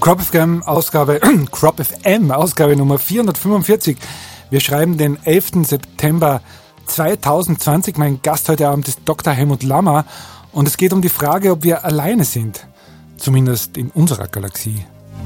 Crop FM Ausgabe Nummer 445. Wir schreiben den 11. September 2020. Mein Gast heute Abend ist Dr. Helmut Lammer und es geht um die Frage, ob wir alleine sind. Zumindest in unserer Galaxie.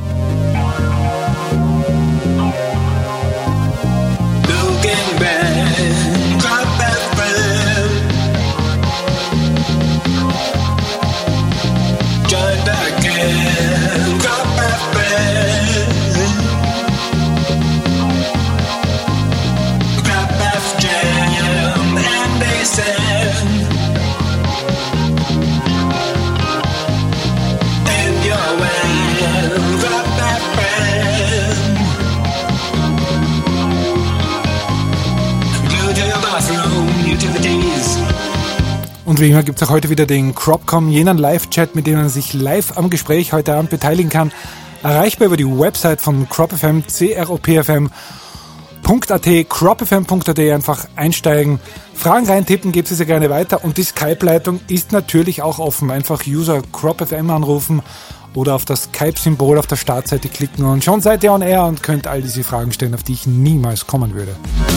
Und wie immer gibt es auch heute wieder den Cropcom, jenen Live-Chat, mit dem man sich live am Gespräch heute Abend beteiligen kann. Erreichbar über die Website von CropFM, cropfm.at, cropfm.at, einfach einsteigen, Fragen reintippen, gebt sie sehr gerne weiter und die Skype-Leitung ist natürlich auch offen. Einfach User CropFM anrufen oder auf das Skype-Symbol auf der Startseite klicken und schon seid ihr on air und könnt all diese Fragen stellen, auf die ich niemals kommen würde.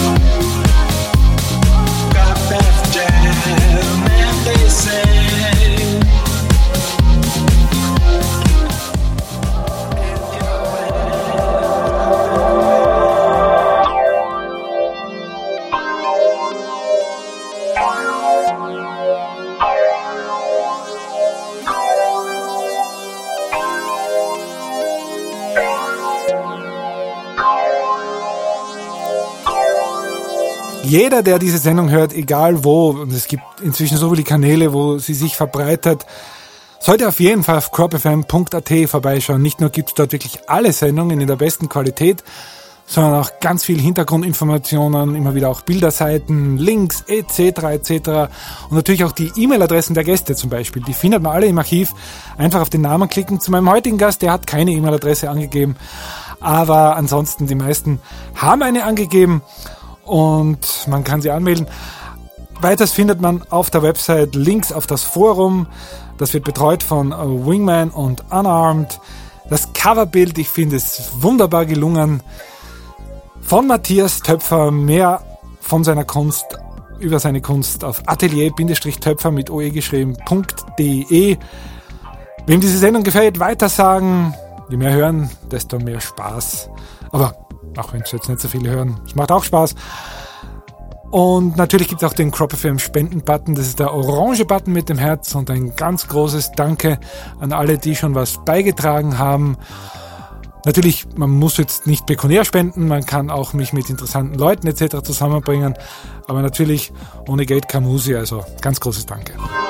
Jeder, der diese Sendung hört, egal wo, und es gibt inzwischen so viele Kanäle, wo sie sich verbreitet, sollte auf jeden Fall auf cropfm.at vorbeischauen. Nicht nur gibt es dort wirklich alle Sendungen in der besten Qualität, sondern auch ganz viel Hintergrundinformationen, immer wieder auch Bilderseiten, Links etc. Und natürlich auch die E-Mail-Adressen der Gäste zum Beispiel. Die findet man alle im Archiv. Einfach auf den Namen klicken. Zu meinem heutigen Gast, der hat keine E-Mail-Adresse angegeben, aber ansonsten die meisten haben eine angegeben. Und man kann sie anmelden. Weiters findet man auf der Website Links auf das Forum. Das wird betreut von Wingman und Unarmed. Das Coverbild, ich finde es wunderbar gelungen. Von Matthias Töpfer, mehr von seiner Kunst, über seine Kunst auf atelier-töpfer mit oe geschrieben.de. Wem diese Sendung gefällt, weitersagen. Je mehr hören, desto mehr Spaß. Aber auch wenn es jetzt nicht so viele hören, es macht auch Spaß. Und natürlich gibt es auch den CropFM Spenden-Button, das ist der orange Button mit dem Herz und ein ganz großes Danke an alle, die schon was beigetragen haben. Natürlich, man muss jetzt nicht pekuniär spenden, man kann auch mich mit interessanten Leuten etc. zusammenbringen, aber natürlich ohne Geld keine Musik, also ganz großes Danke.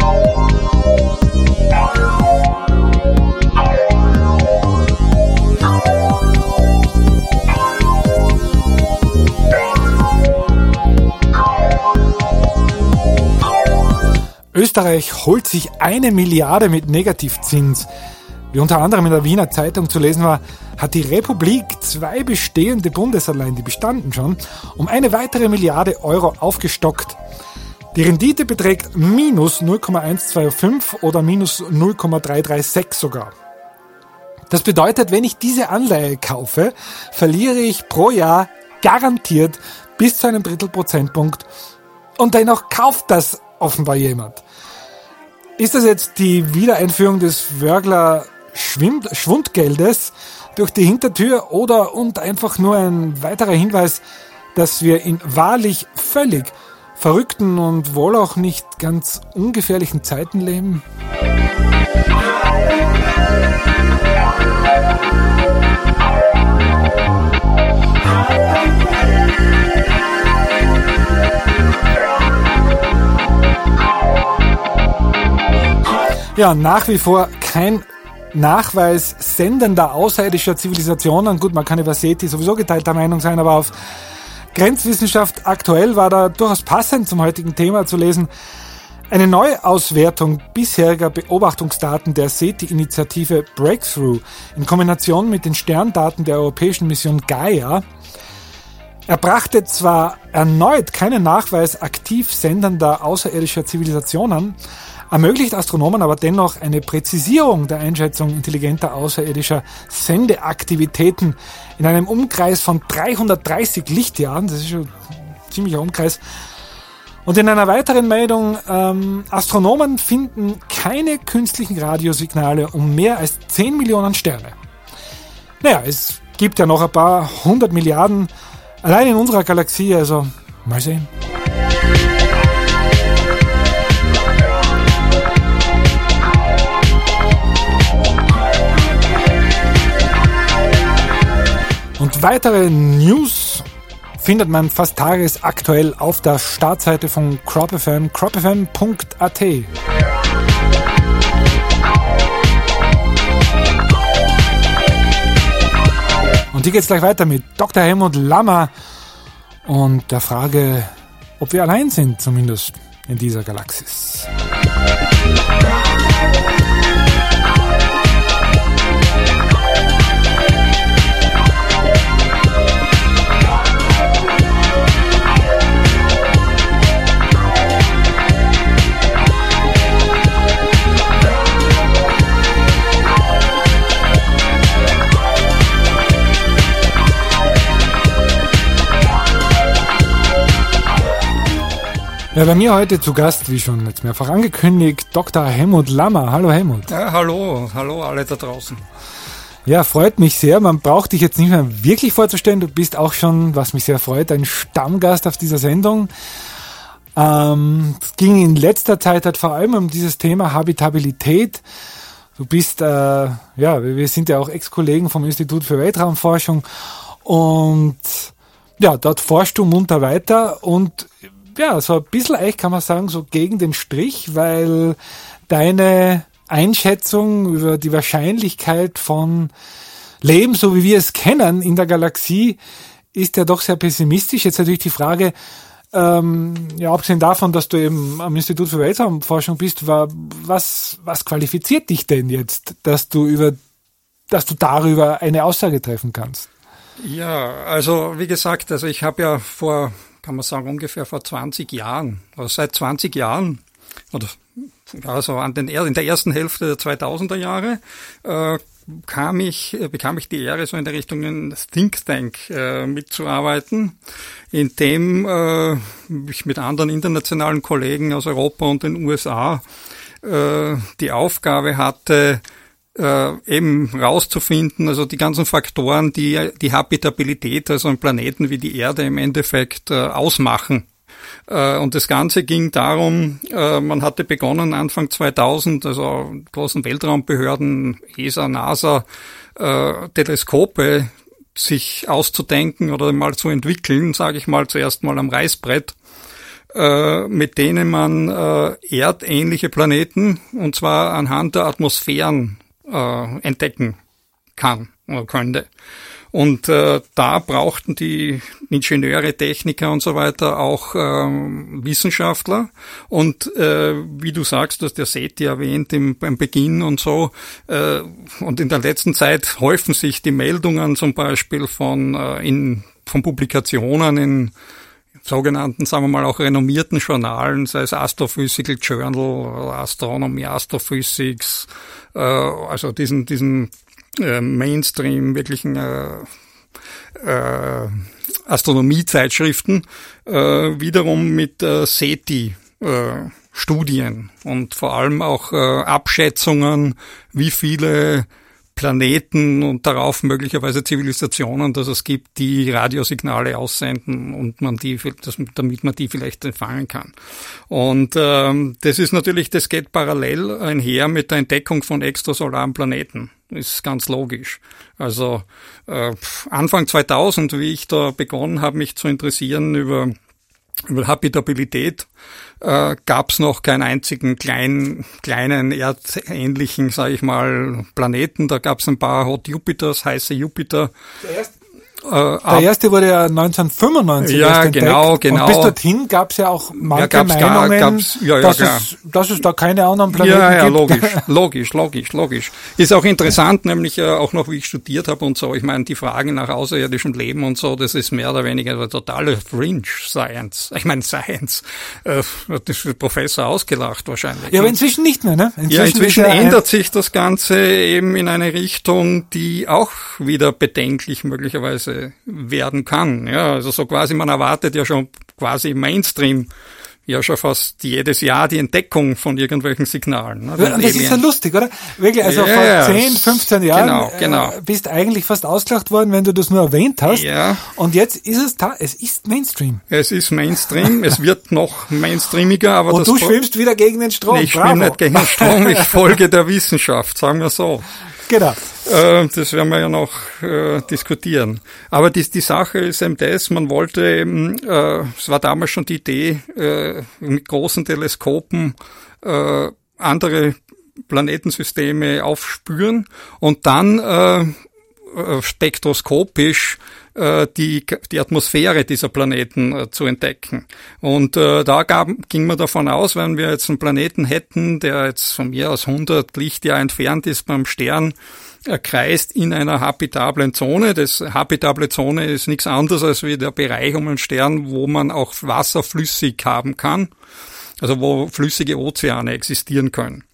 Österreich holt sich 1 Milliarde mit Negativzins. Wie unter anderem in der Wiener Zeitung zu lesen war, hat die Republik 2 bestehende Bundesanleihen, die bestanden schon, um eine weitere Milliarde Euro aufgestockt. Die Rendite beträgt minus 0,125 oder minus 0,336 sogar. Das bedeutet, wenn ich diese Anleihe kaufe, verliere ich pro Jahr garantiert bis zu einem Drittelprozentpunkt und dennoch kauft das offenbar jemand. Ist das jetzt die Wiedereinführung des Wörgler Schwundgeldes durch die Hintertür und einfach nur ein weiterer Hinweis, dass wir in wahrlich völlig verrückten und wohl auch nicht ganz ungefährlichen Zeiten leben? Ja, nach wie vor kein Nachweis sendender außerirdischer Zivilisationen. Gut, man kann über SETI sowieso geteilter Meinung sein, aber auf Grenzwissenschaft aktuell war da durchaus passend zum heutigen Thema zu lesen. Eine Neuauswertung bisheriger Beobachtungsdaten der SETI-Initiative Breakthrough in Kombination mit den Sterndaten der europäischen Mission Gaia erbrachte zwar erneut keinen Nachweis aktiv sendender außerirdischer Zivilisationen, ermöglicht Astronomen aber dennoch eine Präzisierung der Einschätzung intelligenter außerirdischer Sendeaktivitäten in einem Umkreis von 330 Lichtjahren. Das ist schon ein ziemlicher Umkreis. Und in einer weiteren Meldung, Astronomen finden keine künstlichen Radiosignale um mehr als 10 Millionen Sterne. Naja, es gibt ja noch ein paar 100 Milliarden allein in unserer Galaxie, also mal sehen. Und weitere News findet man fast tagesaktuell auf der Startseite von CropFM, cropfm.at. Und hier geht's gleich weiter mit Dr. Helmut Lammer und der Frage, ob wir allein sind, zumindest in dieser Galaxis. Ja, bei mir heute zu Gast, wie schon jetzt mehrfach angekündigt, Dr. Helmut Lammer. Hallo Helmut. Ja, hallo alle da draußen. Ja, freut mich sehr. Man braucht dich jetzt nicht mehr wirklich vorzustellen. Du bist auch schon, was mich sehr freut, ein Stammgast auf dieser Sendung. Es ging in letzter Zeit halt vor allem um dieses Thema Habitabilität. Du bist, wir sind ja auch Ex-Kollegen vom Institut für Weltraumforschung und ja, dort forschst du munter weiter und ja, so ein bisschen eigentlich kann man sagen, so gegen den Strich, weil deine Einschätzung über die Wahrscheinlichkeit von Leben, so wie wir es kennen in der Galaxie, ist ja doch sehr pessimistisch. Jetzt natürlich die Frage, abgesehen davon, dass du eben am Institut für Weltraumforschung bist, was qualifiziert dich denn jetzt, dass du darüber eine Aussage treffen kannst? Ja, also wie gesagt, ich habe ja kann man sagen, ungefähr vor 20 Jahren, oder seit 20 Jahren, oder also in der ersten Hälfte der 2000er Jahre, bekam ich die Ehre, so in der Richtung eines Think Tank mitzuarbeiten, in dem ich mit anderen internationalen Kollegen aus Europa und den USA die Aufgabe hatte, eben rauszufinden, also die ganzen Faktoren, die Habitabilität, also einen Planeten wie die Erde im Endeffekt ausmachen. Und das Ganze ging darum, man hatte begonnen Anfang 2000, also großen Weltraumbehörden, ESA, NASA, Teleskope sich auszudenken oder mal zu entwickeln, sage ich mal, zuerst mal am Reißbrett, mit denen man erdähnliche Planeten, und zwar anhand der Atmosphären, entdecken kann oder könnte. Und da brauchten die Ingenieure, Techniker und so weiter auch Wissenschaftler. Und wie du sagst, du hast ja SETI erwähnt beim Beginn und so. Und in der letzten Zeit häufen sich die Meldungen zum Beispiel von Publikationen in sogenannten, sagen wir mal, auch renommierten Journalen, sei es Astrophysical Journal, Astronomy, Astrophysics, also diesen Mainstream wirklichen Astronomiezeitschriften, wiederum mit SETI Studien und vor allem auch Abschätzungen, wie viele Planeten und darauf möglicherweise Zivilisationen, dass es gibt, die Radiosignale aussenden und damit man die vielleicht empfangen kann. Und das geht parallel einher mit der Entdeckung von extrasolaren Planeten. Ist ganz logisch. Also Anfang 2000, wie ich da begonnen habe, mich zu interessieren über Habitabilität, gab es noch keinen einzigen kleinen erdähnlichen, sage ich mal, Planeten. Da gab es ein paar Hot Jupiters, heiße Jupiter. Der erste wurde ja 1995 ja, entdeckt. Genau. Und bis dorthin gab es ja auch manche Meinungen, dass es da keine anderen Planeten gibt. Logisch. Ist auch interessant, nämlich auch noch, wie ich studiert habe und so. Ich meine, die Fragen nach außerirdischem Leben und so, das ist mehr oder weniger totale Fringe Science. Ich meine Science. Das ist der Professor ausgelacht wahrscheinlich. Ja, aber inzwischen nicht mehr, ne? Inzwischen ändert sich das Ganze eben in eine Richtung, die auch wieder bedenklich möglicherweise werden kann. Ja, also so quasi, man erwartet ja schon quasi im Mainstream ja schon fast jedes Jahr die Entdeckung von irgendwelchen Signalen. Ne, und das ist ja lustig, oder? Wirklich, also vor 10, 15 Jahren bist eigentlich fast ausgelacht worden, wenn du das nur erwähnt hast. Ja. Und jetzt ist es da, es ist Mainstream. Es ist Mainstream, es wird noch mainstreamiger, aber und du schwimmst wieder gegen den Strom. Ich schwimme nicht gegen den Strom, ich folge der Wissenschaft, sagen wir so. Genau. Das werden wir ja noch diskutieren. Aber die Sache ist eben das, man wollte eben, es war damals schon die Idee, mit großen Teleskopen andere Planetensysteme aufspüren und dann spektroskopisch die Atmosphäre dieser Planeten zu entdecken. Und ging man davon aus, wenn wir jetzt einen Planeten hätten, der jetzt von mir aus 100 Lichtjahr entfernt ist beim Stern, kreist in einer habitablen Zone. Das habitable Zone ist nichts anderes als wie der Bereich um einen Stern, wo man auch Wasser flüssig haben kann, also wo flüssige Ozeane existieren können.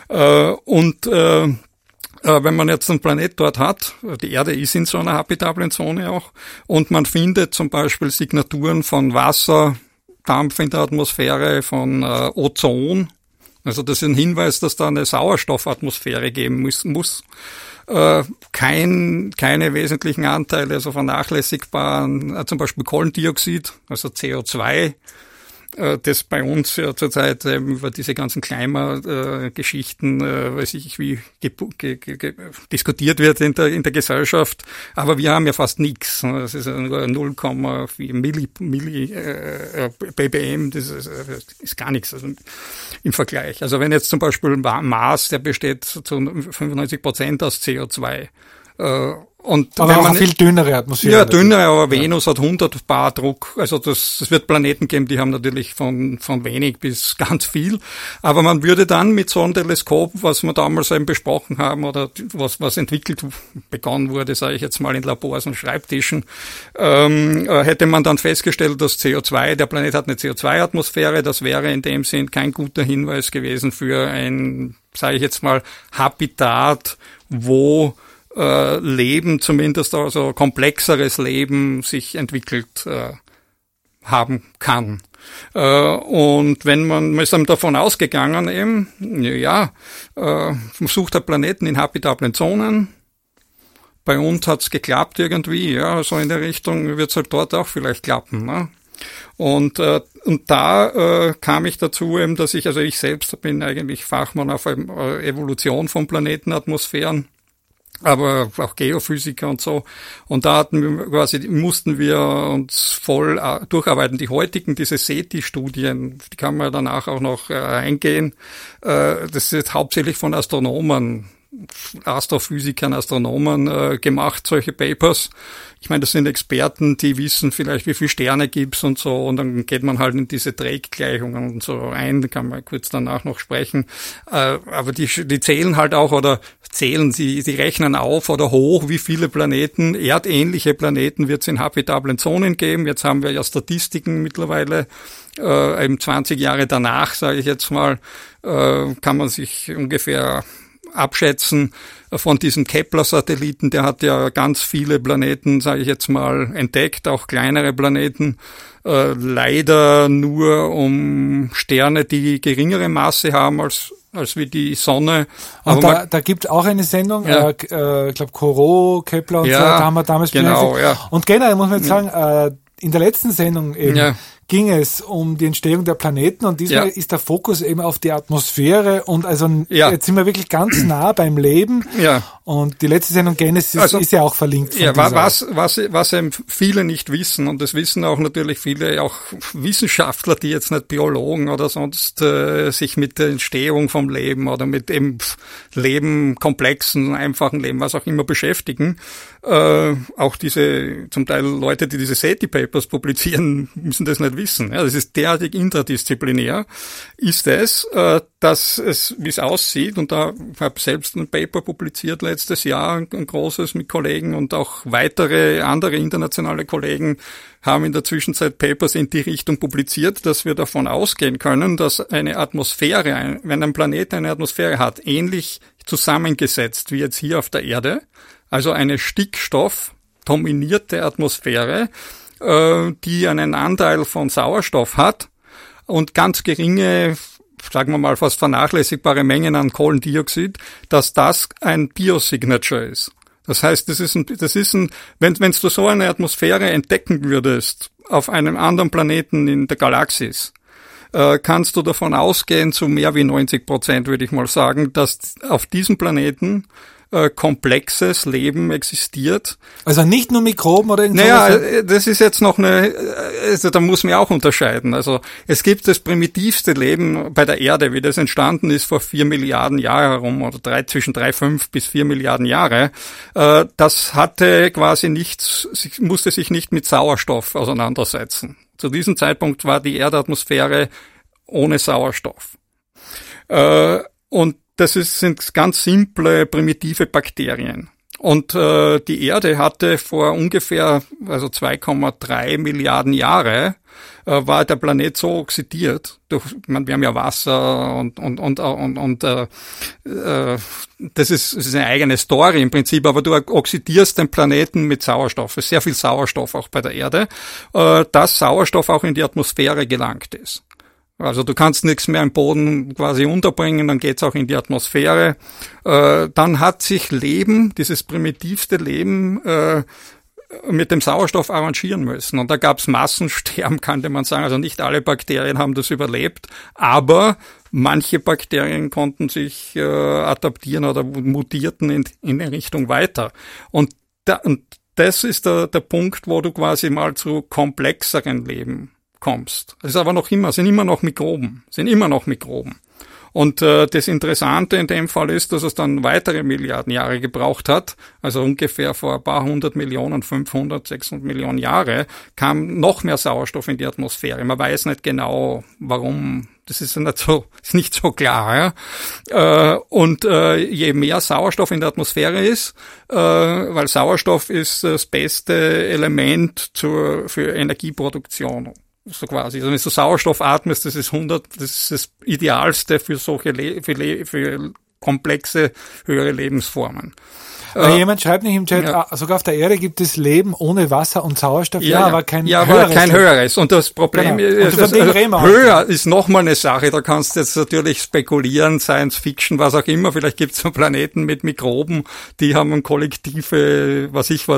Wenn man jetzt einen Planet dort hat, die Erde ist in so einer habitablen Zone auch, und man findet zum Beispiel Signaturen von Wasser, Dampf in der Atmosphäre, von Ozon, also das ist ein Hinweis, dass da eine Sauerstoffatmosphäre geben muss. Keine wesentlichen Anteile, also vernachlässigbaren, zum Beispiel Kohlendioxid, also CO2, das bei uns ja zurzeit über diese ganzen Klimageschichten, weiß ich, wie diskutiert wird in der Gesellschaft. Aber wir haben ja fast nichts. Das ist nur 0,4 Milli ppm. Das ist gar nichts im Vergleich. Also wenn jetzt zum Beispiel Mars, der besteht zu 95% aus CO2. Und aber auch eine viel dünnere Atmosphäre. Ja, dünnere, aber Venus hat 100 Bar Druck. Also es wird Planeten geben, die haben natürlich von wenig bis ganz viel. Aber man würde dann mit so einem Teleskop, was wir damals eben besprochen haben oder was entwickelt begonnen wurde, sage ich jetzt mal in Labors und Schreibtischen, hätte man dann festgestellt, dass CO2, der Planet hat eine CO2-Atmosphäre, das wäre in dem Sinn kein guter Hinweis gewesen für ein, sage ich jetzt mal, Habitat, wo Leben, zumindest also komplexeres Leben sich entwickelt haben kann. Und wenn man ist dann davon ausgegangen eben, man sucht halt Planeten in habitablen Zonen. Bei uns hat's geklappt irgendwie, ja, so in der Richtung wird's halt dort auch vielleicht klappen, ne? Und da kam ich dazu eben, dass ich selbst bin eigentlich Fachmann auf Evolution von Planetenatmosphären, aber auch Geophysiker und so. Und da mussten wir uns voll durcharbeiten. Diese SETI-Studien, die kann man danach auch noch eingehen. Das ist hauptsächlich von Astronomen, Astrophysikern, Astronomen gemacht, solche Papers. Ich meine, das sind Experten, die wissen vielleicht, wie viele Sterne gibt's und so, und dann geht man halt in diese Drake-Gleichungen und so ein, da kann man kurz danach noch sprechen. Aber die zählen halt auch, sie rechnen auf oder hoch, wie viele Planeten, erdähnliche Planeten wird es in habitablen Zonen geben. Jetzt haben wir ja Statistiken mittlerweile, eben 20 Jahre danach, sage ich jetzt mal, kann man sich ungefähr abschätzen von diesem Kepler-Satelliten, der hat ja ganz viele Planeten, sage ich jetzt mal, entdeckt, auch kleinere Planeten, leider nur um Sterne, die geringere Masse haben als wie die Sonne. Und da gibt auch eine Sendung, ich glaube Corot, Kepler und so, da haben wir damals genau, Und generell muss man jetzt sagen, in der letzten Sendung eben ging es um die Entstehung der Planeten und diesmal ist der Fokus eben auf die Atmosphäre und also jetzt sind wir wirklich ganz nah beim Leben. Ja. Und die letzte Sendung Genesis ist ja auch verlinkt. Ja, was eben viele nicht wissen, und das wissen auch natürlich viele, auch Wissenschaftler, die jetzt nicht Biologen oder sonst sich mit der Entstehung vom Leben oder mit eben Leben, komplexen, einfachen Leben, was auch immer beschäftigen. Auch diese, zum Teil Leute, die diese SETI Papers publizieren, müssen das nicht wissen. Ja, das ist derartig interdisziplinär, ist es, dass es, wie es aussieht, und da habe ich selbst ein Paper publiziert letztes Jahr, ein großes mit Kollegen und auch weitere andere internationale Kollegen haben in der Zwischenzeit Papers in die Richtung publiziert, dass wir davon ausgehen können, dass eine Atmosphäre, wenn ein Planet eine Atmosphäre hat, ähnlich zusammengesetzt wie jetzt hier auf der Erde, also eine stickstoffdominierte Atmosphäre, die einen Anteil von Sauerstoff hat und ganz geringe, sagen wir mal fast vernachlässigbare Mengen an Kohlendioxid, dass das ein Biosignature ist. Das heißt, wenn du so eine Atmosphäre entdecken würdest auf einem anderen Planeten in der Galaxis, kannst du davon ausgehen, zu mehr wie 90%, würde ich mal sagen, dass auf diesem Planeten komplexes Leben existiert. Also nicht nur Mikroben oder irgendwas? Naja, das ist jetzt noch da muss man auch unterscheiden. Also es gibt das primitivste Leben bei der Erde, wie das entstanden ist vor 4 Milliarden Jahren herum, oder zwischen 3,5 bis 4 Milliarden Jahre. Das hatte quasi musste sich nicht mit Sauerstoff auseinandersetzen. Zu diesem Zeitpunkt war die Erdatmosphäre ohne Sauerstoff. Und das sind ganz simple, primitive Bakterien. Und die Erde hatte vor ungefähr 2,3 Milliarden Jahre war der Planet so oxidiert. Wir haben ja Wasser und das ist eine eigene Story im Prinzip, aber du oxidierst den Planeten mit Sauerstoff. Es ist sehr viel Sauerstoff auch bei der Erde, dass Sauerstoff auch in die Atmosphäre gelangt ist. Also du kannst nichts mehr im Boden quasi unterbringen, dann geht's auch in die Atmosphäre. Dann hat sich Leben, dieses primitivste Leben, mit dem Sauerstoff arrangieren müssen. Und da gab's Massensterben, könnte man sagen. Also nicht alle Bakterien haben das überlebt, aber manche Bakterien konnten sich adaptieren oder mutierten in eine Richtung weiter. Und das ist der Punkt, wo du quasi mal zu komplexeren Leben kommst. Das ist aber sind immer noch Mikroben. Und das Interessante in dem Fall ist, dass es dann weitere Milliarden Jahre gebraucht hat, also ungefähr vor ein paar 100 Millionen, 500, 600 Millionen Jahre, kam noch mehr Sauerstoff in die Atmosphäre. Man weiß nicht genau, warum. Das ist nicht so klar. Ja? Und je mehr Sauerstoff in der Atmosphäre ist, weil Sauerstoff ist das beste Element für Energieproduktion. So quasi. Also wenn du Sauerstoff atmest, das ist das Idealste für für komplexe, höhere Lebensformen. Jemand schreibt nicht im Chat, sogar auf der Erde gibt es Leben ohne Wasser und Sauerstoff, aber kein höheres. Und das Problem ist, höher ist nochmal eine Sache, da kannst du jetzt natürlich spekulieren, Science Fiction, was auch immer, vielleicht gibt es so Planeten mit Mikroben, die haben eine kollektive,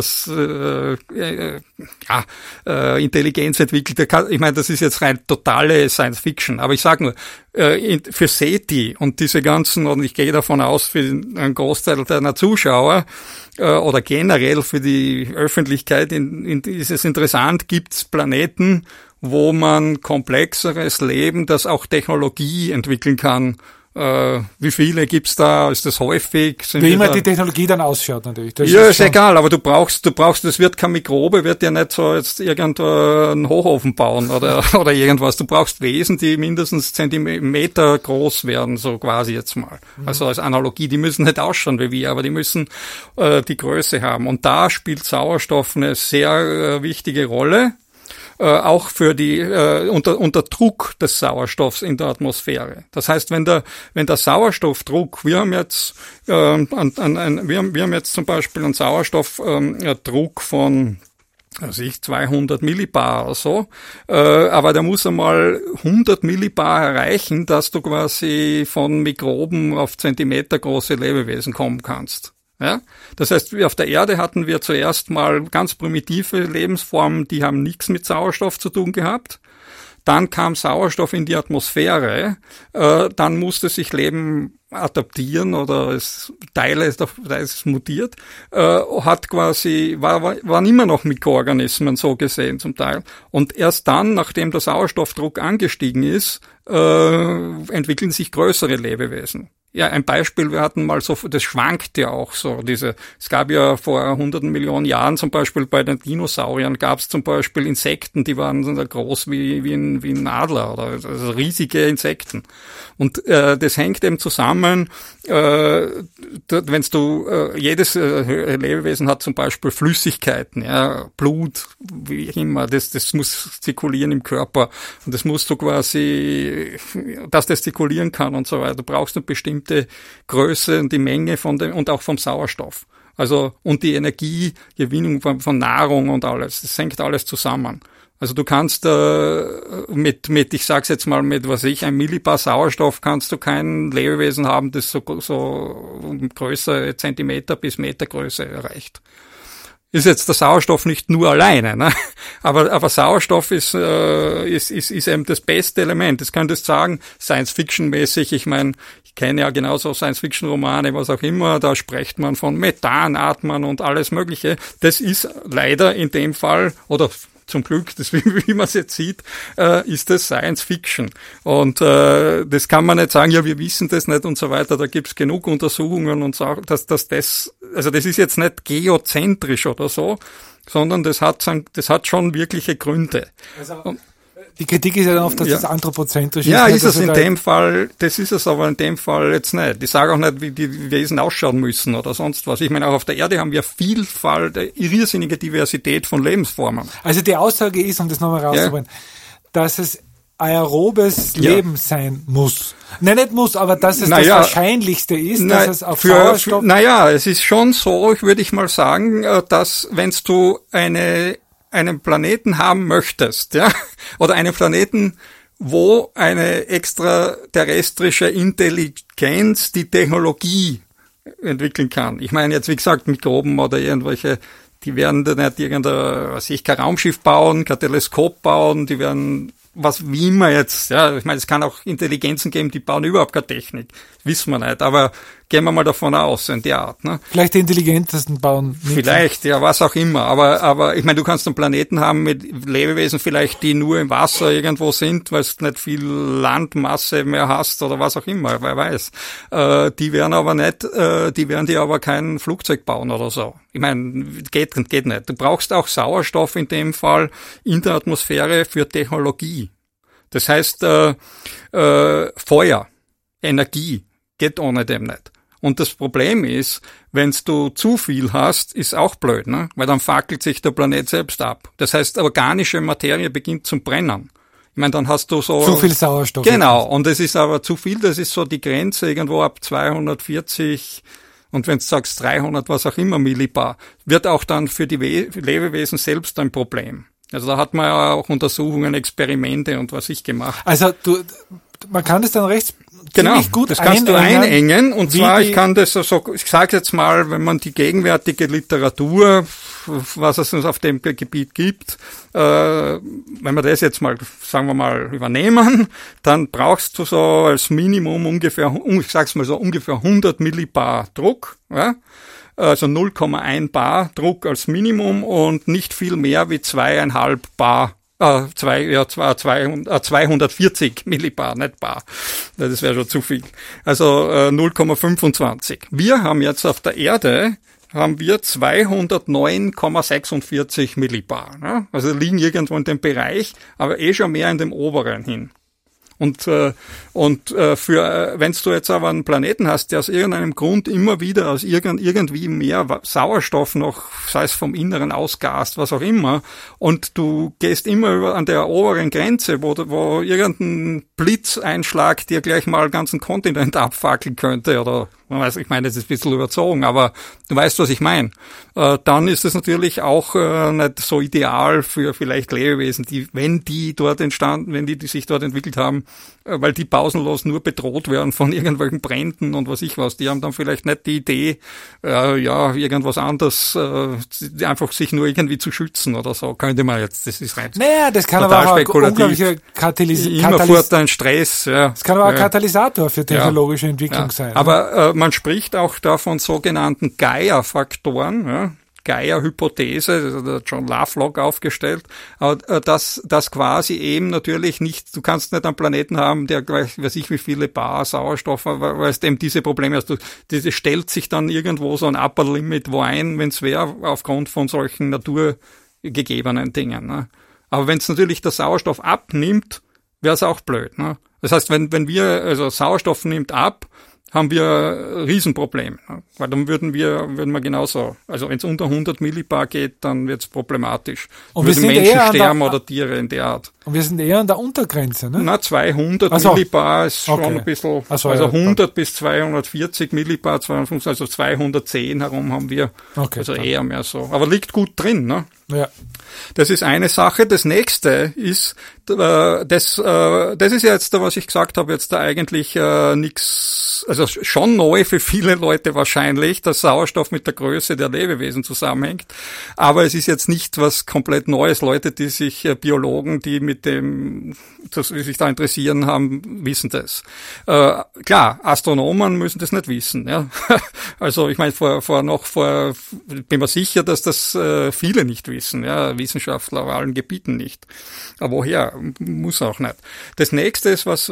Intelligenz entwickelt. Ich meine, das ist jetzt rein totale Science Fiction, aber ich sage nur, für SETI und diese ganzen, und ich gehe davon aus, für einen Großteil deiner Zuschauer oder generell für die Öffentlichkeit ist es interessant, gibt es Planeten, wo man komplexeres Leben, das auch Technologie entwickeln kann. Wie viele gibt's da? Ist das häufig? Wie immer die Technologie dann ausschaut natürlich. Das ist egal, aber du brauchst, das wird keine Mikrobe, wird ja nicht so jetzt einen Hochofen bauen oder irgendwas. Du brauchst Wesen, die mindestens Zentimeter groß werden, so quasi jetzt mal. Also als Analogie, die müssen nicht ausschauen wie wir, aber die müssen die Größe haben. Und da spielt Sauerstoff eine sehr wichtige Rolle. Auch für die unter Druck des Sauerstoffs in der Atmosphäre. Das heißt, wenn der Sauerstoffdruck, wir haben jetzt zum Beispiel einen Sauerstoffdruck von 200 Millibar oder so, aber der muss einmal 100 Millibar erreichen, dass du quasi von Mikroben auf Zentimeter große Lebewesen kommen kannst. Ja? Das heißt, auf der Erde hatten wir zuerst mal ganz primitive Lebensformen, die haben nichts mit Sauerstoff zu tun gehabt. Dann kam Sauerstoff in die Atmosphäre, dann musste sich Leben adaptieren oder Teile ist mutiert, waren immer noch Mikroorganismen so gesehen zum Teil. Und erst dann, nachdem der Sauerstoffdruck angestiegen ist, entwickeln sich größere Lebewesen. Ja, ein Beispiel, wir hatten mal so, das schwankt ja auch so, es gab ja vor hunderten Millionen Jahren zum Beispiel bei den Dinosauriern gab es zum Beispiel Insekten, die waren so groß wie ein Adler oder also riesige Insekten. Und das hängt eben zusammen, jedes Lebewesen hat zum Beispiel Flüssigkeiten, ja, Blut, wie immer, das muss zirkulieren im Körper und das musst du quasi, dass das zirkulieren kann und so weiter, du brauchst eine bestimmte Größe und die Menge und auch vom Sauerstoff. Also, und die Energiegewinnung von Nahrung und alles. Das hängt alles zusammen. Also du kannst ich sag's jetzt mal, ein Millibar Sauerstoff kannst du kein Lebewesen haben, das so größere Zentimeter bis Metergröße erreicht. Ist jetzt der Sauerstoff nicht nur alleine, ne? Aber Sauerstoff ist eben das beste Element. Das könntest du sagen, Science-Fiction-mäßig. Ich meine, ich kenne ja genauso Science-Fiction-Romane, was auch immer. Da spricht man von Methanatmern und alles Mögliche. Das ist leider in dem Fall, oder zum Glück, das, wie man es jetzt sieht, ist das Science Fiction. Und das kann man nicht sagen, ja, wir wissen das nicht und so weiter. Da gibt's genug Untersuchungen und so, dass das ist jetzt nicht geozentrisch oder so, sondern das hat schon wirkliche Gründe. Also, die Kritik ist ja dann oft, dass das anthropozentrisch ist. Ja, ist es in dem Fall, das ist es aber in dem Fall jetzt nicht. Ich sage auch nicht, wie die Wesen ausschauen müssen oder sonst was. Ich meine, auch auf der Erde haben wir Vielfalt, irrsinnige Diversität von Lebensformen. Also die Aussage ist, um das nochmal rauszubringen, dass es aerobes Leben sein muss. Nein, nicht muss, aber dass es das Wahrscheinlichste ist, dass es auf Sauerstoff... Es ist schon so, würde ich mal sagen, dass wenn du einen Planeten haben möchtest, ja, oder einen Planeten, wo eine extraterrestrische Intelligenz die Technologie entwickeln kann. Ich meine jetzt, wie gesagt, Mikroben oder irgendwelche, die werden da nicht kein Raumschiff bauen, kein Teleskop bauen, die werden wie immer jetzt, ja, ich meine, es kann auch Intelligenzen geben, die bauen überhaupt keine Technik. Wissen wir nicht, aber gehen wir mal davon aus, in der Art, ne? Vielleicht die intelligentesten bauen. Vielleicht, ja, was auch immer. Aber ich meine, du kannst einen Planeten haben mit Lebewesen vielleicht, die nur im Wasser irgendwo sind, weil du nicht viel Landmasse mehr hast oder was auch immer, wer weiß. Die werden dir aber kein Flugzeug bauen oder so. Ich meine, geht nicht. Du brauchst auch Sauerstoff in dem Fall in der Atmosphäre für Technologie. Das heißt, Feuer, Energie, geht ohne dem nicht. Und das Problem ist, wenn du zu viel hast, ist auch blöd, ne? Weil dann fackelt sich der Planet selbst ab. Das heißt, organische Materie beginnt zum Brennen. Ich meine, dann hast du so... Zu viel Sauerstoff. Genau, und es ist aber zu viel, das ist so die Grenze irgendwo ab 240 und wenn du sagst 300, was auch immer Millibar, wird auch dann für die Lebewesen selbst ein Problem. Also da hat man ja auch Untersuchungen, Experimente und was ich gemacht. Also man kann das dann recht gut das kannst du einengen und zwar, ich sage jetzt mal, wenn man die gegenwärtige Literatur, was es uns auf dem Gebiet gibt, wenn wir das jetzt mal, sagen wir mal, übernehmen, dann brauchst du so als Minimum ungefähr 100 Millibar Druck, ja? Also 0,1 Bar Druck als Minimum und nicht viel mehr wie 2,5 Bar 240 Millibar, nicht Bar. Das wäre schon zu viel. Also 0,25. Wir haben jetzt auf der Erde 209,46 Millibar. Ne? Also liegen irgendwo in dem Bereich, aber schon mehr in dem oberen hin. Und wenn du jetzt aber einen Planeten hast, der aus irgendeinem Grund immer wieder aus irgendwie mehr Sauerstoff noch, sei es vom Inneren ausgast, was auch immer, und du gehst immer an der oberen Grenze, wo irgendein Blitzeinschlag dir gleich mal einen ganzen Kontinent abfackeln könnte, oder ich meine, das ist ein bisschen überzogen, aber du weißt, was ich meine. Dann ist es natürlich auch nicht so ideal für vielleicht Lebewesen, wenn die sich dort entwickelt haben, weil die pausenlos nur bedroht werden von irgendwelchen Bränden und was ich was. Die haben dann vielleicht nicht die Idee, irgendwas anderes, einfach sich nur irgendwie zu schützen oder so. Könnte man jetzt, das ist rein. Naja, das kann aber auch ein unglaublicher Immerfort ein Stress, ja. Das kann aber auch ein Katalysator für technologische Entwicklung sein. Aber man spricht auch da von sogenannten Gaia-Faktoren, ja. Gaia-Hypothese, das hat der John Lovelock aufgestellt, dass quasi eben natürlich nicht, du kannst nicht einen Planeten haben, der gleich, weiß ich wie viele Bar Sauerstoff, weil es eben diese Probleme hast. Das stellt sich dann irgendwo so ein Upper Limit wo ein, wenn es wäre, aufgrund von solchen naturgegebenen Dingen. Ne? Aber wenn es natürlich der Sauerstoff abnimmt, wäre es auch blöd. Ne? Das heißt, wenn Sauerstoff nimmt ab, haben wir ein Riesenproblem. Weil dann würden wir genauso, also wenn es unter 100 Millibar geht, dann wird es problematisch. Und würden Menschen sterben oder Tiere in der Art. Und wir sind eher an der Untergrenze, ne? Na, 200 Millibar ist schon ein bisschen, 100 bis 240 Millibar, 250, also 210 herum haben wir, eher mehr so. Aber liegt gut drin, ne? Ja. Das ist eine Sache. Das nächste ist, das ist jetzt, was ich gesagt habe, jetzt da eigentlich nichts, also schon neu für viele Leute wahrscheinlich, dass Sauerstoff mit der Größe der Lebewesen zusammenhängt. Aber es ist jetzt nicht was komplett Neues. Leute, die sich Biologen, die mit dem, die sich da interessieren haben, wissen das. Klar, Astronomen müssen das nicht wissen. Ja. Also ich meine, bin mir sicher, dass das viele nicht wissen. Ja, Wissenschaftler auf allen Gebieten nicht. Aber woher? Muss auch nicht. Das nächste ist, was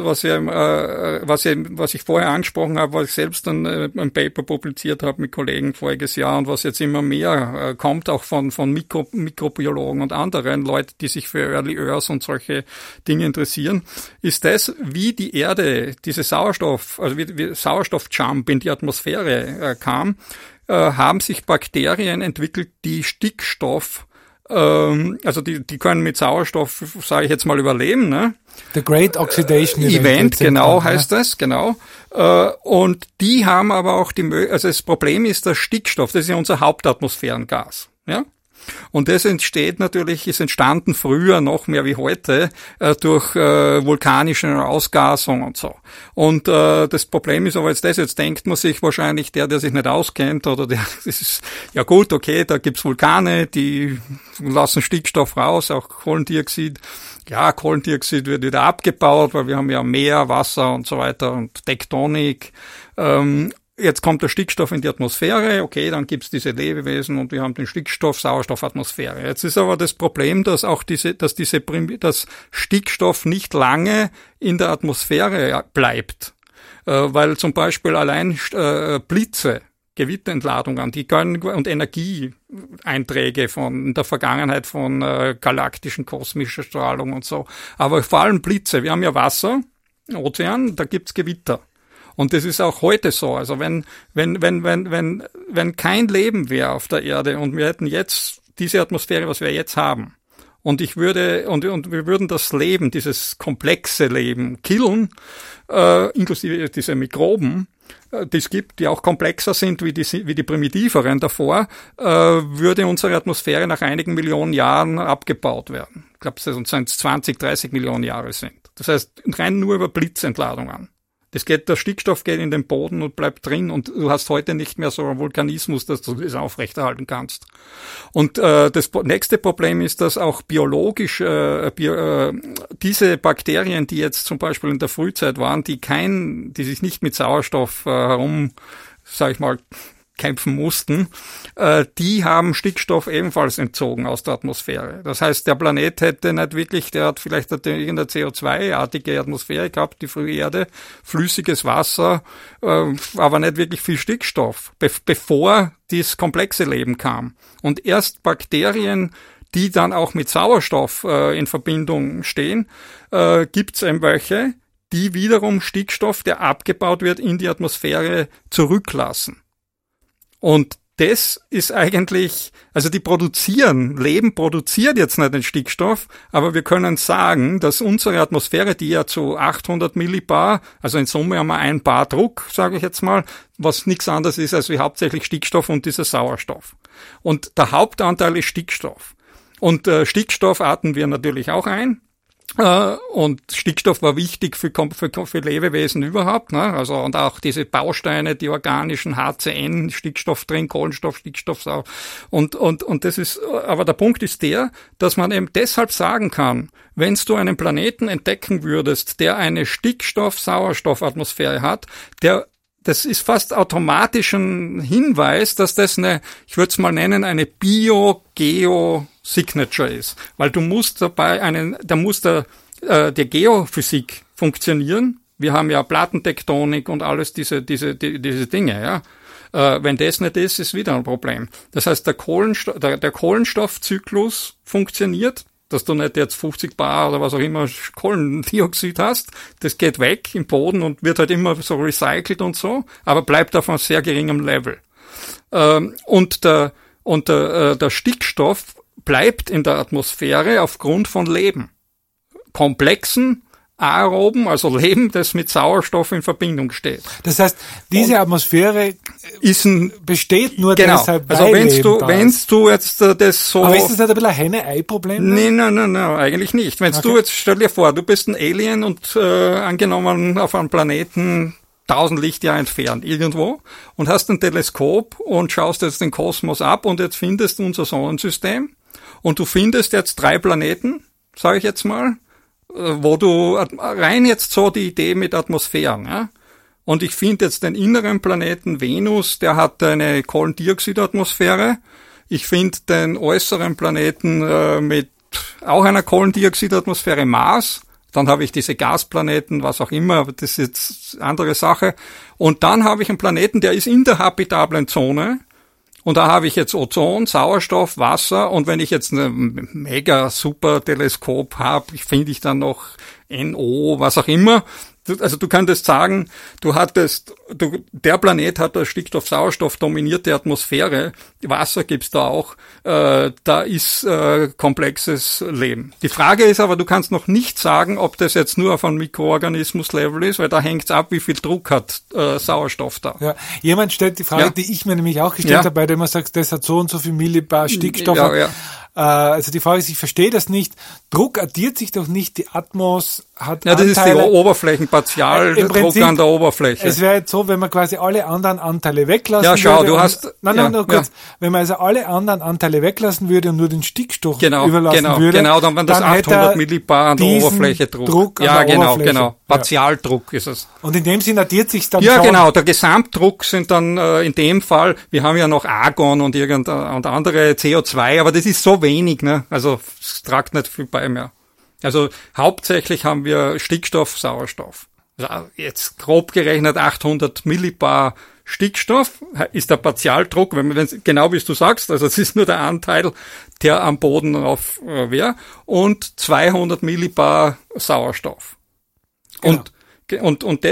ich vorher angesprochen habe, was ich selbst dann ein Paper publiziert habe mit Kollegen voriges Jahr und was jetzt immer mehr kommt, auch von Mikrobiologen und anderen Leuten, die sich für Early Earth und solche Dinge interessieren, ist das, wie die Erde, diese wie Sauerstoffjump in die Atmosphäre kam, haben sich Bakterien entwickelt, die Stickstoff, also die können mit Sauerstoff, sage ich jetzt mal, überleben, ne? The Great Oxidation Event, genau, heißt das, genau. Und die haben aber auch also das Problem ist der Stickstoff, das ist ja unser Hauptatmosphärengas, ja? Und das ist entstanden früher noch mehr wie heute durch vulkanische Ausgasung und so. Und das Problem ist aber jetzt denkt man sich wahrscheinlich, der sich nicht auskennt oder das ist, ja gut, okay, da gibt's Vulkane, die lassen Stickstoff raus, auch Kohlendioxid. Ja, Kohlendioxid wird wieder abgebaut, weil wir haben ja Meer, Wasser und so weiter und Tektonik. Jetzt kommt der Stickstoff in die Atmosphäre, okay, dann gibt's diese Lebewesen und wir haben den Sauerstoffatmosphäre. Jetzt ist aber das Problem, dass dass Stickstoff nicht lange in der Atmosphäre bleibt, weil zum Beispiel allein Blitze, Gewitterentladungen, und Energieeinträge in der Vergangenheit von galaktischen kosmischer Strahlung und so. Aber vor allem Blitze, wir haben ja Wasser, Ozean, da gibt's Gewitter. Und das ist auch heute so. Also wenn kein Leben wäre auf der Erde und wir hätten jetzt diese Atmosphäre, was wir jetzt haben, und wir würden das Leben, dieses komplexe Leben killen, inklusive diese Mikroben, die es gibt, die auch komplexer sind wie die primitiveren davor, würde unsere Atmosphäre nach einigen Millionen Jahren abgebaut werden. Ich glaube, es 20, 30 Millionen Jahre sind. Das heißt, rein nur über Blitzentladungen. Der Stickstoff geht in den Boden und bleibt drin und du hast heute nicht mehr so einen Vulkanismus, dass du das aufrechterhalten kannst. Und das nächste Problem ist, dass auch biologisch diese Bakterien, die jetzt zum Beispiel in der Frühzeit waren, die sich nicht mit Sauerstoff kämpfen mussten, die haben Stickstoff ebenfalls entzogen aus der Atmosphäre. Das heißt, der Planet hätte nicht wirklich, der hat vielleicht irgendeine CO2-artige Atmosphäre gehabt, die frühe Erde, flüssiges Wasser, aber nicht wirklich viel Stickstoff, bevor dieses komplexe Leben kam. Und erst Bakterien, die dann auch mit Sauerstoff in Verbindung stehen, gibt's eben welche, die wiederum Stickstoff, der abgebaut wird, in die Atmosphäre zurücklassen. Und das ist eigentlich, also Leben produziert jetzt nicht den Stickstoff, aber wir können sagen, dass unsere Atmosphäre, die ja zu 800 Millibar, also in Summe haben wir 1 Bar Druck, sage ich jetzt mal, was nichts anderes ist als wie hauptsächlich Stickstoff und dieser Sauerstoff. Und der Hauptanteil ist Stickstoff. Und Stickstoff atmen wir natürlich auch ein. Und Stickstoff war wichtig für Lebewesen überhaupt, ne? Also, und auch diese Bausteine, die organischen HCN, Stickstoff drin, Kohlenstoff, Stickstoff, und das ist, aber der Punkt ist der, dass man eben deshalb sagen kann, wenn du einen Planeten entdecken würdest, der eine Stickstoff-Sauerstoff-Atmosphäre hat, das ist fast automatisch ein Hinweis, dass das ich würde es mal nennen, eine Bio-Geo-Signature ist. Weil du musst die Geophysik funktionieren. Wir haben ja Plattentektonik und alles diese Dinge, ja. Wenn das nicht ist, ist wieder ein Problem. Das heißt, der Kohlenstoffzyklus funktioniert, dass du nicht jetzt 50 Bar oder was auch immer Kohlendioxid hast. Das geht weg im Boden und wird halt immer so recycelt und so, aber bleibt auf einem sehr geringem Level. Und der Stickstoff bleibt in der Atmosphäre aufgrund von Leben. Komplexen, aeroben, also Leben, das mit Sauerstoff in Verbindung steht. Das heißt, diese Atmosphäre besteht nur deshalb, weil wenn du jetzt das so... Aber ist das nicht ein bisschen ein Henne-Ei-Problem? Nein, eigentlich nicht. Du jetzt, stell dir vor, du bist ein Alien und angenommen auf einem Planeten 1000 Lichtjahre entfernt irgendwo und hast ein Teleskop und schaust jetzt den Kosmos ab und jetzt findest du unser Sonnensystem und du findest jetzt 3 Planeten, sage ich jetzt mal, wo du rein jetzt so die Idee mit Atmosphären, ja? Und ich finde jetzt den inneren Planeten Venus, der hat eine Kohlendioxidatmosphäre. Ich finde den äußeren Planeten mit auch einer Kohlendioxidatmosphäre Mars. Dann habe ich diese Gasplaneten, was auch immer, aber das ist jetzt andere Sache. Und dann habe ich einen Planeten, der ist in der habitablen Zone. Und da habe ich jetzt Ozon, Sauerstoff, Wasser und wenn ich jetzt ein mega super Teleskop habe, finde ich dann noch NO, was auch immer. Also du könntest sagen, der Planet hat eine Stickstoff-Sauerstoff dominierte Atmosphäre, Wasser gibt's da auch, da ist komplexes Leben. Die Frage ist aber, du kannst noch nicht sagen, ob das jetzt nur auf einem Mikroorganismus-Level ist, weil da hängt's ab, wie viel Druck hat Sauerstoff da. Ja, jemand stellt die Frage, die ich mir nämlich auch gestellt habe, bei dem man sagt, das hat so und so viel Millibar Stickstoff. Also die Frage ist, ich verstehe das nicht. Druck addiert sich doch nicht, die Atmos hat Anteile. Das ist die Oberflächenpartialdruck an der Oberfläche. Es wäre jetzt so, wenn man quasi alle anderen Anteile weglassen würde. Ja, schau, du hast... Nur kurz. Wenn man also alle anderen Anteile weglassen würde und nur den Stickstoff überlassen würde. Genau, dann wären das 800 Millibar an der Oberfläche Druck. Genau. Partialdruck ist es. Und in dem Sinn addiert sich dann schon. Ja, genau. Der Gesamtdruck sind dann in dem Fall, wir haben ja noch Argon und andere CO2, aber das ist so wenig, ne? Also es tragt nicht viel bei mehr. Also hauptsächlich haben wir Stickstoff, Sauerstoff. Also jetzt grob gerechnet 800 Millibar Stickstoff ist der Partialdruck, wenn genau wie du sagst, also es ist nur der Anteil, der am Boden auf wäre, und 200 Millibar Sauerstoff. Genau. Und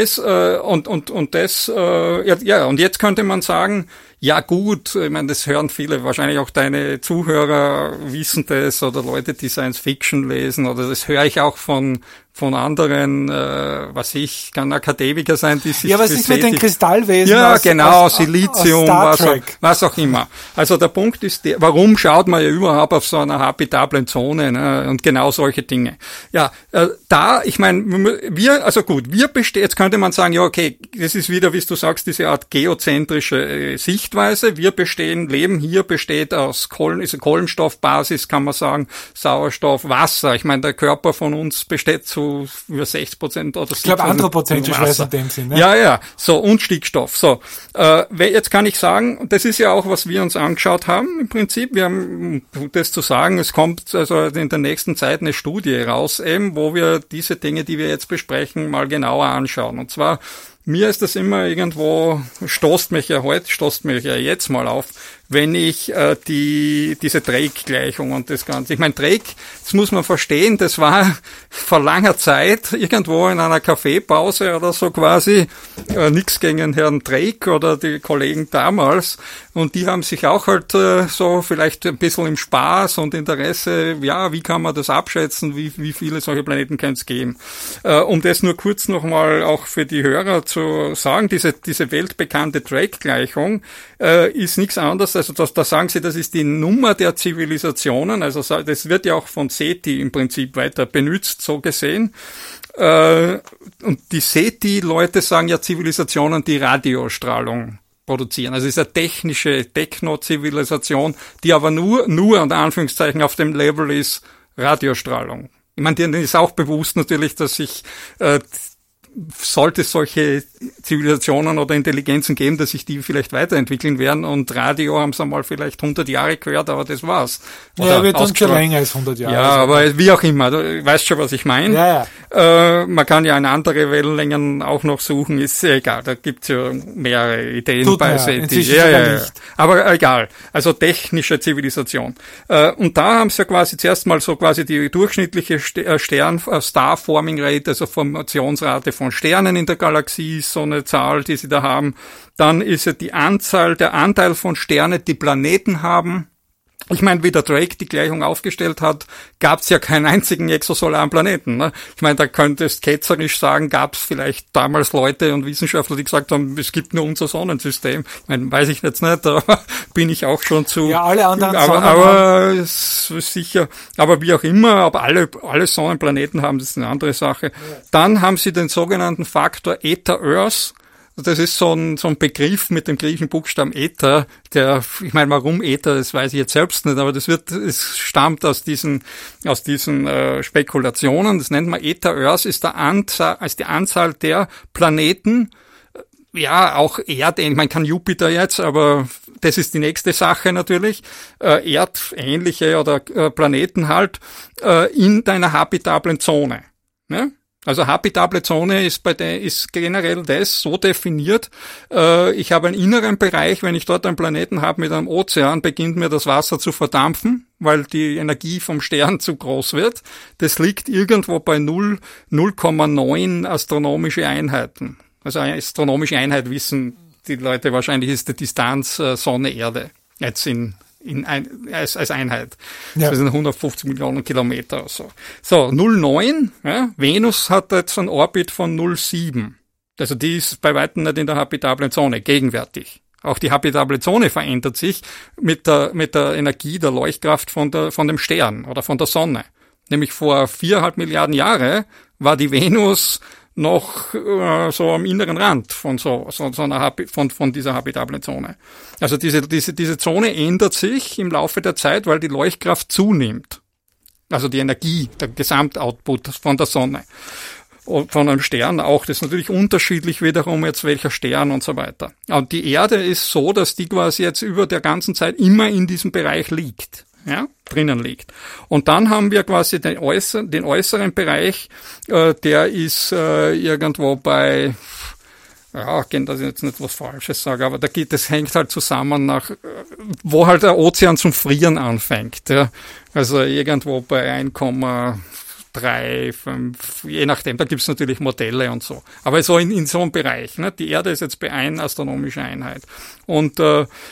jetzt könnte man sagen, ja gut, ich meine, das hören viele, wahrscheinlich auch deine Zuhörer wissen das oder Leute, die Science Fiction lesen, oder das höre ich auch von anderen, kann Akademiker sein, die sich... Ja, was ist mit den Kristallwesen? Ja, genau, Silizium, was auch immer. Also der Punkt ist, warum schaut man ja überhaupt auf so einer habitablen Zone, ne? Und genau solche Dinge. Ja, ich meine, jetzt könnte man sagen, ja okay, das ist wieder, wie du sagst, diese Art geozentrische Sichtweise. Leben hier besteht aus Kohlenstoffbasis, kann man sagen, Sauerstoff, Wasser. Ich meine, der Körper von uns besteht zu über 60% oder so. Ich glaube, anthropozentrisch wäre es in dem Sinn. Ne? Ja, so, und Stickstoff. So, jetzt kann ich sagen, und das ist ja auch, was wir uns angeschaut haben, im Prinzip, wir haben, das zu sagen, es kommt also in der nächsten Zeit eine Studie raus, eben, wo wir diese Dinge, die wir jetzt besprechen, mal genauer anschauen. Und zwar, mir ist das immer irgendwo, stoßt mich ja jetzt mal auf, wenn ich diese Drake-Gleichung und das Ganze. Ich meine, Drake, das muss man verstehen, das war vor langer Zeit irgendwo in einer Kaffeepause oder so quasi, nix gegen den Herrn Drake oder die Kollegen damals. Und die haben sich auch halt so vielleicht ein bisschen im Spaß und Interesse, ja, wie kann man das abschätzen, wie viele solche Planeten kann es geben. Um das nur kurz nochmal auch für die Hörer zu sagen, diese weltbekannte Drake-Gleichung ist nichts anderes also da sagen sie, das ist die Nummer der Zivilisationen, also das wird ja auch von SETI im Prinzip weiter benutzt, so gesehen. Und die SETI-Leute sagen ja Zivilisationen, die Radiostrahlung produzieren. Also es ist eine technische Techno-Zivilisation, die aber nur unter Anführungszeichen auf dem Level ist Radiostrahlung. Ich meine, denen ist auch bewusst natürlich, dass sich sollte es solche Zivilisationen oder Intelligenzen geben, dass sich die vielleicht weiterentwickeln werden, und Radio haben sie einmal vielleicht 100 Jahre gehört, aber das war's. Oder ja, wird dann schon länger als 100 Jahre. Ja, also, aber wie auch immer, du weißt schon, was ich meine. Ja. Man kann ja eine andere Wellenlängen auch noch suchen, ist ja egal, da gibt's ja mehrere Ideen bei SETI. Ja. Aber egal, also technische Zivilisation. Und da haben sie ja quasi zuerst mal so quasi die durchschnittliche Star-Forming Rate, also Formationsrate von Sternen in der Galaxie, so eine Zahl, die sie da haben. Dann ist ja der Anteil von Sternen, die Planeten haben. Ich meine, wie der Drake die Gleichung aufgestellt hat, gab es ja keinen einzigen exosolaren Planeten. Ne? Ich meine, da könntest ketzerisch sagen, gab es vielleicht damals Leute und Wissenschaftler, die gesagt haben, es gibt nur unser Sonnensystem. Ich meine, weiß ich jetzt nicht, aber bin ich auch schon zu... Ja, alle anderen aber es ist sicher, aber wie auch immer, aber alle Sonnenplaneten haben, das ist eine andere Sache. Ja. Dann haben sie den sogenannten Faktor Eta-Earth. Das ist so ein Begriff mit dem griechischen Buchstaben Eta, ich meine, warum Eta, das weiß ich jetzt selbst nicht, aber es stammt aus diesen Spekulationen. Das nennt man Eta-Earth, ist die Anzahl der Planeten, ja, auch Erde, ich meine, kann Jupiter jetzt, aber das ist die nächste Sache natürlich, erdähnliche oder Planeten halt, in deiner habitablen Zone, ne? Also habitable Zone ist generell das so definiert, ich habe einen inneren Bereich, wenn ich dort einen Planeten habe mit einem Ozean, beginnt mir das Wasser zu verdampfen, weil die Energie vom Stern zu groß wird. Das liegt irgendwo bei 0,9 astronomische Einheiten. Also eine astronomische Einheit wissen die Leute wahrscheinlich, ist die Distanz Sonne-Erde jetzt als Einheit. Ja. Das sind 150 Millionen Kilometer oder so. So, 0,9, ja, Venus hat jetzt einen Orbit von 0,7. Also die ist bei weitem nicht in der habitablen Zone, gegenwärtig. Auch die habitable Zone verändert sich mit der Energie, der Leuchtkraft von dem Stern oder von der Sonne. Nämlich vor 4,5 Milliarden Jahren war die Venus noch so am inneren Rand von von dieser habitablen Zone. Also diese Zone ändert sich im Laufe der Zeit, weil die Leuchtkraft zunimmt. Also die Energie, der Gesamtoutput von der Sonne. Und von einem Stern auch. Das ist natürlich unterschiedlich wiederum jetzt welcher Stern und so weiter. Und die Erde ist so, dass die quasi jetzt über der ganzen Zeit immer in diesem Bereich liegt. Ja, drinnen liegt. Und dann haben wir quasi den äußeren Bereich, der ist irgendwo bei, ja, dass ich jetzt nicht was Falsches sage, aber das hängt halt zusammen wo halt der Ozean zum Frieren anfängt. Ja. Also irgendwo bei 1,3, 5, je nachdem, da gibt's natürlich Modelle und so. Aber so in so einem Bereich. Ne? Die Erde ist jetzt bei 1 astronomischer Einheit. Und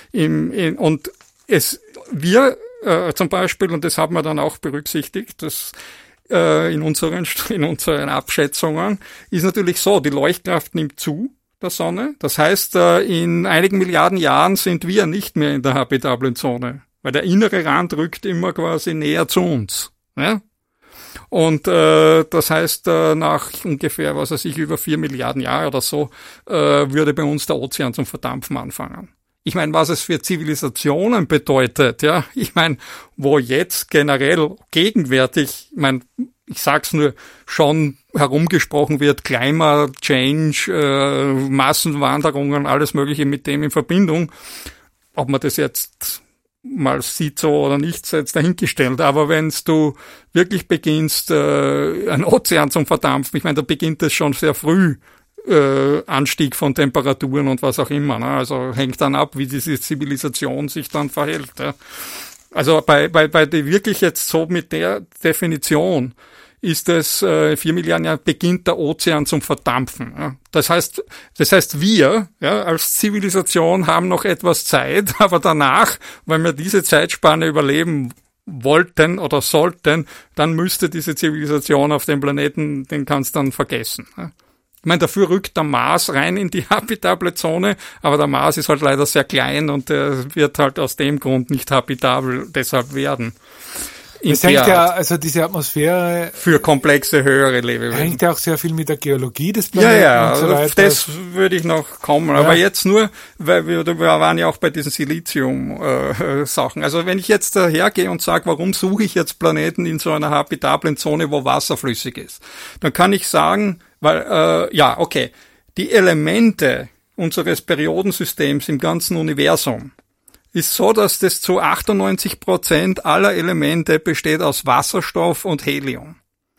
zum Beispiel, und das haben wir dann auch berücksichtigt, dass in unseren Abschätzungen ist natürlich so, die Leuchtkraft nimmt zu der Sonne. Das heißt, in einigen Milliarden Jahren sind wir nicht mehr in der habitablen Zone, weil der innere Rand rückt immer quasi näher zu uns. Ja? Und das heißt, nach ungefähr, über 4 Milliarden Jahren oder so, würde bei uns der Ozean zum Verdampfen anfangen. Ich meine, was es für Zivilisationen bedeutet, ja. Ich meine, wo jetzt generell gegenwärtig, ich sag's nur, schon herumgesprochen wird, Climate Change, Massenwanderungen, alles Mögliche mit dem in Verbindung. Ob man das jetzt mal sieht so oder nicht, sei jetzt dahingestellt. Aber wenn du wirklich beginnst, einen Ozean zum Verdampfen, ich meine, da beginnt es schon sehr früh, Anstieg von Temperaturen und was auch immer. Ne? Also hängt dann ab, wie diese Zivilisation sich dann verhält. Ja? Also bei die wirklich jetzt so mit der Definition ist es 4 Milliarden Jahre beginnt der Ozean zum Verdampfen. Ja? Das heißt wir als Zivilisation haben noch etwas Zeit, aber danach, wenn wir diese Zeitspanne überleben wollten oder sollten, dann müsste diese Zivilisation auf dem Planeten, den kannst du dann vergessen. Ja? meine, dafür rückt der Mars rein in die habitable Zone, aber der Mars ist halt leider sehr klein und der wird halt aus dem Grund nicht habitabel deshalb werden. Es hängt ja, also diese Atmosphäre für komplexe höhere Lebewesen. Hängt ja auch sehr viel mit der Geologie des Planeten und so weiter. Das würde ich noch kommen. Aber jetzt nur, weil wir waren ja auch bei diesen Silizium-Sachen. Also wenn ich jetzt hergehe und sage, warum suche ich jetzt Planeten in so einer habitablen Zone, wo Wasser flüssig ist, dann kann ich sagen, weil, die Elemente unseres Periodensystems im ganzen Universum ist so, dass das zu 98% aller Elemente besteht aus Wasserstoff und Helium.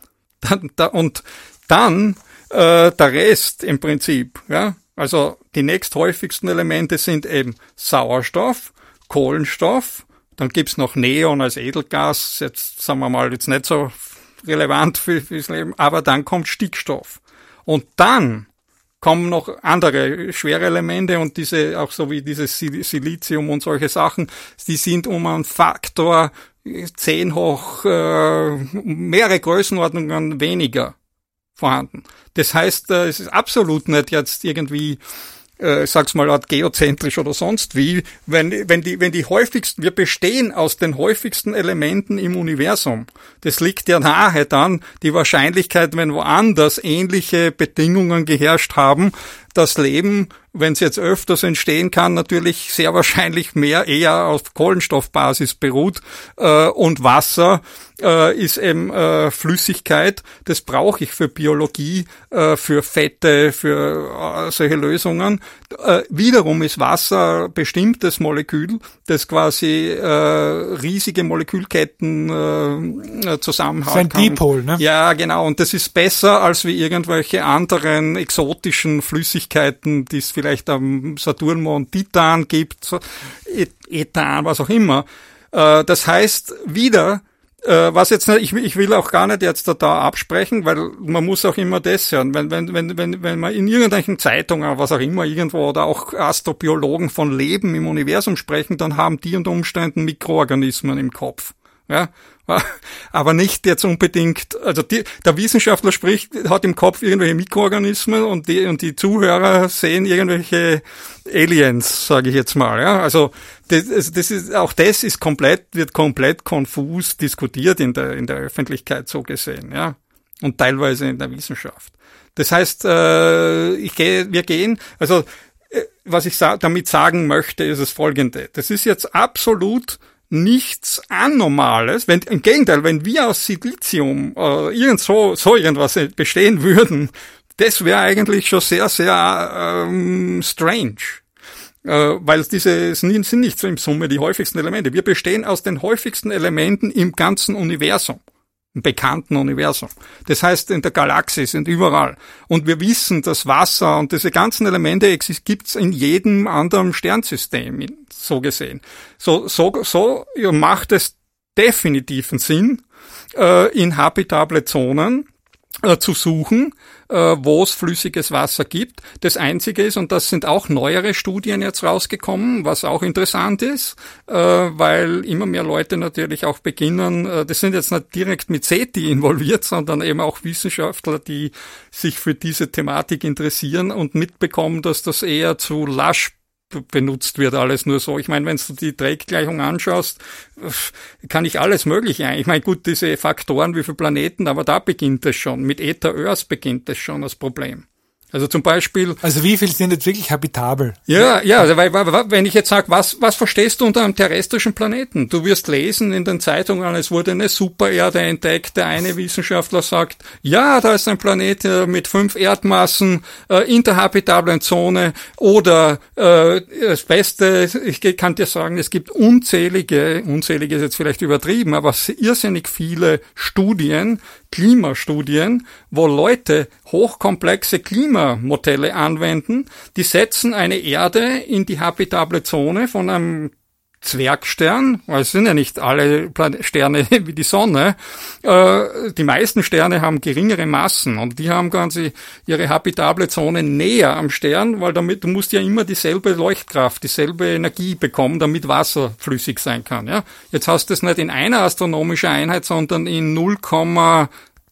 Und dann der Rest im Prinzip, ja, also die nächsthäufigsten Elemente sind eben Sauerstoff, Kohlenstoff, dann gibt's noch Neon als Edelgas, jetzt sagen wir mal jetzt nicht so relevant fürs Leben, aber dann kommt Stickstoff. Und dann kommen noch andere schwere Elemente und diese, auch so wie dieses Silizium und solche Sachen, die sind um einen Faktor 10 hoch, mehrere Größenordnungen weniger vorhanden. Das heißt, es ist absolut nicht jetzt irgendwie, sag's mal, Art geozentrisch oder sonst wie, wenn die häufigsten, wir bestehen aus den häufigsten Elementen im Universum. Das liegt ja nahe dann, die Wahrscheinlichkeit, wenn woanders ähnliche Bedingungen geherrscht haben, das Leben, wenn es jetzt öfters entstehen kann, natürlich sehr wahrscheinlich eher auf Kohlenstoffbasis beruht, und Wasser ist eben Flüssigkeit. Das brauche ich für Biologie, für Fette, für solche Lösungen. Wiederum ist Wasser ein bestimmtes Molekül, das quasi riesige Molekülketten zusammenhalten kann. Ein Dipol, ne? Ja, genau. Und das ist besser als wie irgendwelche anderen exotischen Flüssigkeiten, die es vielleicht am Saturnmond Titan gibt, Ethan, was auch immer. Das heißt wieder, was jetzt nicht, ich will auch gar nicht jetzt da absprechen, weil man muss auch immer das hören. Wenn man in irgendwelchen Zeitungen, was auch immer, irgendwo oder auch Astrobiologen von Leben im Universum sprechen, dann haben die unter Umständen Mikroorganismen im Kopf. Ja, aber nicht jetzt unbedingt, also der Wissenschaftler hat im Kopf irgendwelche Mikroorganismen und die Zuhörer sehen irgendwelche Aliens, sage ich jetzt mal, ja. Also das wird komplett konfus diskutiert in der Öffentlichkeit so gesehen, ja. Und teilweise in der Wissenschaft. Das heißt, was ich damit sagen möchte, ist das Folgende. Das ist jetzt absolut nichts Anormales. Im Gegenteil, wenn wir aus Silizium irgendwas bestehen würden, das wäre eigentlich schon sehr, sehr strange. Weil diese sind nicht so in Summe die häufigsten Elemente. Wir bestehen aus den häufigsten Elementen im ganzen Universum. Im bekannten Universum. Das heißt, in der Galaxis und überall. Und wir wissen, dass Wasser und diese ganzen Elemente gibt's in jedem anderen Sternsystem, so gesehen. So macht es definitiven Sinn, in habitable Zonen zu suchen, wo es flüssiges Wasser gibt. Das Einzige ist, und das sind auch neuere Studien jetzt rausgekommen, was auch interessant ist, weil immer mehr Leute natürlich auch beginnen, das sind jetzt nicht direkt mit SETI involviert, sondern eben auch Wissenschaftler, die sich für diese Thematik interessieren und mitbekommen, dass das eher zu lasch benutzt wird, alles nur so. Ich meine, wenn du die Drake-Gleichung anschaust, kann ich alles Mögliche ein. Ich meine, gut, diese Faktoren, wie viele Planeten, aber da beginnt es schon. Mit Eta Earth beginnt es schon das Problem. Also zum Beispiel. Also wie viel sind jetzt wirklich habitabel? Ja, weil wenn ich jetzt sage, was verstehst du unter einem terrestrischen Planeten? Du wirst lesen in den Zeitungen, es wurde eine Supererde entdeckt. Der eine Wissenschaftler sagt, ja, da ist ein Planet mit 5 Erdmassen in der habitablen Zone. Oder das Beste, ich kann dir sagen, es gibt unzählige ist jetzt vielleicht übertrieben, aber irrsinnig viele Klimastudien, wo Leute hochkomplexe Klimamodelle anwenden, die setzen eine Erde in die habitable Zone von einem Zwergstern, weil es sind ja nicht alle Sterne wie die Sonne, die meisten Sterne haben geringere Massen und die haben quasi ihre habitable Zone näher am Stern, weil du musst ja immer dieselbe Leuchtkraft, dieselbe Energie bekommen, damit Wasser flüssig sein kann. Ja? Jetzt hast du es nicht in einer astronomischen Einheit, sondern in 0,3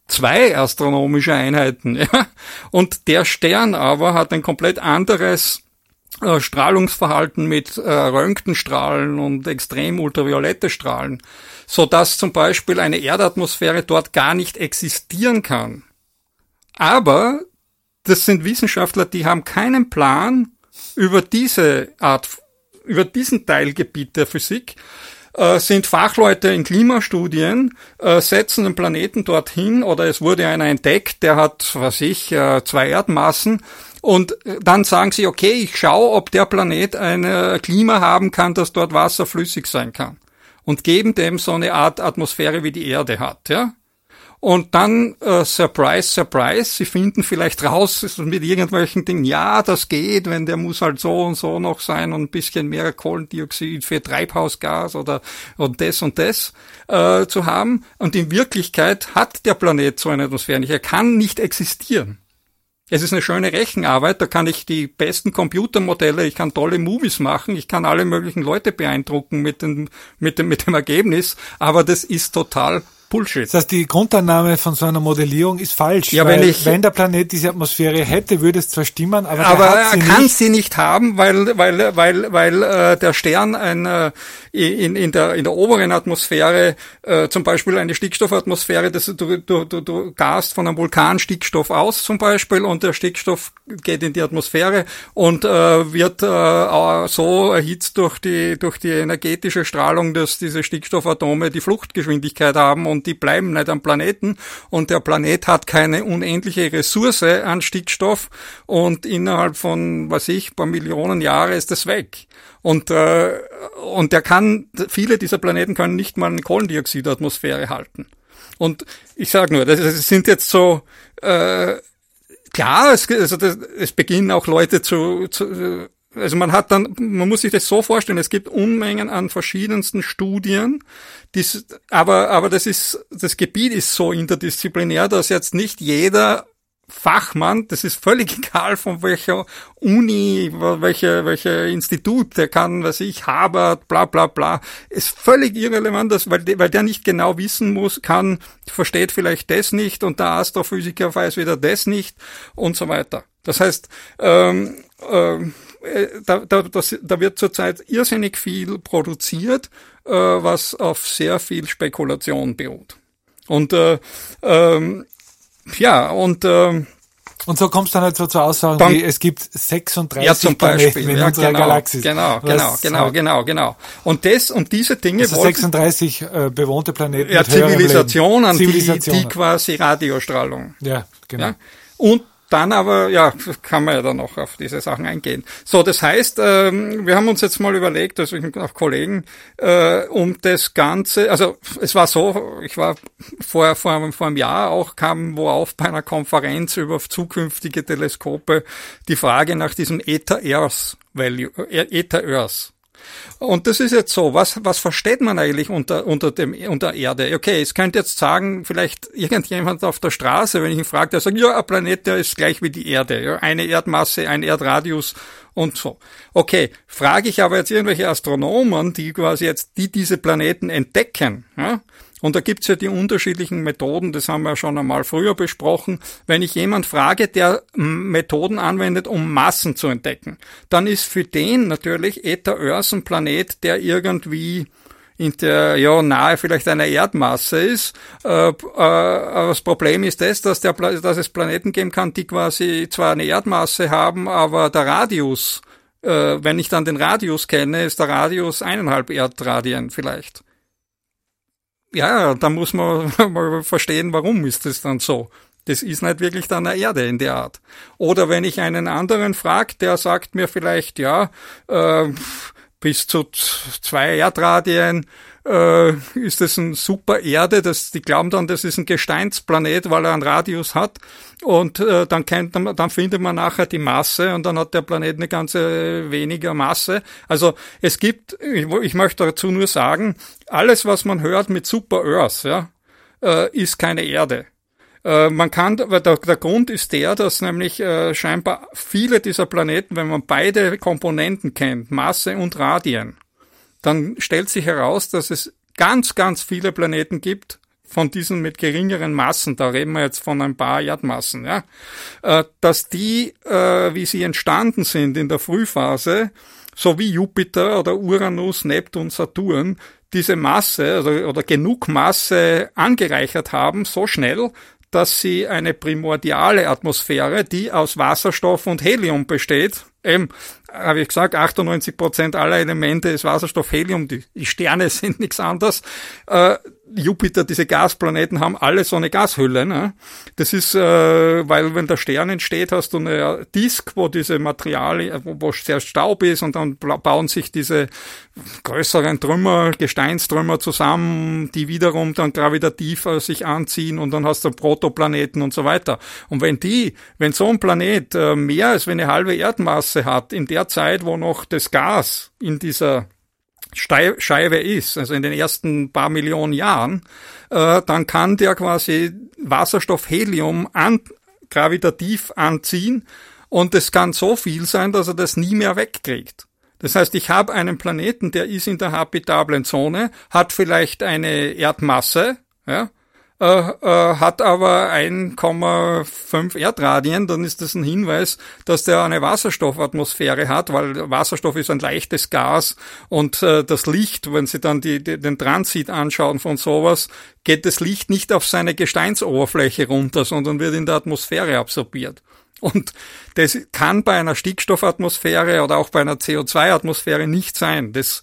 2 astronomische Einheiten. Ja? Und der Stern aber hat ein komplett anderes Strahlungsverhalten mit Röntgenstrahlen und extrem ultraviolette Strahlen, so dass zum Beispiel eine Erdatmosphäre dort gar nicht existieren kann. Aber das sind Wissenschaftler, die haben keinen Plan über diesen Teilgebiet der Physik, sind Fachleute in Klimastudien, setzen den Planeten dorthin, oder es wurde einer entdeckt, der hat, 2 Erdmassen, und dann sagen sie, okay, ich schaue, ob der Planet ein Klima haben kann, dass dort Wasser flüssig sein kann. Und geben dem so eine Art Atmosphäre, wie die Erde hat, ja. Und dann, surprise, surprise, sie finden vielleicht raus mit irgendwelchen Dingen, ja, das geht, wenn der muss halt so und so noch sein und ein bisschen mehr Kohlendioxid für Treibhausgas und das zu haben. Und in Wirklichkeit hat der Planet so eine Atmosphäre nicht. Er kann nicht existieren. Es ist eine schöne Rechenarbeit, da kann ich die besten Computermodelle, ich kann tolle Movies machen, ich kann alle möglichen Leute beeindrucken mit dem Ergebnis, aber das ist total Bullshit. Das heißt, die Grundannahme von so einer Modellierung ist falsch, ja, weil wenn der Planet diese Atmosphäre hätte, würde es zwar stimmen, aber er kann sie nicht haben, weil der Stern in der oberen Atmosphäre zum Beispiel eine Stickstoffatmosphäre, du gast von einem Vulkan Stickstoff aus zum Beispiel, und der Stickstoff geht in die Atmosphäre und wird so erhitzt durch die energetische Strahlung, dass diese Stickstoffatome die Fluchtgeschwindigkeit haben und die bleiben nicht am Planeten, und der Planet hat keine unendliche Ressource an Stickstoff, und innerhalb von, paar Millionen Jahre ist es weg. Und viele dieser Planeten können nicht mal eine Kohlendioxidatmosphäre halten. Und ich sage nur, das sind jetzt so, klar, es beginnen auch Leute also man muss sich das so vorstellen, es gibt Unmengen an verschiedensten Studien, aber das Gebiet ist so interdisziplinär, dass jetzt nicht jeder Fachmann, das ist völlig egal von welcher Uni, welcher Institut, der kann, Harvard, bla bla bla, ist völlig irrelevant, weil der nicht genau wissen versteht vielleicht das nicht, und der Astrophysiker weiß wieder das nicht und so weiter. Das heißt, da wird zurzeit irrsinnig viel produziert, was auf sehr viel Spekulation beruht. Und und so kommst du dann halt so zur Aussage, wie es gibt 36 Planeten in unserer Galaxis. Genau. Und diese Dinge, also 36 bewohnte Planeten. Ja, Zivilisationen, die quasi Radiostrahlung. Ja, genau. Ja? Und dann aber, kann man ja dann noch auf diese Sachen eingehen. So, das heißt, wir haben uns jetzt mal überlegt, also auch Kollegen, um das Ganze, also es war so, ich war vor einem Jahr auch, kam wo auf bei einer Konferenz über zukünftige Teleskope die Frage nach diesem Eta-Earth Value, Eta-Earth. Und das ist jetzt so, was versteht man eigentlich unter Erde? Okay, es könnte jetzt sagen, vielleicht irgendjemand auf der Straße, wenn ich ihn frage, der sagt, ja, ein Planet, der ist gleich wie die Erde, ja, eine Erdmasse, ein Erdradius und so. Okay, frage ich aber jetzt irgendwelche Astronomen, die diese Planeten entdecken, ja? Und da gibt's ja die unterschiedlichen Methoden, das haben wir schon einmal früher besprochen. Wenn ich jemand frage, der Methoden anwendet, um Massen zu entdecken, dann ist für den natürlich Eta-Earth ein Planet, der irgendwie nahe vielleicht einer Erdmasse ist. Das Problem ist dass es Planeten geben kann, die quasi zwar eine Erdmasse haben, aber der Radius, wenn ich dann den Radius kenne, ist der Radius 1,5 Erdradien vielleicht. Ja, da muss man mal verstehen, warum ist das dann so. Das ist nicht wirklich dann eine Erde in der Art. Oder wenn ich einen anderen frage, der sagt mir vielleicht, bis zu 2 Erdradien ist das eine super Erde, die glauben dann, das ist ein Gesteinsplanet, weil er einen Radius hat, und dann findet man nachher die Masse, und dann hat der Planet eine ganze weniger Masse. Also es gibt, ich möchte dazu nur sagen, alles, was man hört mit Super Earth, ist keine Erde. Der Grund ist dass nämlich scheinbar viele dieser Planeten, wenn man beide Komponenten kennt, Masse und Radien, dann stellt sich heraus, dass es ganz, ganz viele Planeten gibt, von diesen mit geringeren Massen, da reden wir jetzt von ein paar Erdmassen, ja, dass die, wie sie entstanden sind in der Frühphase, so wie Jupiter oder Uranus, Neptun, Saturn, diese Masse oder genug Masse angereichert haben, so schnell, dass sie eine primordiale Atmosphäre, die aus Wasserstoff und Helium besteht, eben, habe ich gesagt, 98% aller Elemente ist Wasserstoff, Helium, die Sterne sind nichts anderes. Jupiter, diese Gasplaneten haben alle so eine Gashülle. Ne? Das ist, weil wenn der Stern entsteht, hast du eine Disk, wo diese Materialien, wo sehr Staub ist und dann bauen sich diese größeren Trümmer, Gesteinstrümmer zusammen, die wiederum dann gravitativ sich anziehen und dann hast du Protoplaneten und so weiter. Und wenn so ein Planet mehr als eine halbe Erdmasse hat, in der Zeit, wo noch das Gas in dieser Scheibe ist, also in den ersten paar Millionen Jahren, dann kann der quasi Wasserstoff, Helium gravitativ anziehen und es kann so viel sein, dass er das nie mehr wegkriegt. Das heißt, ich habe einen Planeten, der ist in der habitablen Zone, hat vielleicht eine Erdmasse, ja, hat aber 1,5 Erdradien, dann ist das ein Hinweis, dass der eine Wasserstoffatmosphäre hat, weil Wasserstoff ist ein leichtes Gas und das Licht, wenn Sie dann den Transit anschauen von sowas, geht das Licht nicht auf seine Gesteinsoberfläche runter, sondern wird in der Atmosphäre absorbiert. Und das kann bei einer Stickstoffatmosphäre oder auch bei einer CO2-Atmosphäre nicht sein. Das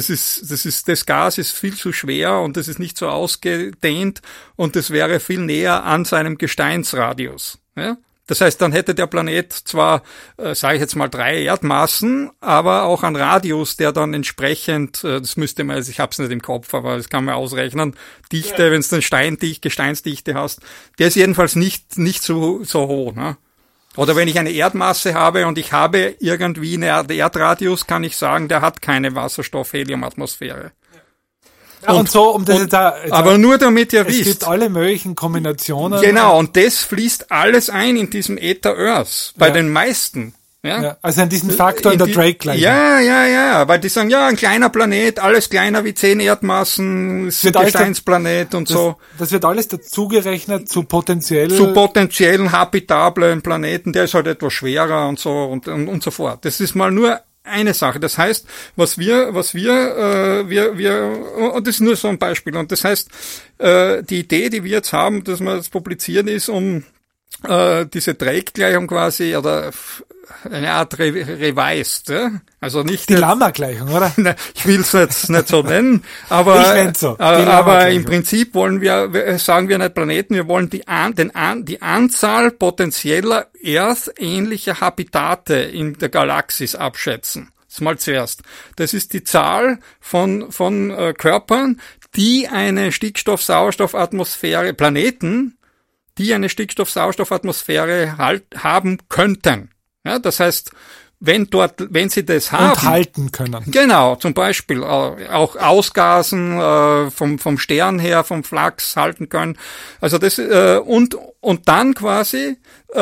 Gas ist viel zu schwer und das ist nicht so ausgedehnt und das wäre viel näher an seinem Gesteinsradius. Ja? Das heißt, dann hätte der Planet zwar, sage ich jetzt mal, 3 Erdmassen, aber auch einen Radius, der dann entsprechend, das müsste man, also ich hab's nicht im Kopf, aber das kann man ausrechnen, Dichte, wenn du eine Gesteinsdichte hast, der ist jedenfalls nicht so hoch, ne? Oder wenn ich eine Erdmasse habe und ich habe irgendwie einen Erdradius, kann ich sagen, der hat keine Wasserstoff-Helium-Atmosphäre. Ja, und so, um das jetzt aber nur damit ihr wisst. Es gibt alle möglichen Kombinationen. Genau, und das fließt alles ein in diesem Ether Earth, bei den meisten. Ja? Also in diesem Faktor in der Drake-Gleichung. Ja, weil die sagen, ja, ein kleiner Planet, alles kleiner wie 10 Erdmassen, ist ein Gesteinsplanet und so. Das wird alles dazugerechnet zu potenziellen habitablen Planeten, der ist halt etwas schwerer und so und so fort. Das ist mal nur eine Sache. Das heißt, und das ist nur so ein Beispiel. Und das heißt, die Idee, die wir jetzt haben, dass wir das publizieren, ist, um diese Drake-Gleichung quasi oder eine Art revised, ja? Also nicht die Lambda-Gleichung, oder? Ich will es jetzt nicht so nennen, aber ich nenn's so. Aber im Prinzip sagen wir nicht Planeten, wir wollen die Anzahl potenzieller Earth-ähnlicher Habitate in der Galaxis abschätzen. Das mal zuerst. Das ist die Zahl von Körpern, die eine Stickstoff-Sauerstoff-Atmosphäre, Planeten, die eine Stickstoff-Sauerstoff-Atmosphäre haben könnten. Ja, das heißt, wenn sie das haben. Und halten können. Genau, zum Beispiel auch ausgasen, vom Stern her, vom Flachs halten können. Also das, und dann quasi,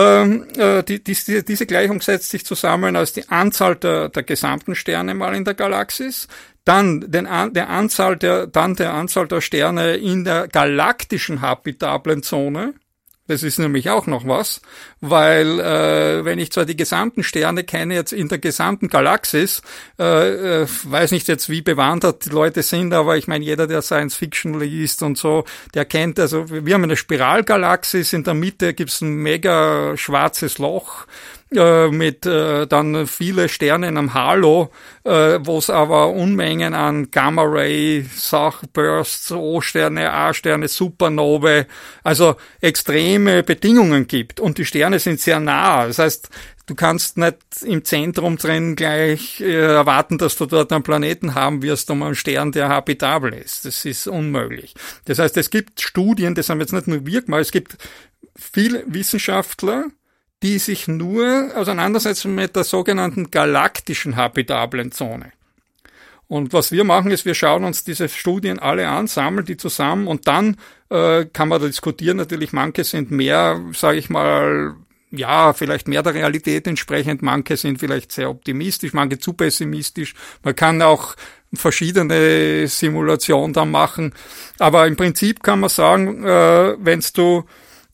diese Gleichung setzt sich zusammen aus die Anzahl der gesamten Sterne mal in der Galaxis, dann der Anzahl der Sterne in der galaktischen habitablen Zone. Das ist nämlich auch noch was, weil wenn ich zwar die gesamten Sterne kenne, jetzt in der gesamten Galaxis, weiß nicht jetzt, wie bewandert die Leute sind, aber ich meine, jeder, der Science Fiction liest und so, der kennt, also wir haben eine Spiralgalaxis, in der Mitte gibt's ein mega schwarzes Loch, mit dann viele Sterne in einem Halo, wo es aber Unmengen an Gamma-Ray, Bursts, O-Sterne, A-Sterne, Supernovae, also extreme Bedingungen gibt. Und die Sterne sind sehr nah. Das heißt, du kannst nicht im Zentrum drin gleich erwarten, dass du dort einen Planeten haben wirst, um einen Stern, der habitabel ist. Das ist unmöglich. Das heißt, es gibt Studien, das haben jetzt nicht nur wir gemacht, es gibt viele Wissenschaftler, die sich nur auseinandersetzen mit der sogenannten galaktischen habitablen Zone. Und was wir machen, ist, wir schauen uns diese Studien alle an, sammeln die zusammen und dann kann man da diskutieren. Natürlich, manche sind mehr, sage ich mal, ja, vielleicht mehr der Realität entsprechend, manche sind vielleicht sehr optimistisch, manche zu pessimistisch. Man kann auch verschiedene Simulationen dann machen. Aber im Prinzip kann man sagen, wenn's du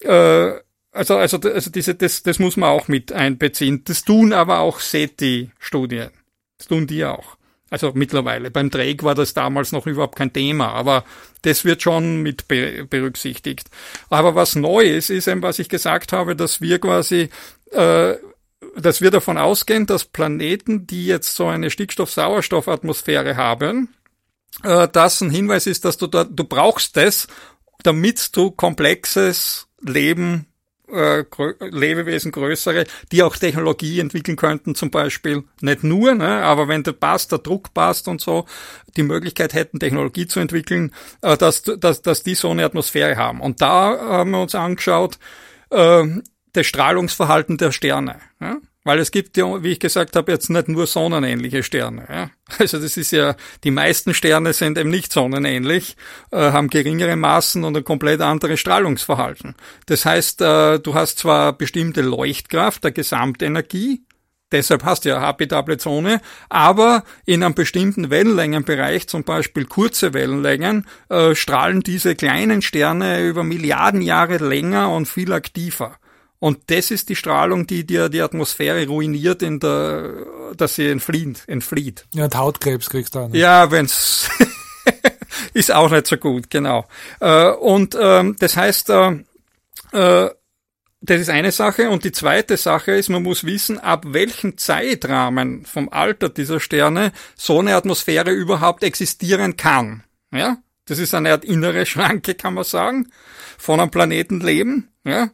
das muss man auch mit einbeziehen. Das tun aber auch SETI-Studien. Das tun die auch. Also mittlerweile. Beim Drake war das damals noch überhaupt kein Thema, aber das wird schon mit berücksichtigt. Aber was neu ist eben, was ich gesagt habe, dass wir quasi, dass wir davon ausgehen, dass Planeten, die jetzt so eine Stickstoff-Sauerstoff-Atmosphäre haben, das ein Hinweis ist, dass du brauchst das, damit du komplexes Leben Lebewesen größere, die auch Technologie entwickeln könnten, zum Beispiel nicht nur, ne, aber wenn der Druck passt und so, die Möglichkeit hätten, Technologie zu entwickeln, dass die so eine Atmosphäre haben. Und da haben wir uns angeschaut, das Strahlungsverhalten der Sterne. Ja? Weil es gibt ja, wie ich gesagt habe, jetzt nicht nur sonnenähnliche Sterne. Ja? Also das ist ja, die meisten Sterne sind eben nicht sonnenähnlich, haben geringere Massen und ein komplett anderes Strahlungsverhalten. Das heißt, du hast zwar bestimmte Leuchtkraft der Gesamtenergie, deshalb hast du ja habitable Zone, aber in einem bestimmten Wellenlängenbereich, zum Beispiel kurze Wellenlängen, strahlen diese kleinen Sterne über Milliarden Jahre länger und viel aktiver. Und das ist die Strahlung, die dir die Atmosphäre ruiniert, dass sie entflieht. Ja, und Hautkrebs kriegst du auch nicht. Ja, wenn's ist auch nicht so gut, genau. Das heißt, das ist eine Sache. Und die zweite Sache ist, man muss wissen, ab welchem Zeitrahmen vom Alter dieser Sterne so eine Atmosphäre überhaupt existieren kann. Ja? Das ist eine Art innere Schranke, kann man sagen, von einem Planetenleben. Ja,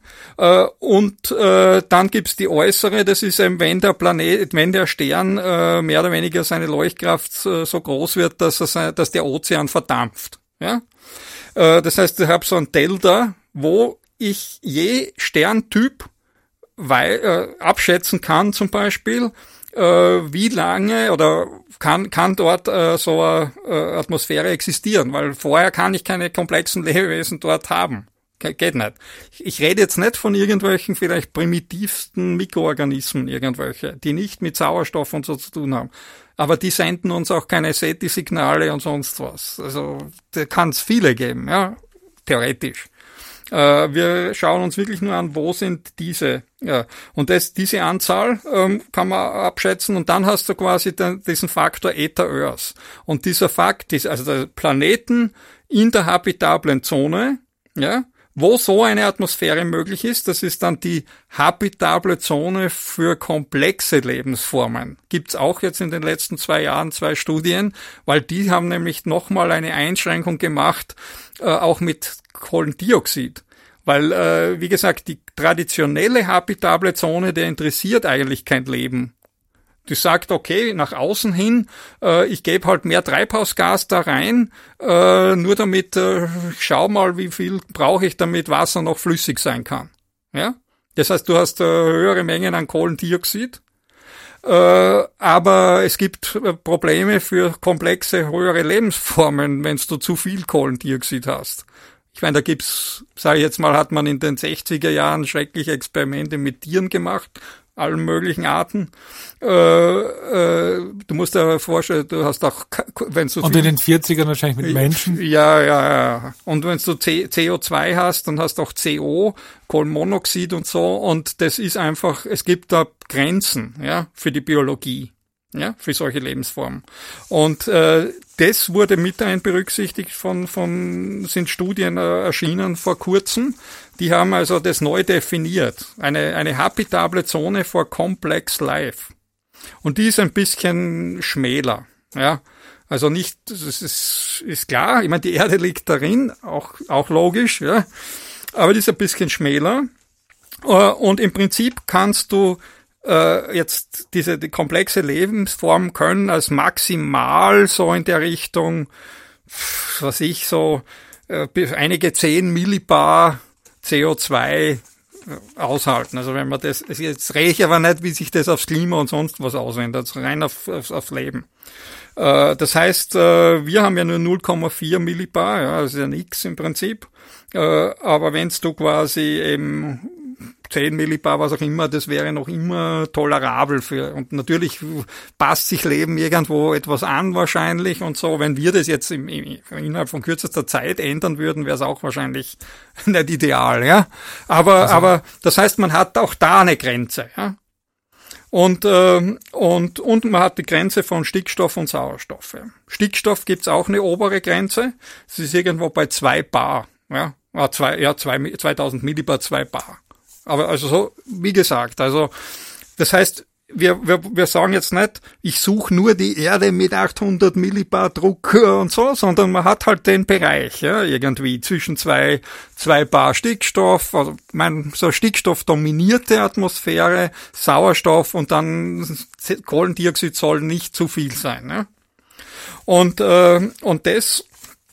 dann gibt's die äußere, das ist eben, wenn der Stern mehr oder weniger seine Leuchtkraft so groß wird, dass der Ozean verdampft. Ja, das heißt, ich habe so ein Delta, wo ich je Sterntyp abschätzen kann, zum Beispiel, wie lange oder kann dort so eine Atmosphäre existieren, weil vorher kann ich keine komplexen Lebewesen dort haben. Geht nicht. Ich rede jetzt nicht von irgendwelchen vielleicht primitivsten Mikroorganismen, irgendwelche, die nicht mit Sauerstoff und so zu tun haben. Aber die senden uns auch keine SETI-Signale und sonst was. Also da kann es viele geben, ja, theoretisch. Wir schauen uns wirklich nur an, wo sind diese, ja. Und diese Anzahl kann man abschätzen und dann hast du quasi diesen Faktor Eta Earth. Und dieser Fakt ist, also der Planeten in der habitablen Zone, ja, wo so eine Atmosphäre möglich ist, das ist dann die habitable Zone für komplexe Lebensformen. Gibt's auch jetzt in den letzten 2 Jahren 2 Studien, weil die haben nämlich nochmal eine Einschränkung gemacht, auch mit Kohlendioxid. Weil, wie gesagt, die traditionelle habitable Zone, der interessiert eigentlich kein Leben. Die sagt, okay, nach außen hin, ich gebe halt mehr Treibhausgas da rein, nur damit, schau mal, wie viel brauche ich, damit Wasser noch flüssig sein kann. Ja? Das heißt, du hast höhere Mengen an Kohlendioxid, aber es gibt Probleme für komplexe, höhere Lebensformen, wenn du zu viel Kohlendioxid hast. Ich meine, da gibt's, sage ich jetzt mal, hat man in den 60er Jahren schreckliche Experimente mit Tieren gemacht, allen möglichen Arten. Du musst dir vorstellen, du hast auch, wenn du und in den 40ern wahrscheinlich mit Menschen. Ja. Und wenn du CO2 hast, dann hast du auch CO, Kohlenmonoxid und so. Und das ist einfach, es gibt da Grenzen, ja, für die Biologie, ja, für solche Lebensformen. Und das wurde mit berücksichtigt sind Studien erschienen vor kurzem. Die haben also das neu definiert. Eine habitable Zone for complex life. Und die ist ein bisschen schmäler, ja. Also nicht, das ist klar, ich meine, die Erde liegt darin, auch logisch, ja. Aber die ist ein bisschen schmäler. Und im Prinzip kannst du jetzt die komplexe Lebensform können als maximal so in der Richtung, einige 10 Millibar CO2 aushalten. Also wenn man jetzt rede ich aber nicht, wie sich das aufs Klima und sonst was auswendet, rein aufs Leben. Das heißt, wir haben ja nur 0,4 Millibar, ja, das ist ja nix im Prinzip. Aber wenn du quasi eben 10 Millibar, was auch immer, das wäre noch immer tolerabel und natürlich passt sich Leben irgendwo etwas an wahrscheinlich und so. Wenn wir das jetzt innerhalb von kürzester Zeit ändern würden, wäre es auch wahrscheinlich nicht ideal, ja. Aber das heißt, man hat auch da eine Grenze, ja. Und man hat die Grenze von Stickstoff und Sauerstoff. Ja. Stickstoff gibt's auch eine obere Grenze. Es ist irgendwo bei 2 Bar. Ja, 2000 Millibar, 2 Bar. Aber also so, wie gesagt, also das heißt, wir sagen jetzt nicht, ich suche nur die Erde mit 800 Millibar Druck und so, sondern man hat halt den Bereich, ja, irgendwie zwischen 2 Bar Stickstoff, also so stickstoffdominierte Atmosphäre, Sauerstoff und dann Kohlendioxid soll nicht zu viel sein, ja. Und das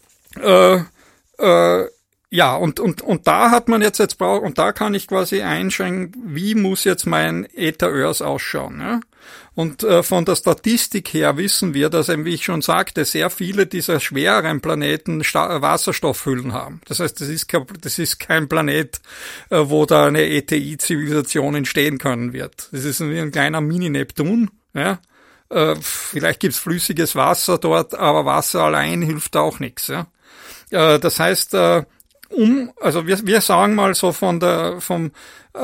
ja, und da hat man jetzt und da kann ich quasi einschränken, wie muss jetzt mein Eta-Earth ausschauen, ja? Und von der Statistik her wissen wir, dass eben, wie ich schon sagte, sehr viele dieser schwereren Planeten Wasserstoffhüllen haben. Das heißt, das ist kein Planet, wo da eine ETI-Zivilisation entstehen können wird. Das ist wie ein kleiner Mini-Neptun, ja? Vielleicht gibt's flüssiges Wasser dort, aber Wasser allein hilft auch nichts, ja? Das heißt, also wir sagen mal so von dem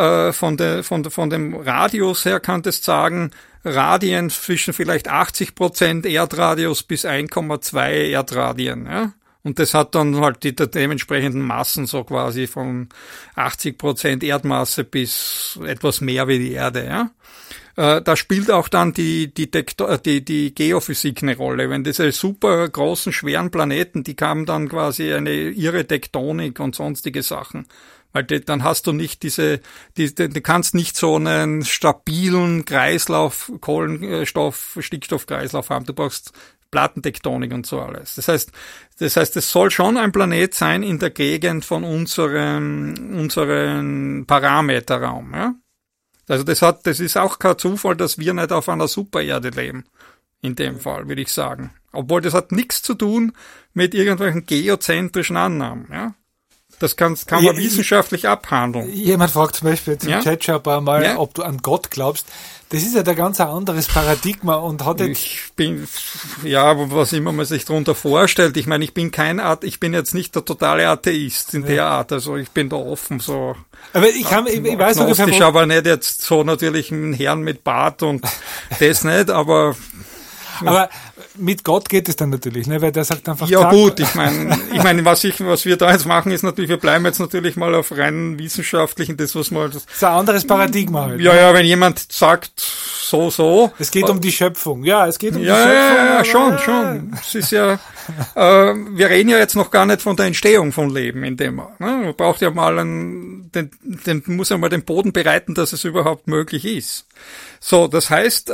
Radius her kann das sagen, Radien zwischen vielleicht 80% Erdradius bis 1,2 Erdradien, ja. Und das hat dann halt die dementsprechenden Massen so quasi von 80% Erdmasse bis etwas mehr wie die Erde, ja. Da spielt auch dann die Geophysik eine Rolle. Wenn diese super großen, schweren Planeten, die haben dann quasi eine irre Tektonik und sonstige Sachen. Weil dann hast du nicht du kannst nicht so einen stabilen Kreislauf, Kohlenstoff, Stickstoffkreislauf haben. Du brauchst Plattentektonik und so alles. Das heißt, es soll schon ein Planet sein in der Gegend von unseren Parameterraum, ja. Also das ist auch kein Zufall, dass wir nicht auf einer Supererde leben. In dem Fall, würde ich sagen. Obwohl das hat nichts zu tun mit irgendwelchen geozentrischen Annahmen, ja. Das kann man wissenschaftlich abhandeln. Jemand fragt zum Beispiel jetzt im Chat schon ein paar Mal, ob du an Gott glaubst. Das ist ja ein ganz anderes Paradigma und hat jetzt... was immer man sich darunter vorstellt. Ich meine, ich bin jetzt nicht der totale Atheist in der Art. Also ich bin da offen so. Aber ich weiß ungefähr... aber nicht jetzt so natürlich ein Herrn mit Bart und das nicht, aber... Aber mit Gott geht es dann natürlich, ne, weil der sagt einfach. Ja gut, ich meine, was wir da jetzt machen, ist natürlich, wir bleiben jetzt natürlich mal auf rein wissenschaftlichen, das ist ein anderes Paradigma halt. Ja, wenn jemand sagt, so. Es geht um die Schöpfung. Ja, es geht um die Schöpfung. Ja, schon. Es ist ja, wir reden ja jetzt noch gar nicht von der Entstehung von Leben in dem, ne? Man braucht ja mal muss ja mal den Boden bereiten, dass es überhaupt möglich ist. So, das heißt,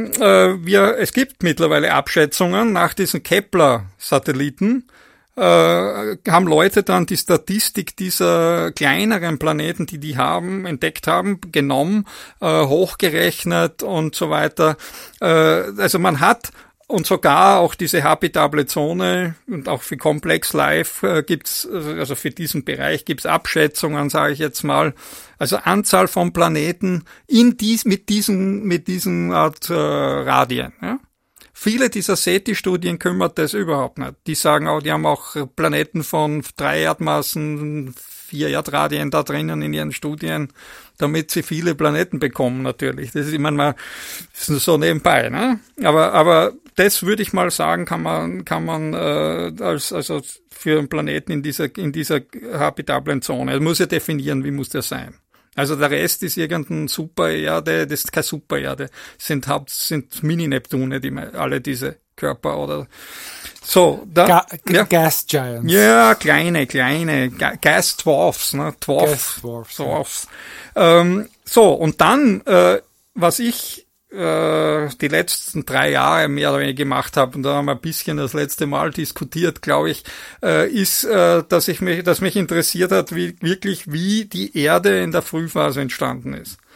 es gibt mittlerweile Abschätzungen nach diesen Kepler-Satelliten, haben Leute dann die Statistik dieser kleineren Planeten, die haben, entdeckt haben, genommen, hochgerechnet und so weiter. Also man hat und sogar auch diese habitable Zone und auch für Complex Life gibt's, also für diesen Bereich gibt's Abschätzungen, sage ich jetzt mal. Also Anzahl von Planeten mit diesen Art Radien. Ja? Viele dieser SETI-Studien kümmert das überhaupt nicht. Die sagen auch, die haben auch Planeten von 3 Erdmassen, 4 Erdradien da drinnen in ihren Studien, damit sie viele Planeten bekommen natürlich. Das ist immer mal so nebenbei, ne? Aber das würde ich mal sagen, kann man also für einen Planeten in dieser habitablen Zone. Also muss ja definieren, wie muss der sein. Also der Rest ist irgendein Supererde, das ist keine Supererde, sind Mini-Neptune, alle diese Körper oder so. Gas Giants. Ja, kleine Gas Dwarfs, ne? Dwarfs. So, und dann, was ich die letzten 3 Jahre mehr oder weniger gemacht habe, und da haben wir ein bisschen das letzte Mal diskutiert, glaube ich, ist, dass mich interessiert hat, wie die Erde in der Frühphase entstanden ist.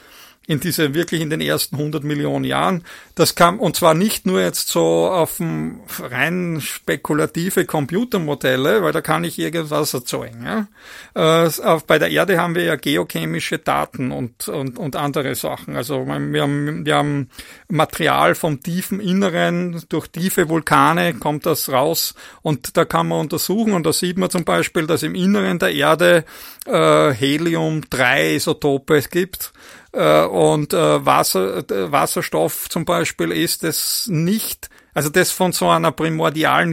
wirklich in den ersten 100 Millionen Jahren. Das kam, und zwar nicht nur jetzt so auf rein spekulative Computermodelle, weil da kann ich irgendwas erzeugen. Ja? Bei der Erde haben wir ja geochemische Daten und andere Sachen. Also wir haben Material vom tiefen Inneren, durch tiefe Vulkane kommt das raus und da kann man untersuchen und da sieht man zum Beispiel, dass im Inneren der Erde Helium-3-Isotope gibt. Und Wasserstoff zum Beispiel ist es nicht, also das von so einer primordialen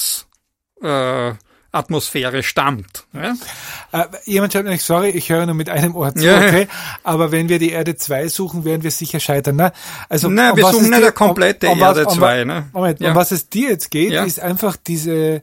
Atmosphäre stammt. Ja? Jemand schreibt nicht, sorry, ich höre nur mit einem Ohr zu, ja. Okay, aber wenn wir die Erde 2 suchen, werden wir sicher scheitern. Ne? Also, nein, wir suchen nicht eine komplette Erde 2. Ne? Moment, um was es dir jetzt geht, ist einfach diese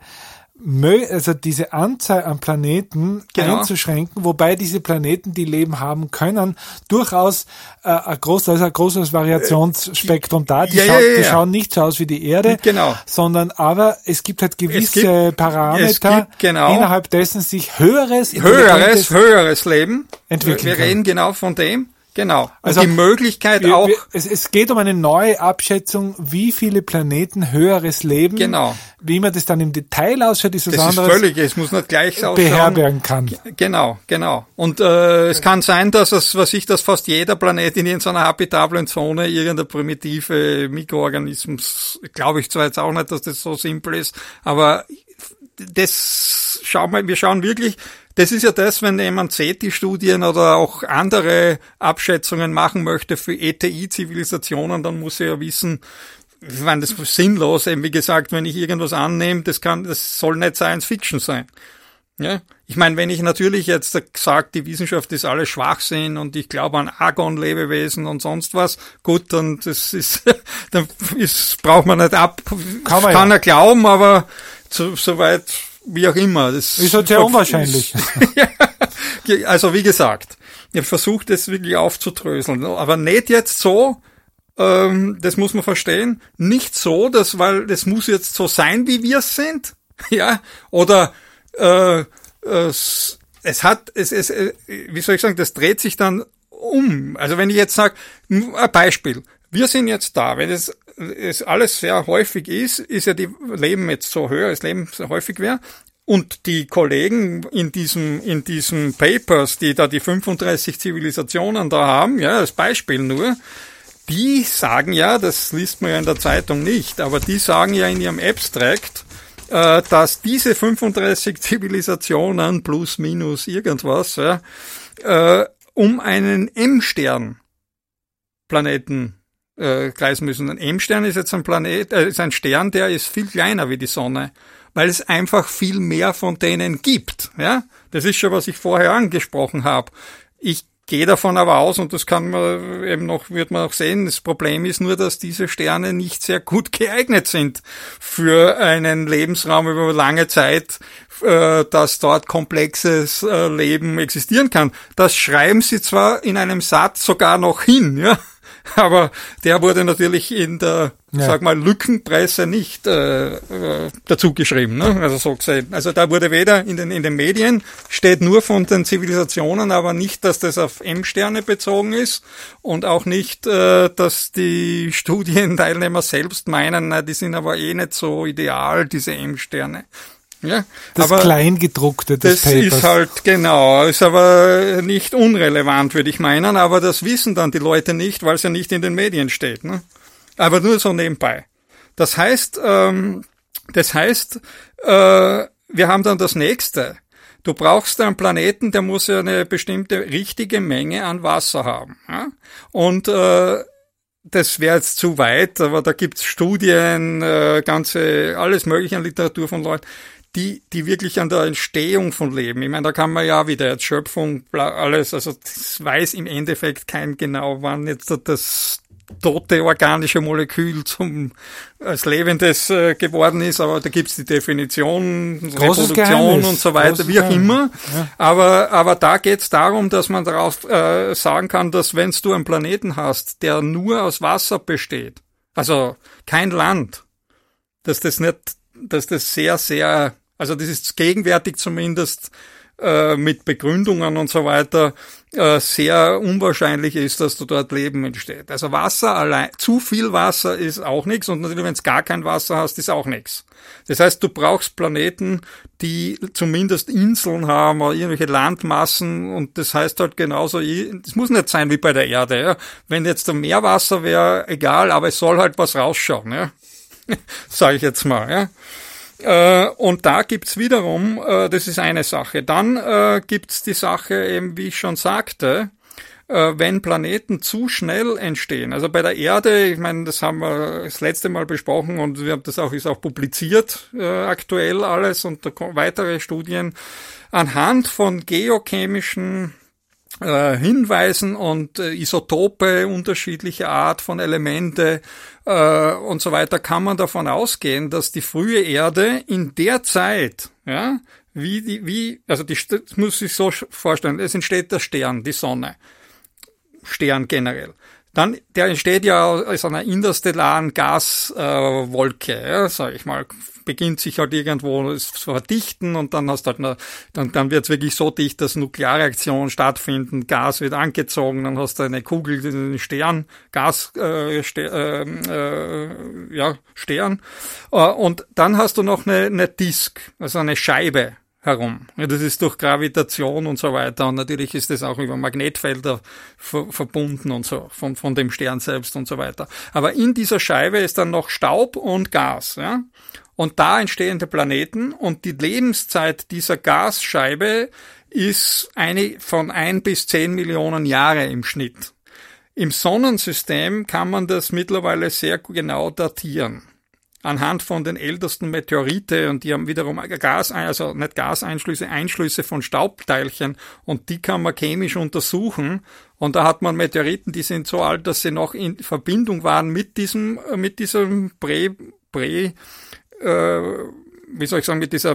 Anzahl an Planeten einzuschränken, wobei diese Planeten, die Leben haben können, durchaus ein großes Variationsspektrum da. Die schauen nicht so aus wie die Erde, sondern aber es gibt halt gewisse Parameter, innerhalb dessen sich höheres Leben entwickeln Wir reden genau von dem. Genau. Also die Möglichkeit es geht um eine neue Abschätzung, wie viele Planeten höheres Leben. Genau. Wie man das dann im Detail ausschaut, ist was anderes. Das ist völlig, es muss nicht gleich ausschauen. Beherbergen kann. Genau. Und es kann sein, dass dass fast jeder Planet in irgendeiner habitablen Zone irgendeine primitive Mikroorganismus, glaube ich zwar jetzt auch nicht, dass das so simpel ist, aber wir schauen wirklich, das ist ja das, wenn jemand SETI-Studien oder auch andere Abschätzungen machen möchte für ETI-Zivilisationen, dann muss er ja wissen, ich meine, das ist sinnlos, eben wie gesagt, wenn ich irgendwas annehme, das soll nicht Science-Fiction sein. Ja? Ich meine, wenn ich natürlich jetzt sage, die Wissenschaft ist alles Schwachsinn und ich glaube an Argon-Lebewesen und sonst was, gut, dann braucht man nicht kann er glauben, aber soweit wie auch immer. Das ist halt sehr unwahrscheinlich. Also wie gesagt, ich versuche das wirklich aufzudröseln, aber nicht jetzt so, das muss man verstehen, nicht so, weil das muss jetzt so sein, wie wir es sind, ja, oder wie soll ich sagen, das dreht sich dann um. Also wenn ich jetzt sage, ein Beispiel, wir sind jetzt da, wenn es alles sehr häufig ist ja die Leben jetzt so höher, das Leben so häufig wäre. Und die Kollegen in diesen Papers, die da die 35 Zivilisationen da haben, ja, als Beispiel nur, die sagen ja, das liest man ja in der Zeitung nicht, aber die sagen ja in ihrem Abstract, dass diese 35 Zivilisationen plus minus irgendwas, um einen M-Stern-Planeten kreisen müssen. Ein M-Stern ist jetzt ist ein Stern, der ist viel kleiner wie die Sonne, weil es einfach viel mehr von denen gibt. Ja, das ist schon, was ich vorher angesprochen habe. Ich gehe davon aber aus, und das wird man auch sehen, das Problem ist nur, dass diese Sterne nicht sehr gut geeignet sind für einen Lebensraum über lange Zeit, dass dort komplexes Leben existieren kann. Das schreiben sie zwar in einem Satz sogar noch hin, ja, aber der wurde natürlich in der, sag mal, Lückenpresse nicht dazu geschrieben, ne? Also so gesehen. Also da wurde weder in den Medien steht nur von den Zivilisationen, aber nicht, dass das auf M-Sterne bezogen ist und auch nicht, dass die Studienteilnehmer selbst meinen, na, die sind aber eh nicht so ideal, diese M-Sterne. Ja, das Kleingedruckte des Papers. Das ist halt, genau, ist aber nicht unrelevant, würde ich meinen, aber das wissen dann die Leute nicht, weil es ja nicht in den Medien steht, ne? Aber nur so nebenbei. Das heißt, wir haben dann das nächste. Du brauchst einen Planeten, der muss ja eine bestimmte richtige Menge an Wasser haben, ja? Und, das wäre jetzt zu weit, aber da gibt's Studien, alles mögliche an Literatur von Leuten, die wirklich an der Entstehung von Leben, ich meine, da kann man ja wieder jetzt Schöpfung, alles, also das weiß im Endeffekt kein genau, wann jetzt das tote organische Molekül als lebendes geworden ist, aber da gibt's die Definition, großes Reproduktion Geheimnis. Und so weiter, Großes wie auch immer. Ja. Aber da geht's darum, dass man darauf sagen kann, dass wenn du einen Planeten hast, der nur aus Wasser besteht, also kein Land, dass das sehr, sehr, also das ist gegenwärtig zumindest mit Begründungen und so weiter sehr unwahrscheinlich ist, dass dort Leben entsteht. Also Wasser allein, zu viel Wasser ist auch nichts und natürlich, wenn du gar kein Wasser hast, ist auch nichts. Das heißt, du brauchst Planeten, die zumindest Inseln haben oder irgendwelche Landmassen und das heißt halt genauso, das muss nicht sein wie bei der Erde. Ja. Wenn jetzt da Meerwasser wäre, egal, aber es soll halt was rausschauen, ja. Sage ich jetzt mal, ja. Und da gibt's wiederum, das ist eine Sache. Dann gibt's die Sache eben, wie ich schon sagte, wenn Planeten zu schnell entstehen. Also bei der Erde, ich meine, das haben wir das letzte Mal besprochen und wir haben das auch, ist auch publiziert aktuell alles und weitere Studien anhand von geochemischen Hinweisen und Isotope unterschiedlicher Art von Elemente und so weiter, kann man davon ausgehen, dass die frühe Erde in der Zeit, ja, das muss ich so vorstellen, es entsteht der Stern, die Sonne, Stern generell. Dann, der entsteht ja aus einer interstellaren Gaswolke, ja, sag ich mal, beginnt sich halt irgendwo zu verdichten und dann hast du halt dann wird es wirklich so dicht, dass Nuklearreaktionen stattfinden, Gas wird angezogen, dann hast du eine Kugel, einen Stern, Stern, und dann hast du noch eine Disk, also eine Scheibe herum. Ja, das ist durch Gravitation und so weiter und natürlich ist das auch über Magnetfelder verbunden und so, von dem Stern selbst und so weiter. Aber in dieser Scheibe ist dann noch Staub und Gas, ja. Und da entstehen die Planeten und die Lebenszeit dieser Gasscheibe ist eine von 1 bis 10 Millionen Jahre im Schnitt. Im Sonnensystem kann man das mittlerweile sehr genau datieren. Anhand von den ältesten Meteorite und die haben wiederum Einschlüsse von Staubteilchen und die kann man chemisch untersuchen und da hat man Meteoriten, die sind so alt, dass sie noch in Verbindung waren mit diesem mit dieser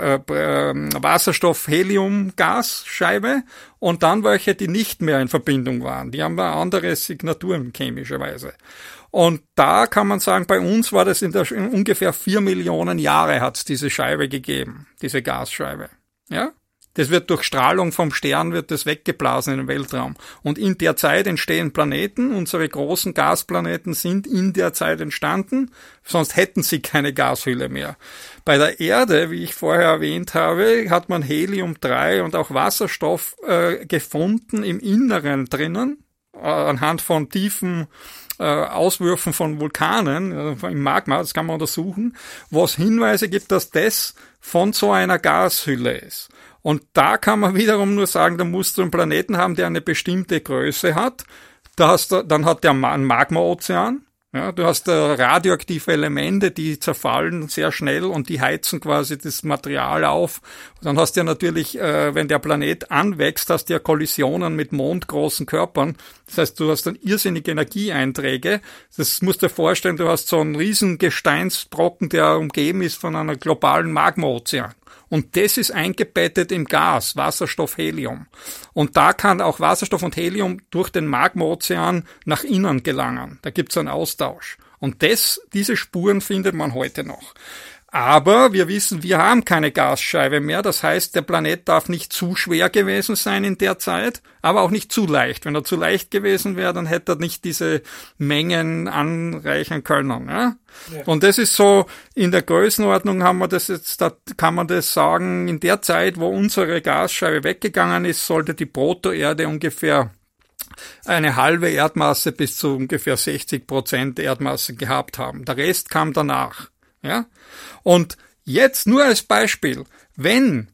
Wasserstoff-Helium-Gasscheibe und dann welche, die nicht mehr in Verbindung waren. Die haben eine andere Signatur chemischerweise. Und da kann man sagen, bei uns war das in ungefähr 4 Millionen Jahre hat es diese Scheibe gegeben, diese Gasscheibe. Ja? Das wird durch Strahlung vom Stern wird das weggeblasen in den Weltraum. Und in der Zeit entstehen Planeten. Unsere großen Gasplaneten sind in der Zeit entstanden. Sonst hätten sie keine Gashülle mehr. Bei der Erde, wie ich vorher erwähnt habe, hat man Helium-3 und auch Wasserstoff gefunden im Inneren drinnen, anhand von tiefen Auswürfen von Vulkanen im Magma, das kann man untersuchen, wo es Hinweise gibt, dass das von so einer Gashülle ist. Und da kann man wiederum nur sagen, da musst du einen Planeten haben, der eine bestimmte Größe hat. Dann hat der einen Magmaozean. Ja, du hast radioaktive Elemente, die zerfallen sehr schnell und die heizen quasi das Material auf. Dann hast du ja natürlich, wenn der Planet anwächst, hast du ja Kollisionen mit mondgroßen Körpern. Das heißt, du hast dann irrsinnige Energieeinträge. Das musst du dir vorstellen, du hast so einen riesen Gesteinsbrocken, der umgeben ist von einer globalen Magmaozean. Und das ist eingebettet im Gas, Wasserstoff, Helium. Und da kann auch Wasserstoff und Helium durch den Magmaozean nach innen gelangen. Da gibt's einen Austausch. Und diese Spuren findet man heute noch. Aber wir wissen, wir haben keine Gasscheibe mehr. Das heißt, der Planet darf nicht zu schwer gewesen sein in der Zeit, aber auch nicht zu leicht. Wenn er zu leicht gewesen wäre, dann hätte er nicht diese Mengen anreichern können. Ja? Ja. Und das ist so, in der Größenordnung haben wir das jetzt, da kann man das sagen, in der Zeit, wo unsere Gasscheibe weggegangen ist, sollte die Protoerde ungefähr eine halbe Erdmasse bis zu ungefähr 60% Erdmasse gehabt haben. Der Rest kam danach. Ja? Und jetzt nur als Beispiel, wenn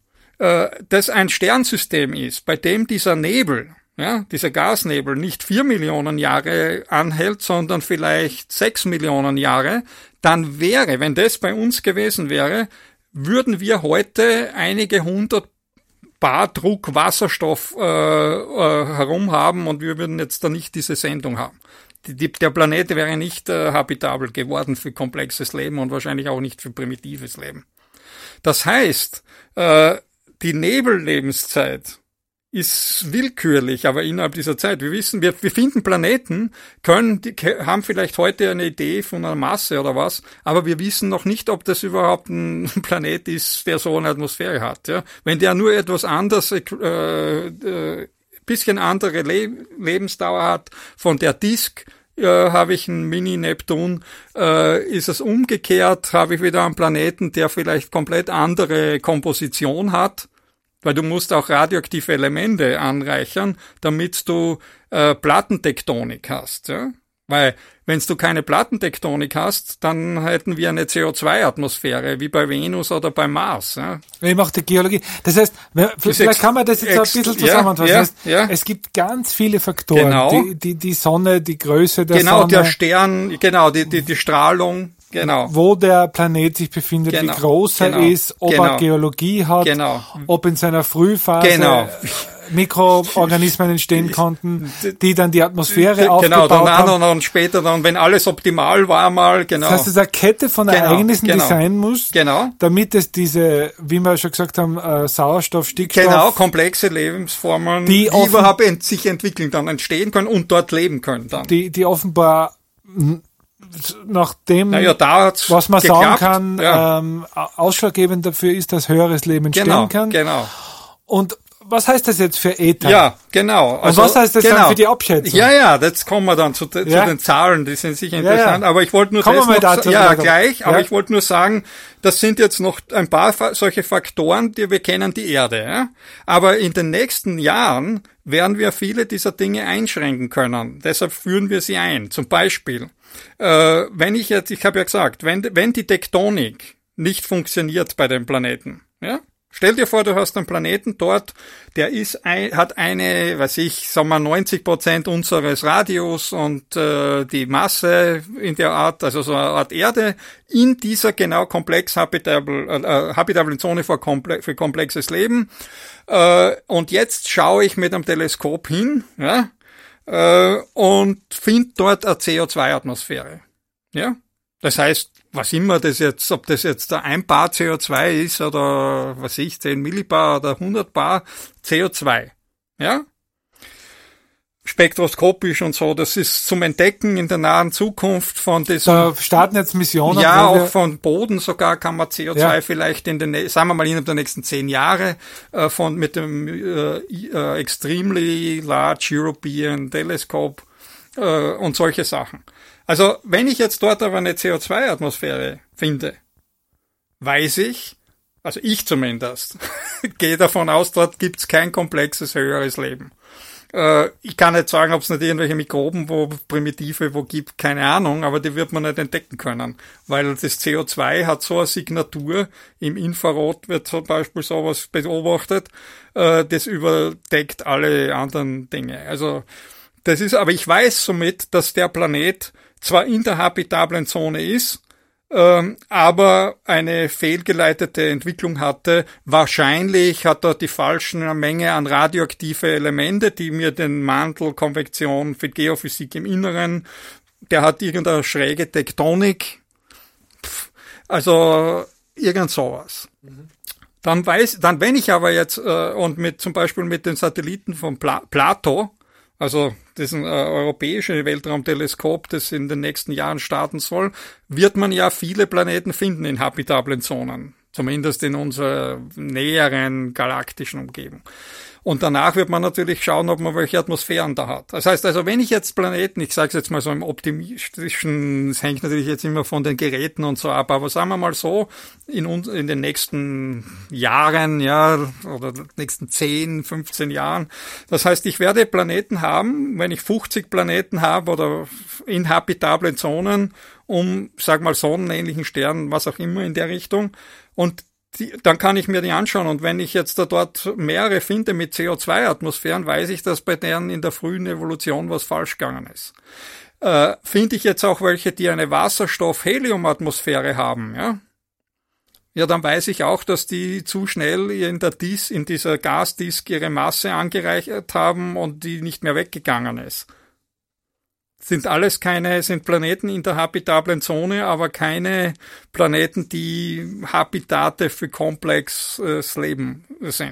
das ein Sternsystem ist, bei dem dieser Nebel, ja, dieser Gasnebel nicht 4 Millionen Jahre anhält, sondern vielleicht 6 Millionen Jahre, dann wäre, wenn das bei uns gewesen wäre, würden wir heute einige 100 Bar Druck Wasserstoff herum haben und wir würden jetzt da nicht diese Sendung haben. Der Planet wäre nicht habitabel geworden für komplexes Leben und wahrscheinlich auch nicht für primitives Leben. Das heißt, die Nebellebenszeit ist willkürlich, aber innerhalb dieser Zeit. Wir wissen, wir finden Planeten, haben vielleicht heute eine Idee von einer Masse oder was, aber wir wissen noch nicht, ob das überhaupt ein Planet ist, der so eine Atmosphäre hat. Ja? Wenn der nur etwas anders, bisschen andere Lebensdauer hat von der Disk, habe ich einen Mini-Neptun, ist es umgekehrt, habe ich wieder einen Planeten, der vielleicht komplett andere Komposition hat, weil du musst auch radioaktive Elemente anreichern, damit du Plattentektonik hast. Ja? Weil wenn du keine Plattentektonik hast, dann hätten wir eine CO2-Atmosphäre, wie bei Venus oder bei Mars. Ja? Ich mache die Geologie. Das heißt, vielleicht kann man das jetzt ein bisschen zusammenfassen. Es gibt ganz viele Faktoren. Genau. Die Sonne, die Größe der Sonne. Genau, der Stern, genau, die Strahlung. Genau. Wo der Planet sich befindet, wie groß er ist, ob er Geologie hat, ob in seiner Frühphase Mikroorganismen entstehen konnten, die dann die Atmosphäre aufgebaut haben. Genau, und später dann, wenn alles optimal war mal, genau. Das heißt, es ist eine Kette von Ereignissen, die sein muss, damit es diese, wie wir schon gesagt haben, Sauerstoff, Stickstoff. Genau, komplexe Lebensformen, die überhaupt sich entwickeln, dann entstehen können und dort leben können dann. Die offenbar nach dem, was man geklappt, sagen kann, ausschlaggebend dafür ist, dass höheres Leben entstehen kann. Genau. Und was heißt das jetzt für Ether? Ja, genau. Also, und was heißt das dann für die Abschätzung? Ja, jetzt kommen wir dann zu den Zahlen, die sind sicher interessant, aber ich wollte nur ich wollte nur sagen, das sind jetzt noch ein paar solche Faktoren, wir kennen die Erde, ja? Aber in den nächsten Jahren werden wir viele dieser Dinge einschränken können. Deshalb führen wir sie ein. Zum Beispiel, ich habe ja gesagt, wenn die Tektonik nicht funktioniert bei dem Planeten, ja? Stell dir vor, du hast einen Planeten dort, der hat eine, 90% unseres Radius und die Masse in der Art, also so eine Art Erde, in dieser genau komplex habitablen Zone für komplexes Leben. Und jetzt schaue ich mit einem Teleskop hin, ja, und finde dort eine CO2-Atmosphäre. Ja, das heißt, was immer das jetzt, ob das jetzt ein Bar CO2 ist oder 10 Millibar oder 100 Bar CO2, ja? Spektroskopisch und so, das ist zum Entdecken in der nahen Zukunft von diesem. Da starten jetzt Missionen. Ja, auch von Boden sogar kann man CO2 vielleicht sagen wir mal innerhalb der nächsten 10 Jahre, mit dem Extremely Large European Telescope, und solche Sachen. Also, wenn ich jetzt dort aber eine CO2-Atmosphäre finde, weiß ich, also ich zumindest, gehe davon aus, dort gibt's kein komplexes, höheres Leben. Ich kann nicht sagen, ob es nicht irgendwelche Mikroben, Primitive, gibt, keine Ahnung, aber die wird man nicht entdecken können, weil das CO2 hat so eine Signatur, im Infrarot wird zum Beispiel sowas beobachtet, das überdeckt alle anderen Dinge. Also, aber ich weiß somit, dass der Planet zwar in der habitablen Zone ist, aber eine fehlgeleitete Entwicklung hatte. Wahrscheinlich hat er die falsche Menge an radioaktive Elemente, die mir den Mantel, Konvektion für Geophysik im Inneren, der hat irgendeine schräge Tektonik, also irgend sowas. Dann wenn ich aber jetzt, und zum Beispiel mit den Satelliten von Plato, also diesen europäische Weltraumteleskop, das in den nächsten Jahren starten soll, wird man ja viele Planeten finden in habitablen Zonen. Zumindest in unserer näheren galaktischen Umgebung. Und danach wird man natürlich schauen, ob man welche Atmosphären da hat. Das heißt also, wenn ich jetzt Planeten, ich sage es jetzt mal so im optimistischen, es hängt natürlich jetzt immer von den Geräten und so ab, aber sagen wir mal so, in den nächsten Jahren, ja, oder nächsten 10, 15 Jahren. Das heißt, ich werde Planeten haben, wenn ich 50 Planeten habe oder inhabitable Zonen, sag mal, sonnenähnlichen Sternen, was auch immer in der Richtung. Und dann kann ich mir die anschauen. Und wenn ich jetzt dort mehrere finde mit CO2-Atmosphären, weiß ich, dass bei denen in der frühen Evolution was falsch gegangen ist. Finde ich jetzt auch welche, die eine Wasserstoff-Helium-Atmosphäre haben, ja? Ja, dann weiß ich auch, dass die zu schnell in dieser Gasdisk ihre Masse angereichert haben und die nicht mehr weggegangen ist. Sind Planeten in der habitablen Zone, aber keine Planeten, die Habitate für komplexes Leben sind.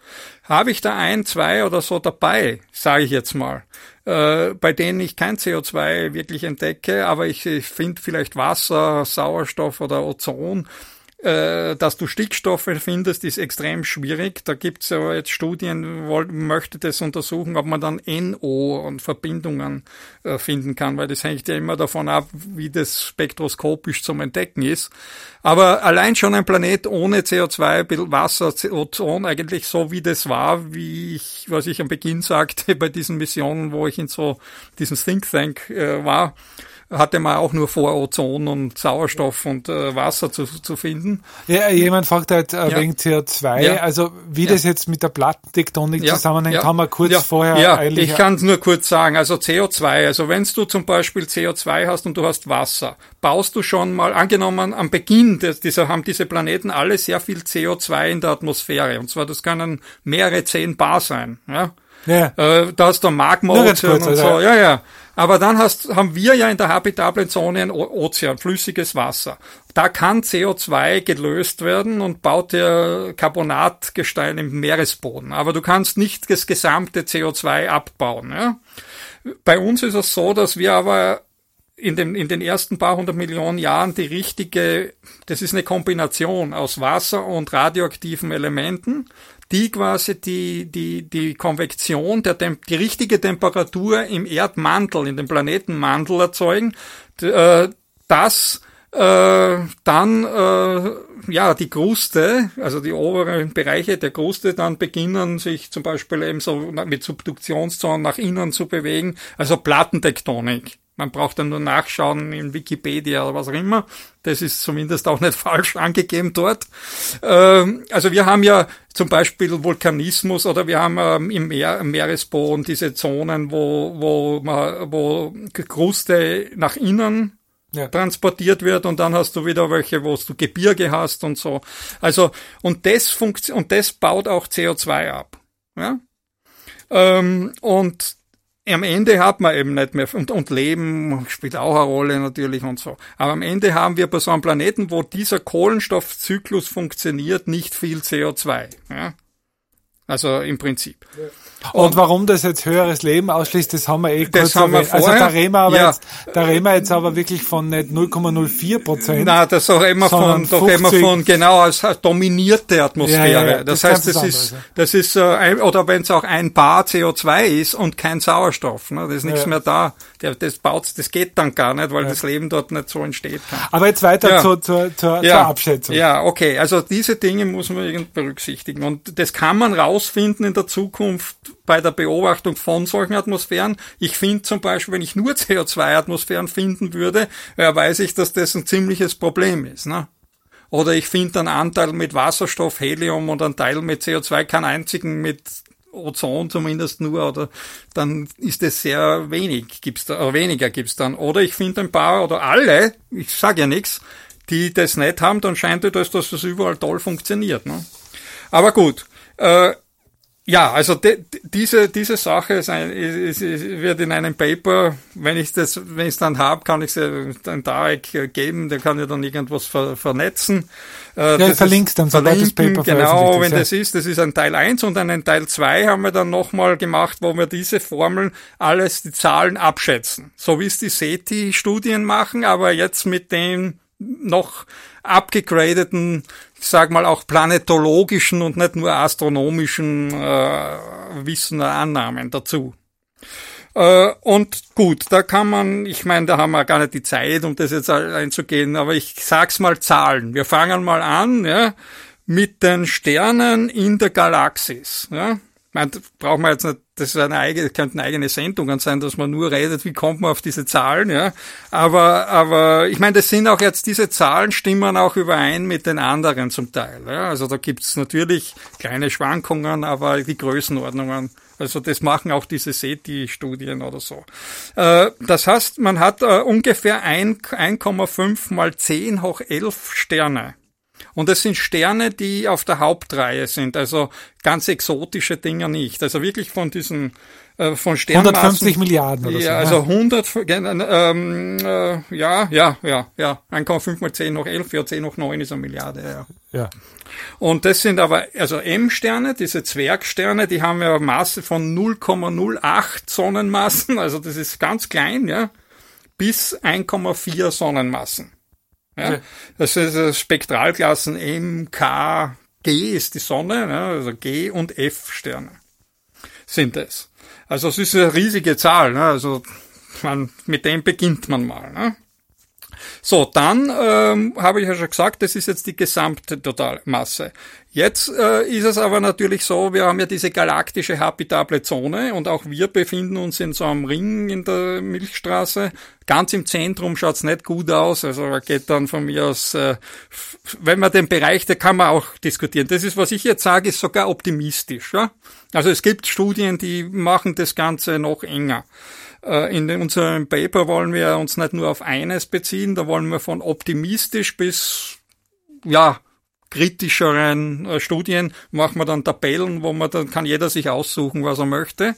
habe ich da 1, 2 oder so dabei, sage ich jetzt mal, bei denen ich kein CO2 wirklich entdecke, aber ich finde vielleicht Wasser, Sauerstoff oder Ozon. Dass du Stickstoffe findest, ist extrem schwierig. Da gibt's ja jetzt Studien, möchte das untersuchen, ob man dann NO und Verbindungen finden kann, weil das hängt ja immer davon ab, wie das spektroskopisch zum Entdecken ist. Aber allein schon ein Planet ohne CO2, Wasser, Ozon, eigentlich so wie das war, was ich am Beginn sagte bei diesen Missionen, wo ich in so diesem Think Tank war, hatte man auch nur vor, Ozon und Sauerstoff und Wasser zu finden. Ja, jemand fragt halt wegen CO2, also wie das jetzt mit der Plattentektonik zusammenhängt, haben wir kurz vorher eigentlich... Ich kann es nur kurz sagen, also CO2, also wenn du zum Beispiel CO2 hast und du hast Wasser, baust du schon mal, angenommen am Beginn, haben diese Planeten alle sehr viel CO2 in der Atmosphäre, und zwar das können mehrere 10 Bar sein, ja. Ja. Da hast du Magma-Ozean und so, ja. Aber dann haben wir ja in der habitablen Zone ein Ozean, flüssiges Wasser. Da kann CO2 gelöst werden und baut dir Carbonatgestein im Meeresboden. Aber du kannst nicht das gesamte CO2 abbauen, ja. Bei uns ist es so, dass wir aber in den ersten paar 100 Millionen Jahren das ist eine Kombination aus Wasser und radioaktiven Elementen, die quasi die Konvektion, die richtige Temperatur im Erdmantel, in dem Planetenmantel erzeugen, dass dann die Kruste, also die oberen Bereiche der Kruste dann beginnen, sich zum Beispiel eben so mit Subduktionszonen nach innen zu bewegen, also Plattentektonik. Man braucht dann nur nachschauen in Wikipedia oder was auch immer. Das ist zumindest auch nicht falsch angegeben dort. Also wir haben ja zum Beispiel Vulkanismus oder wir haben im Meeresboden diese Zonen, wo Kruste nach innen transportiert wird, und dann hast du wieder welche, wo du Gebirge hast und so. Also, und das baut auch CO2 ab. Ja? Und am Ende hat man eben nicht mehr, und Leben spielt auch eine Rolle natürlich und so. Aber am Ende haben wir bei so einem Planeten, wo dieser Kohlenstoffzyklus funktioniert, nicht viel CO2. Ja? Also im Prinzip. Ja. Und warum das jetzt höheres Leben ausschließt, das haben wir kurz erwähnt. Also da reden wir jetzt aber wirklich von nicht 0,04%. Nein, das reden wir von genau als dominierte Atmosphäre. Ja. Das heißt, das ist oder wenn es auch ein Bar CO2 ist und kein Sauerstoff, ne, das ist nichts mehr da. Das geht dann gar nicht, weil das Leben dort nicht so entsteht kann. Aber jetzt weiter zur Abschätzung. Ja, okay. Also diese Dinge muss man irgendwie berücksichtigen, und das kann man rausfinden in der Zukunft bei der Beobachtung von solchen Atmosphären. Ich finde zum Beispiel, wenn ich nur CO2-Atmosphären finden würde, weiß ich, dass das ein ziemliches Problem ist, ne? Oder ich finde einen Anteil mit Wasserstoff, Helium und einen Teil mit CO2, keinen einzigen mit Ozon zumindest nur, oder dann ist es sehr weniger gibt's dann. Oder ich finde ein paar oder alle, ich sage ja nichts, die das nicht haben, dann scheint es, dass das überall toll funktioniert, ne? Aber gut, also diese Sache wird in einem Paper, wenn ich es dann habe, kann ich es dann Tarek geben, der kann ja dann irgendwas vernetzen. Verlinkst dann, sobald das Paper genau, wenn das ist ein Teil 1, und einen Teil 2 haben wir dann nochmal gemacht, wo wir diese Formeln die Zahlen abschätzen. So wie es die SETI-Studien machen, aber jetzt mit den noch abgegradeten, ich sag mal auch planetologischen und nicht nur astronomischen Wissen oder Annahmen dazu. Und gut, da kann man, ich meine, da haben wir gar nicht die Zeit, um das jetzt einzugehen, aber ich sag's mal Zahlen. Wir fangen mal an, mit den Sternen in der Galaxis, Ich meine, braucht man jetzt nicht, das könnten eigene Sendungen sein, dass man nur redet, wie kommt man auf diese Zahlen, Aber ich meine, das sind auch jetzt, diese Zahlen stimmen auch überein mit den anderen zum Teil, Also da gibt's natürlich kleine Schwankungen, aber die Größenordnungen, also das machen auch diese SETI-Studien oder so. Das heißt, man hat ungefähr 1,5 mal 10 hoch 11 Sterne. Und es sind Sterne, die auf der Hauptreihe sind, also ganz exotische Dinger nicht. Also wirklich von diesen von Sternmassen. 150 Milliarden oder so. Ja, also 100, 1,5 mal 10 hoch 11, ja 10 hoch 9 ist eine Milliarde, Ja. Und das sind aber, also M-Sterne, diese Zwergsterne, die haben ja eine Masse von 0,08 Sonnenmassen, also das ist ganz klein, ja, bis 1,4 Sonnenmassen. Ja. Okay. Das ist Spektralklassen M, K, G ist die Sonne, ja, also G und F-Sterne sind es. Also es ist eine riesige Zahl, ne? Also mit dem beginnt man mal. Ne? So, dann habe ich ja schon gesagt, das ist jetzt die gesamte Totalmasse. Jetzt ist es aber natürlich so, wir haben ja diese galaktische habitable Zone und auch wir befinden uns in so einem Ring in der Milchstraße. Ganz im Zentrum schaut's nicht gut aus, also er geht dann von mir aus, wenn man den Bereich, da kann man auch diskutieren. Das ist, was ich jetzt sage, ist sogar optimistisch. Ja? Also es gibt Studien, die machen das Ganze noch enger. In unserem Paper wollen wir uns nicht nur auf eines beziehen, da wollen wir von optimistisch bis, kritischeren Studien, machen wir dann Tabellen, wo man dann kann jeder sich aussuchen, was er möchte.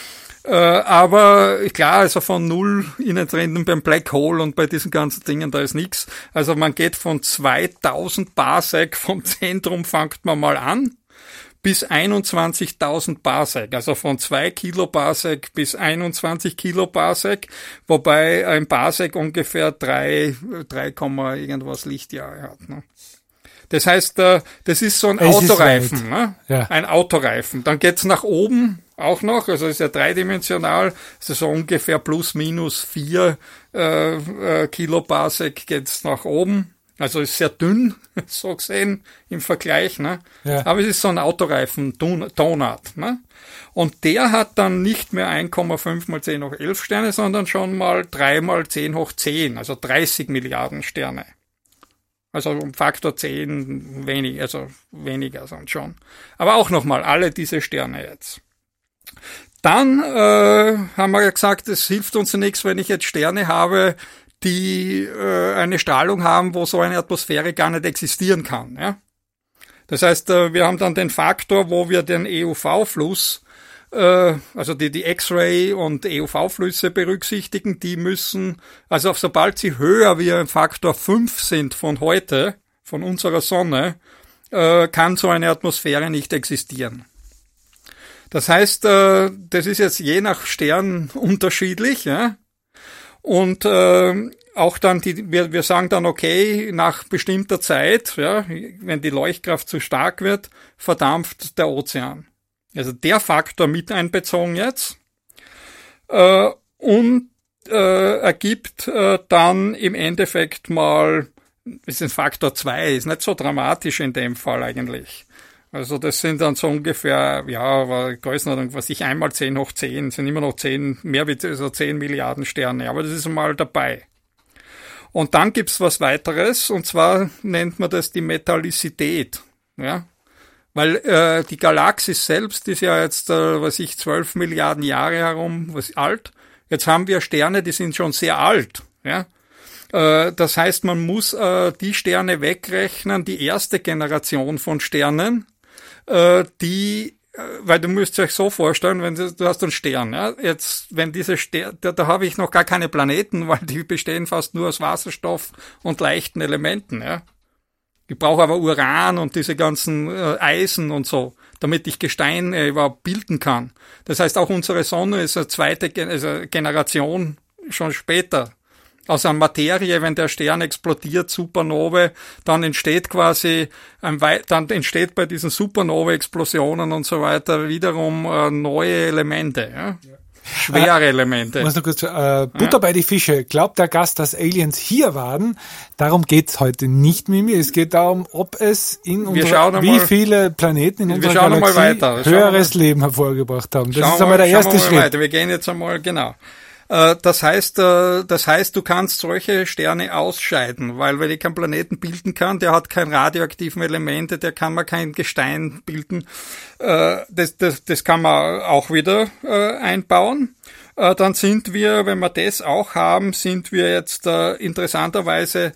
Aber klar, also von null innen drinnen beim Black Hole und bei diesen ganzen Dingen, da ist nichts. Also man geht von 2000 Parsec vom Zentrum, fängt man mal an, bis 21.000 Parsec, also von 2 Kiloparsec bis 21 Kiloparsec, wobei ein Parsec ungefähr 3, irgendwas Lichtjahre hat. Ne? Das heißt, das ist so ein Autoreifen, ne? Ja. Ein Autoreifen. Dann geht's nach oben auch noch, also ist ja dreidimensional, also so ungefähr plus minus 4 Kiloparsec geht's nach oben. Also ist sehr dünn, so gesehen, im Vergleich, ne? Ja. Aber es ist so ein Autoreifen-Tonart, ne? Und der hat dann nicht mehr 1,5 mal 10 hoch 11 Sterne, sondern schon mal 3 mal 10 hoch 10, also 30 Milliarden Sterne. Also um Faktor 10 weniger sind schon. Aber auch nochmal, alle diese Sterne jetzt. Dann haben wir ja gesagt, es hilft uns nichts, wenn ich jetzt Sterne habe, die eine Strahlung haben, wo so eine Atmosphäre gar nicht existieren kann. Ja? Das heißt, wir haben dann den Faktor, wo wir den EUV-Fluss, also die X-Ray und EUV-Flüsse berücksichtigen, die müssen, also sobald sie höher wie ein Faktor 5 sind von heute, von unserer Sonne, kann so eine Atmosphäre nicht existieren. Das heißt, das ist jetzt je nach Stern unterschiedlich, ja. Und auch dann wir sagen dann, okay, nach bestimmter Zeit, ja, wenn die Leuchtkraft zu stark wird, verdampft der Ozean. Also der Faktor mit einbezogen jetzt und ergibt dann im Endeffekt mal, ist ein Faktor 2, ist nicht so dramatisch in dem Fall eigentlich. Also das sind dann so ungefähr, Größenordnung, was ich einmal 10 hoch 10, sind immer noch 10, mehr wie so 10 Milliarden Sterne, aber das ist mal dabei. Und dann gibt's was weiteres, und zwar nennt man das die Metallizität, ja. Weil die Galaxis selbst ist ja jetzt, 12 Milliarden Jahre herum, alt. Jetzt haben wir Sterne, die sind schon sehr alt, ja. Das heißt, man muss die Sterne wegrechnen, die erste Generation von Sternen, weil du müsst euch so vorstellen, wenn du hast einen Stern, ja, jetzt, wenn diese Sterne, da habe ich noch gar keine Planeten, weil die bestehen fast nur aus Wasserstoff und leichten Elementen, ja. Ich brauche aber Uran und diese ganzen Eisen und so, damit ich Gestein überhaupt bilden kann. Das heißt, auch unsere Sonne ist eine zweite Generation schon später. Aus einer Materie, wenn der Stern explodiert, Supernovae, dann entsteht quasi, dann entsteht bei diesen Supernova-Explosionen und so weiter wiederum neue Elemente, ja? Schwere Elemente. Muss noch kurz, Butter bei die Fische. Glaubt der Gast, dass Aliens hier waren? Darum geht's heute nicht, Mimi. Es geht darum, ob es in unserer, wie viele Planeten in unserer Galaxie höheres Leben hervorgebracht haben. Das ist einmal der erste Schritt. Weiter. Wir gehen jetzt einmal, genau. Das heißt, du kannst solche Sterne ausscheiden, weil wenn ich keinen Planeten bilden kann, der hat keine radioaktiven Elemente, der kann man kein Gestein bilden. Das kann man auch wieder einbauen. Dann sind wir, wenn wir das auch haben, sind wir jetzt interessanterweise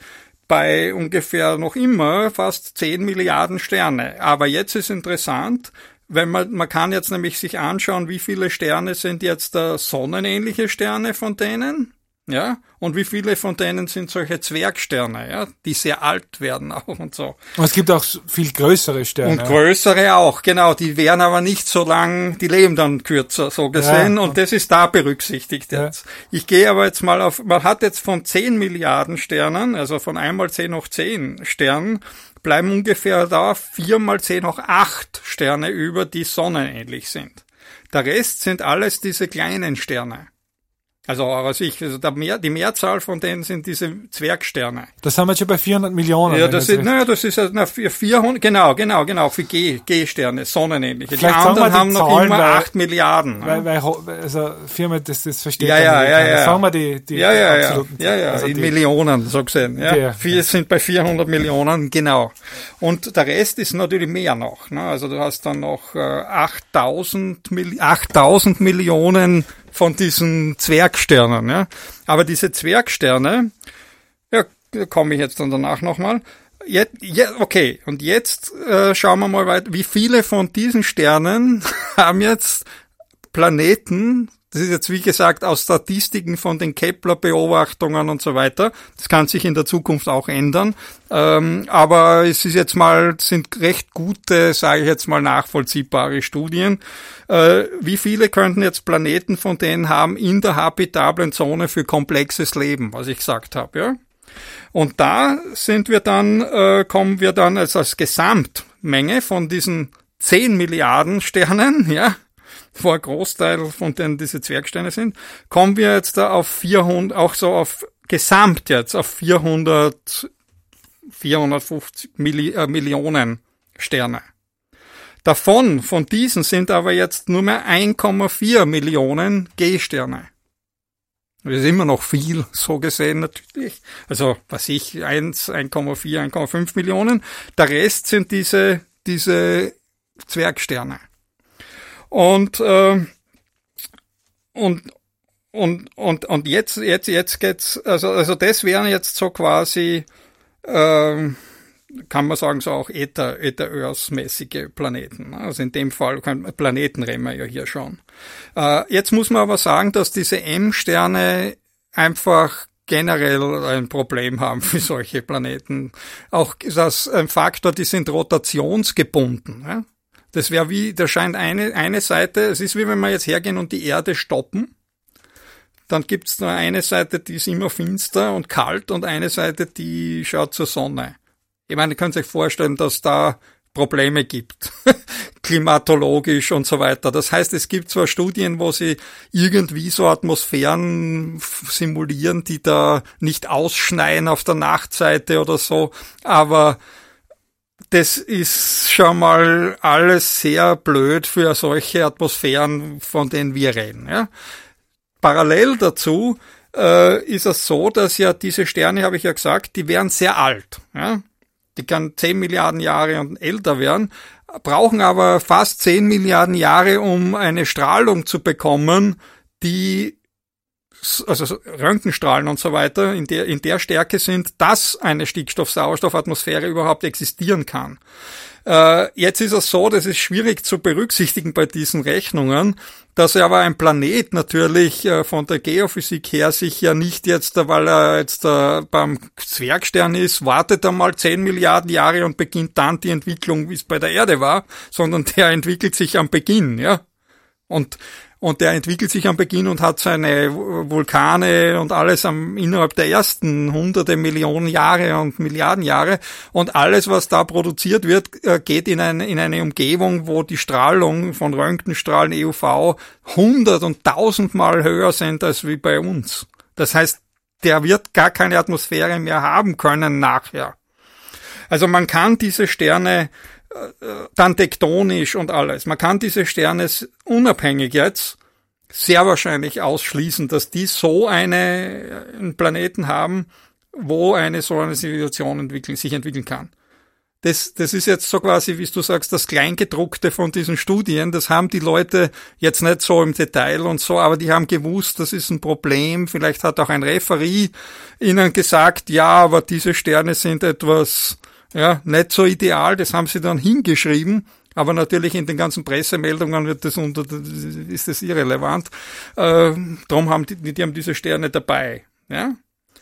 bei ungefähr noch immer fast 10 Milliarden Sterne. Aber jetzt ist interessant, wenn man kann jetzt nämlich sich anschauen, wie viele Sterne sind jetzt sonnenähnliche Sterne von denen, ja, und wie viele von denen sind solche Zwergsterne, ja, die sehr alt werden auch und so. Und es gibt auch viel größere Sterne. Und größere auch, genau, die wären aber nicht so lang, die leben dann kürzer, so gesehen, und das ist da berücksichtigt jetzt. Ich gehe aber jetzt mal auf, man hat jetzt von 10 Milliarden Sternen, also von 1 mal 10 hoch 10 Sternen, bleiben ungefähr da 4 mal 10 hoch 8 Sterne über, die sonnenähnlich sind. Der Rest sind alles diese kleinen Sterne. Also die Mehrzahl von denen sind diese Zwergsterne. Das haben wir schon bei 400 Millionen. Ja, das ist 400, genau, für G-Sterne, sonnenähnliche. Die anderen haben noch Zahlen, immer 8 Milliarden. Also Firma, das versteht ja. Sagen wir die absoluten. Also in Millionen, so gesehen. Ja. Wir sind bei 400 Millionen, genau. Und der Rest ist natürlich mehr noch. Ne? Also du hast dann noch 8000 Millionen von diesen Zwergsternen, ja. Aber diese Zwergsterne, ja, da komme ich jetzt dann danach nochmal. Okay, und jetzt schauen wir mal weiter, wie viele von diesen Sternen haben jetzt Planeten. Das ist jetzt, wie gesagt, aus Statistiken von den Kepler-Beobachtungen und so weiter. Das kann sich in der Zukunft auch ändern. Aber es ist jetzt mal, sind recht gute, sage ich jetzt mal, nachvollziehbare Studien. Wie viele könnten jetzt Planeten von denen haben in der habitablen Zone für komplexes Leben, was ich gesagt habe, ja? Und da kommen wir dann als Gesamtmenge von diesen 10 Milliarden Sternen, ja, wo ein Großteil von denen diese Zwergsterne sind, kommen wir jetzt da auf 400, auch so auf Gesamt jetzt, auf 450 Millionen Sterne. Von diesen sind aber jetzt nur mehr 1,4 Millionen G-Sterne. Das ist immer noch viel, so gesehen natürlich. Also, 1,4, 1,5 Millionen. Der Rest sind diese Zwergsterne. Und jetzt geht's, also das wären jetzt so quasi, kann man sagen, so auch Eta-Earth-mäßige Planeten. Also in dem Fall Planeten reden wir ja hier schon. Jetzt muss man aber sagen, dass diese M-Sterne einfach generell ein Problem haben für solche Planeten. Auch das ein Faktor, die sind rotationsgebunden. Ja? Das wäre da scheint eine Seite, es ist wie wenn wir jetzt hergehen und die Erde stoppen. Dann gibt's nur eine Seite, die ist immer finster und kalt und eine Seite, die schaut zur Sonne. Ich meine, ihr könnt euch vorstellen, dass da Probleme gibt, klimatologisch und so weiter. Das heißt, es gibt zwar Studien, wo sie irgendwie so Atmosphären simulieren, die da nicht ausschneien auf der Nachtseite oder so, aber das ist schon mal alles sehr blöd für solche Atmosphären, von denen wir reden. Ja? Parallel dazu ist es so, dass ja diese Sterne, habe ich ja gesagt, die wären sehr alt. Ja? Die kann 10 Milliarden Jahre und älter werden, brauchen aber fast 10 Milliarden Jahre, um eine Strahlung zu bekommen, die, also Röntgenstrahlen und so weiter, in der Stärke sind, dass eine Stickstoff-Sauerstoff-Atmosphäre überhaupt existieren kann. Jetzt ist es so, das ist schwierig zu berücksichtigen bei diesen Rechnungen, dass aber ein Planet natürlich von der Geophysik her sich ja nicht jetzt, weil er jetzt beim Zwergstern ist, wartet einmal 10 Milliarden Jahre und beginnt dann die Entwicklung, wie es bei der Erde war, sondern der entwickelt sich am Beginn, ja. Und der entwickelt sich am Beginn und hat seine Vulkane und alles innerhalb der ersten hunderte Millionen Jahre und Milliarden Jahre. Und alles, was da produziert wird, geht in eine Umgebung, wo die Strahlung von Röntgenstrahlen, EUV, 100 und 1000-mal höher sind als wie bei uns. Das heißt, der wird gar keine Atmosphäre mehr haben können nachher. Also man kann diese Sterne dann tektonisch und alles. Man kann diese Sterne unabhängig jetzt sehr wahrscheinlich ausschließen, dass die so einen Planeten haben, wo so eine Situation sich entwickeln kann. das ist jetzt so quasi, wie du sagst, das Kleingedruckte von diesen Studien. Das haben die Leute jetzt nicht so im Detail und so, aber die haben gewusst, das ist ein Problem. Vielleicht hat auch ein Referee ihnen gesagt, ja, aber diese Sterne sind etwas, ja, nicht so ideal. Das haben sie dann hingeschrieben. Aber natürlich in den ganzen Pressemeldungen ist das irrelevant. Darum haben die haben diese Sterne dabei, ja.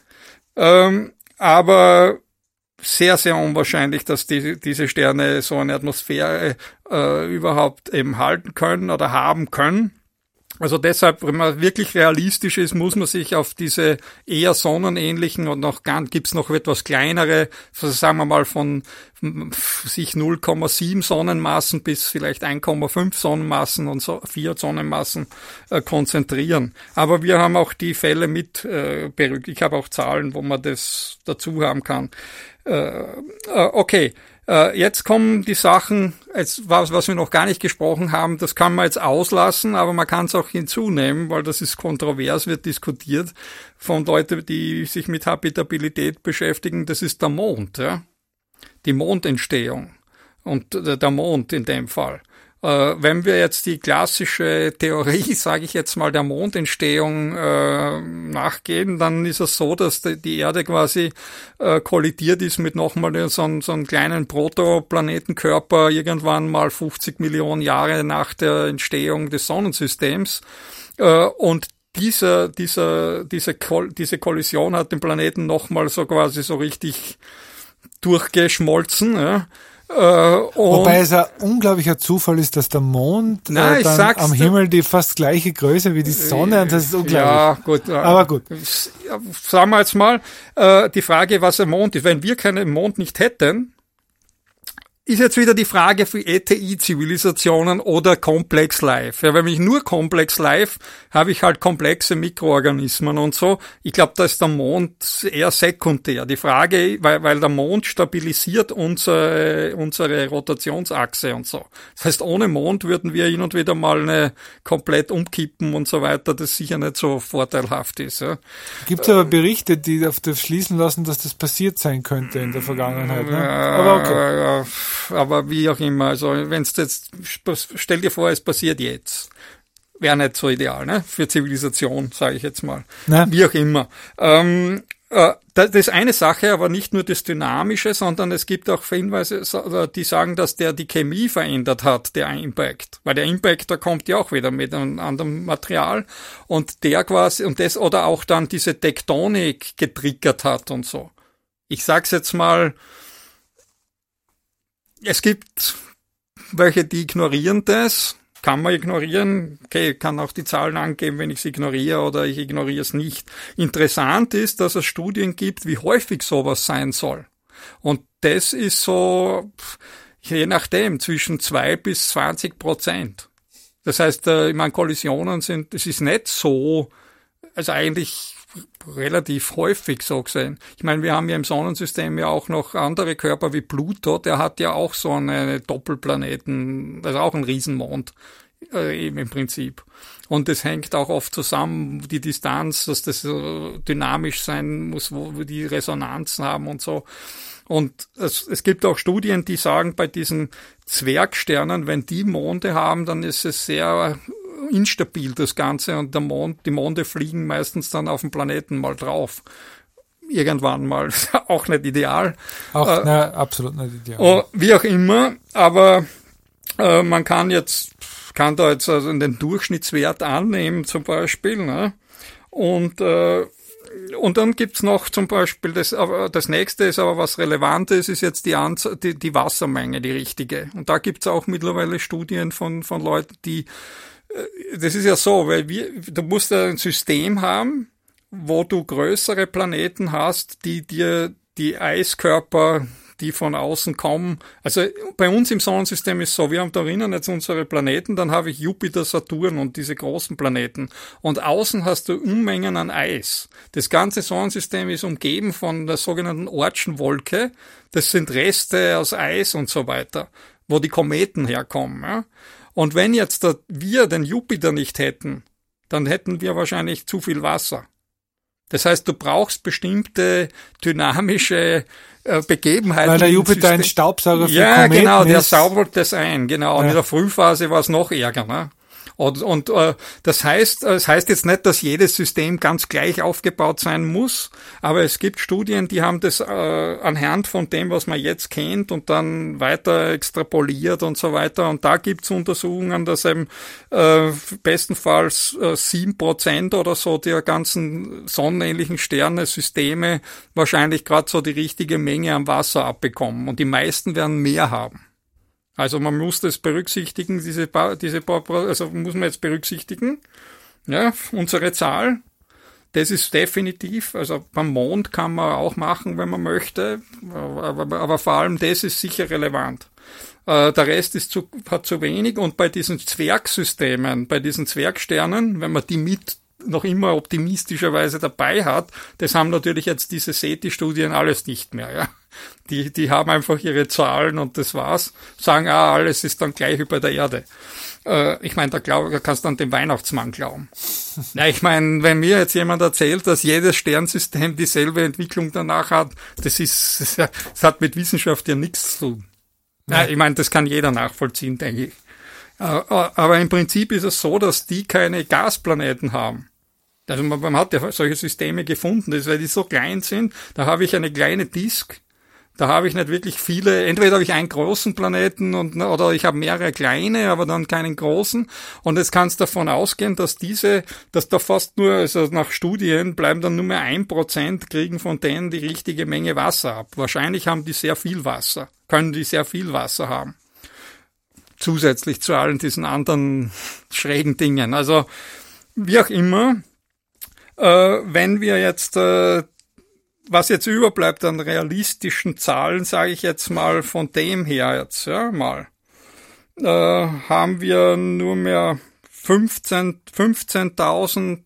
Aber sehr, sehr unwahrscheinlich, dass diese Sterne so eine Atmosphäre überhaupt eben halten können oder haben können. Also deshalb, wenn man wirklich realistisch ist, muss man sich auf diese eher sonnenähnlichen und gibt's noch etwas kleinere, sagen wir mal von sich 0,7 Sonnenmassen bis vielleicht 1,5 Sonnenmassen und so 4 Sonnenmassen konzentrieren. Aber wir haben auch die Fälle mit berückt. Ich habe auch Zahlen, wo man das dazu haben kann. Okay. Jetzt kommen die Sachen, was wir noch gar nicht gesprochen haben, das kann man jetzt auslassen, aber man kann es auch hinzunehmen, weil das ist kontrovers, wird diskutiert von Leuten, die sich mit Habitabilität beschäftigen. Das ist der Mond, ja, die Mondentstehung und der Mond in dem Fall. Wenn wir jetzt die klassische Theorie, sage ich jetzt mal, der Mondentstehung nachgehen, dann ist es so, dass die Erde quasi kollidiert ist mit nochmal so einem kleinen Protoplanetenkörper irgendwann mal 50 Millionen Jahre nach der Entstehung des Sonnensystems. Und diese Kollision hat den Planeten nochmal so quasi so richtig durchgeschmolzen, ja. Wobei es ein unglaublicher Zufall ist, dass der Mond am Himmel die fast gleiche Größe wie die Sonne, und das ist unglaublich. Ja, gut. Aber gut. Sagen wir jetzt mal, die Frage, was ein Mond ist. Wenn wir keinen Mond nicht hätten, ist jetzt wieder die Frage für ETI-Zivilisationen oder Complex Life. Ja, wenn ich nur Complex Life, habe ich halt komplexe Mikroorganismen und so. Ich glaube, da ist der Mond eher sekundär. Die Frage, weil der Mond stabilisiert unsere Rotationsachse und so. Das heißt, ohne Mond würden wir hin und wieder mal komplett umkippen und so weiter, das sicher nicht so vorteilhaft ist. Ja. Gibt es aber Berichte, die auf das schließen lassen, dass das passiert sein könnte in der Vergangenheit. Ne? Aber okay. Aber wie auch immer, also wenn's jetzt, stell dir vor, es passiert jetzt. Wäre nicht so ideal, ne? Für Zivilisation, sage ich jetzt mal. Ne? Wie auch immer. Das ist eine Sache, aber nicht nur das Dynamische, sondern es gibt auch Hinweise, die sagen, dass der die Chemie verändert hat, der Impact. Weil der Impact, da kommt ja auch wieder mit einem anderen Material und der quasi, und das, oder auch dann diese Tektonik getriggert hat und so. Ich sag's jetzt mal, es gibt welche, die ignorieren das. Kann man ignorieren. Okay, kann auch die Zahlen angeben, wenn ich es ignoriere oder ich ignoriere es nicht. Interessant ist, dass es Studien gibt, wie häufig sowas sein soll. Und das ist so, je nachdem, zwischen 2-20%. Das heißt, ich meine, Kollisionen sind, es ist nicht so, also eigentlich relativ häufig so gesehen. Ich meine, wir haben ja im Sonnensystem ja auch noch andere Körper wie Pluto, der hat ja auch so eine Doppelplaneten, also auch ein Riesenmond eben im Prinzip. Und das hängt auch oft zusammen, die Distanz, dass das dynamisch sein muss, wo wir die Resonanzen haben und so. Und es gibt auch Studien, die sagen, bei diesen Zwergsternen, wenn die Monde haben, dann ist es sehr instabil, das Ganze, und die Monde fliegen meistens dann auf dem Planeten mal drauf. Irgendwann mal. Auch nicht ideal. Absolut nicht ideal. Wie auch immer, aber man kann da jetzt also den Durchschnittswert annehmen, zum Beispiel, ne? Und dann gibt's noch zum Beispiel, das nächste ist aber was Relevantes, ist jetzt die Wassermenge, die richtige. Und da gibt's auch mittlerweile Studien von Leuten, die, das ist ja so, weil du musst ja ein System haben, wo du größere Planeten hast, die dir die Eiskörper, die von außen kommen. Also bei uns im Sonnensystem ist so, wir haben da drinnen jetzt unsere Planeten, dann habe ich Jupiter, Saturn und diese großen Planeten. Und außen hast du Unmengen an Eis. Das ganze Sonnensystem ist umgeben von der sogenannten Oortschen Wolke. Das sind Reste aus Eis und so weiter, wo die Kometen herkommen. Ja? Und wenn jetzt wir den Jupiter nicht hätten, dann hätten wir wahrscheinlich zu viel Wasser. Das heißt, du brauchst bestimmte dynamische Begebenheiten. Weil der Jupiter ein Staubsauger für ja, Kometen genau, der ist. saubert das ein, genau. Und in der Frühphase war es noch ärger, ne? Und das heißt jetzt nicht, dass jedes System ganz gleich aufgebaut sein muss, aber es gibt Studien, die haben das anhand von dem, was man jetzt kennt und dann weiter extrapoliert und so weiter. Und da gibt's Untersuchungen, dass eben bestenfalls 7% oder so der ganzen sonnenähnlichen Sterne-Systeme wahrscheinlich gerade so die richtige Menge an Wasser abbekommen. Und die meisten werden mehr haben. Also man muss das berücksichtigen, also muss man jetzt berücksichtigen, ja, unsere Zahl. Das ist definitiv, also beim Mond kann man auch machen, wenn man möchte, aber vor allem das ist sicher relevant. Der Rest hat zu wenig und bei diesen Zwergsystemen, bei diesen Zwergsternen, wenn man die mit noch immer optimistischerweise dabei hat, das haben natürlich jetzt diese SETI-Studien alles nicht mehr, ja. Die haben einfach ihre Zahlen und das war's, sagen, alles ist dann gleich wie bei der Erde. Ich meine, da kannst du an den Weihnachtsmann glauben. Ja, ich meine, wenn mir jetzt jemand erzählt, dass jedes Sternsystem dieselbe Entwicklung danach hat, das hat mit Wissenschaft ja nichts zu tun. Ja, ich meine, das kann jeder nachvollziehen, denke ich. Aber im Prinzip ist es so, dass die keine Gasplaneten haben. Also man hat ja solche Systeme gefunden, weil die so klein sind, da habe ich eine kleine Disk, da habe ich nicht wirklich viele, entweder habe ich einen großen Planeten oder ich habe mehrere kleine, aber dann keinen großen. Und jetzt kannst du davon ausgehen, dass da fast nur, also nach Studien bleiben dann nur mehr 1% kriegen von denen die richtige Menge Wasser ab. Wahrscheinlich haben die sehr viel Wasser, können die sehr viel Wasser haben. Zusätzlich zu allen diesen anderen schrägen Dingen. Also, wie auch immer, wenn wir jetzt, was jetzt überbleibt an realistischen Zahlen, sage ich jetzt mal von dem her jetzt, ja, mal, haben wir nur mehr 15.000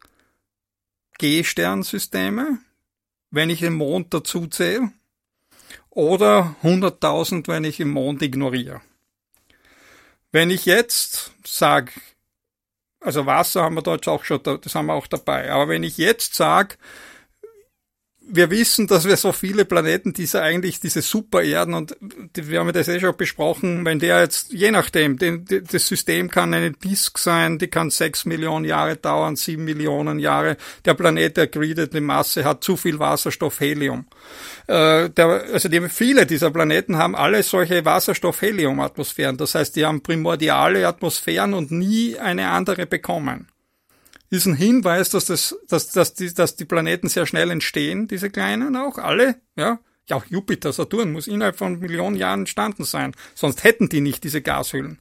G-Sternsysteme, wenn ich den Mond dazu zähle, oder 100.000, wenn ich den Mond ignoriere. Wenn ich jetzt sage, also Wasser haben wir dort auch schon, das haben wir auch dabei, aber wenn ich jetzt sage, wir wissen, dass wir so viele Planeten, diese Supererden, und wir haben das schon besprochen, wenn der jetzt, je nachdem, das System kann eine Disk sein, die kann 6 Millionen Jahre dauern, 7 Millionen Jahre, der Planet, der greedete Masse, hat zu viel Wasserstoff, Helium. Viele dieser Planeten haben alle solche Wasserstoff-Helium-Atmosphären, das heißt, die haben primordiale Atmosphären und nie eine andere bekommen. Ist ein Hinweis, dass die Planeten sehr schnell entstehen, diese kleinen auch, alle, ja. Ja, auch Jupiter, Saturn muss innerhalb von Millionen Jahren entstanden sein, sonst hätten die nicht diese Gashüllen.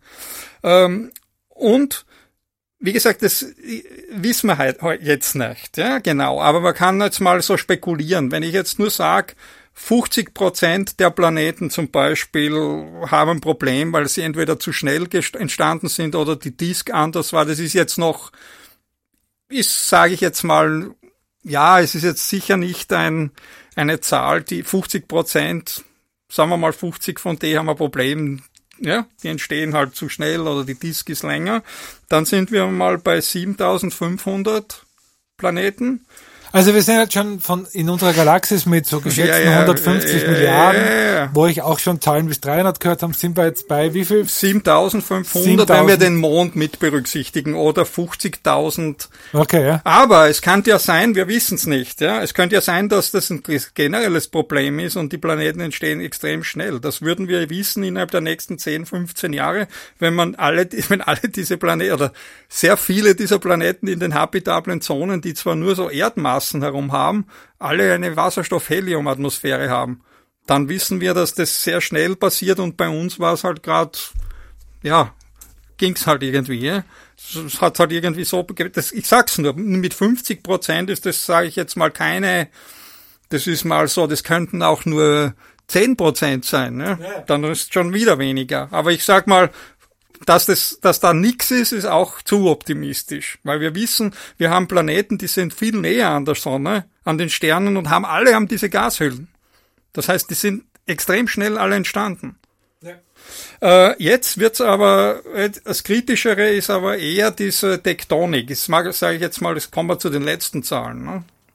Und, wie gesagt, das wissen wir halt jetzt nicht, ja, genau. Aber man kann jetzt mal so spekulieren. Wenn ich jetzt nur sage, 50% der Planeten zum Beispiel haben ein Problem, weil sie entweder zu schnell entstanden sind oder die Disk anders war, das ist jetzt noch, sage ich jetzt mal, ja, es ist jetzt sicher nicht eine Zahl, die 50%, sagen wir mal 50 von denen haben ein Problem, ja, die entstehen halt zu schnell oder die Disk ist länger. Dann sind wir mal bei 7.500 Planeten. Also wir sind jetzt schon in unserer Galaxis mit so geschätzten 150 Milliarden, wo ich auch schon Zahlen bis 300 gehört habe, sind wir jetzt bei wie viel? 7.500, wenn wir den Mond mit berücksichtigen, oder 50.000. Okay, ja. Aber es könnte ja sein, wir wissen es nicht, ja. Es könnte ja sein, dass das ein generelles Problem ist und die Planeten entstehen extrem schnell. Das würden wir wissen innerhalb der nächsten 10, 15 Jahre, wenn alle diese Planeten, oder sehr viele dieser Planeten in den habitablen Zonen, die zwar nur so Erdmassen herum haben, alle eine Wasserstoff-Helium-Atmosphäre haben. Dann wissen wir, dass das sehr schnell passiert und bei uns war es halt gerade, ja, ging's halt irgendwie. Ja? Es hat halt irgendwie so, ich sag's nur, mit 50% ist das, sage ich jetzt mal, das ist mal so, das könnten auch nur 10% sein. Ne? Ja. Dann ist schon wieder weniger. Aber ich sag mal, dass da nichts ist auch zu optimistisch. Weil wir wissen, wir haben Planeten, die sind viel näher an der Sonne, an den Sternen und alle haben diese Gashüllen. Das heißt, die sind extrem schnell alle entstanden. Ja. Jetzt wird's aber, das Kritischere ist aber eher diese Tektonik. Das sage ich jetzt mal, das kommen wir zu den letzten Zahlen. Ne?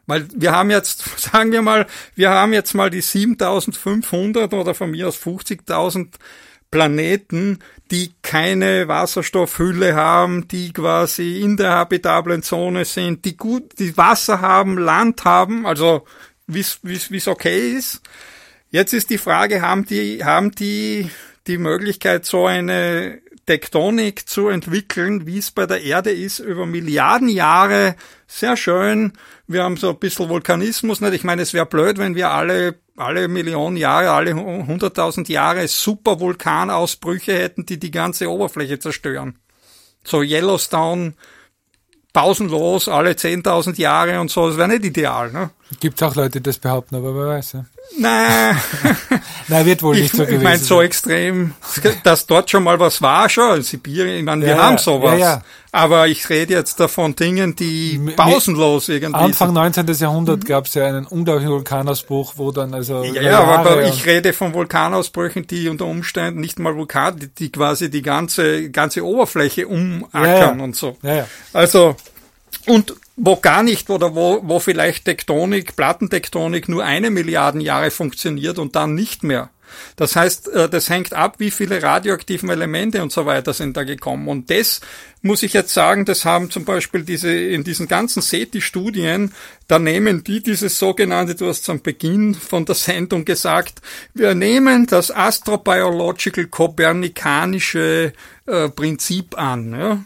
Weil wir haben jetzt, sagen wir mal, wir haben jetzt mal die 7.500 oder von mir aus 50.000 Planeten, die keine Wasserstoffhülle haben, die quasi in der habitablen Zone sind, die Wasser haben, Land haben, also wie's okay ist. Jetzt ist die Frage, haben die Möglichkeit, so eine Tektonik zu entwickeln, wie es bei der Erde ist, über Milliarden Jahre, sehr schön. Wir haben so ein bisschen Vulkanismus, nicht? Ich meine, es wäre blöd, wenn wir alle Millionen Jahre, alle 100.000 Jahre super Vulkanausbrüche hätten, die ganze Oberfläche zerstören. So Yellowstone, pausenlos, alle 10.000 Jahre und so, das wäre nicht ideal, ne? Gibt's auch Leute, die das behaupten, aber wer weiß, ja. Nein. Nein, wird wohl nicht so gewesen. Ich meine, so extrem, dass dort schon mal was war, schon in Sibirien, ich meine, wir haben sowas. Ja. Aber ich rede jetzt davon Dingen, die pausenlos irgendwie Anfang 19. Jahrhundert gab es ja einen unglaublichen Vulkanausbruch, wo dann also... Ja, aber ich rede von Vulkanausbrüchen, die unter Umständen nicht mal die quasi die ganze Oberfläche umackern und so. Ja. Also, und wo gar nicht, oder wo vielleicht Plattentektonik nur 1 Milliarden Jahre funktioniert und dann nicht mehr. Das heißt, das hängt ab, wie viele radioaktiven Elemente und so weiter sind da gekommen. Und das muss ich jetzt sagen, das haben zum Beispiel in diesen ganzen SETI-Studien, da nehmen dieses sogenannte, du hast am Beginn von der Sendung gesagt, wir nehmen das astrobiological kopernikanische Prinzip an, ja.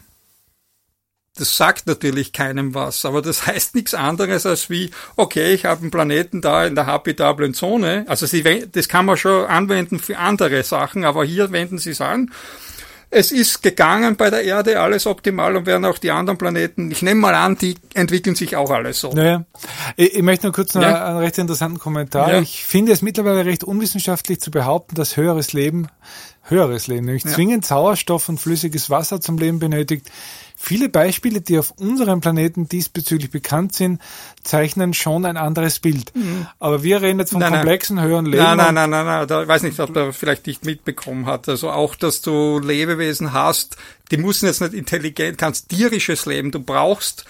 Das sagt natürlich keinem was, aber das heißt nichts anderes als wie, okay, ich habe einen Planeten da in der habitablen Zone. Also das kann man schon anwenden für andere Sachen, aber hier wenden Sie es an. Es ist gegangen bei der Erde, alles optimal, und werden auch die anderen Planeten, ich nehme mal an, die entwickeln sich auch alles so. Naja. Ich möchte noch kurz einen recht interessanten Kommentar. Ja. Ich finde es mittlerweile recht unwissenschaftlich zu behaupten, dass höheres Leben, nämlich zwingend Sauerstoff und flüssiges Wasser zum Leben benötigt. Viele Beispiele, die auf unserem Planeten diesbezüglich bekannt sind, zeichnen schon ein anderes Bild. Mhm. Aber wir reden jetzt von komplexen, höheren Leben. Nein. Da weiß nicht, ob er vielleicht nicht mitbekommen hat. Also auch, dass du Lebewesen hast, die müssen jetzt nicht intelligent, kannst tierisches Leben. Du brauchst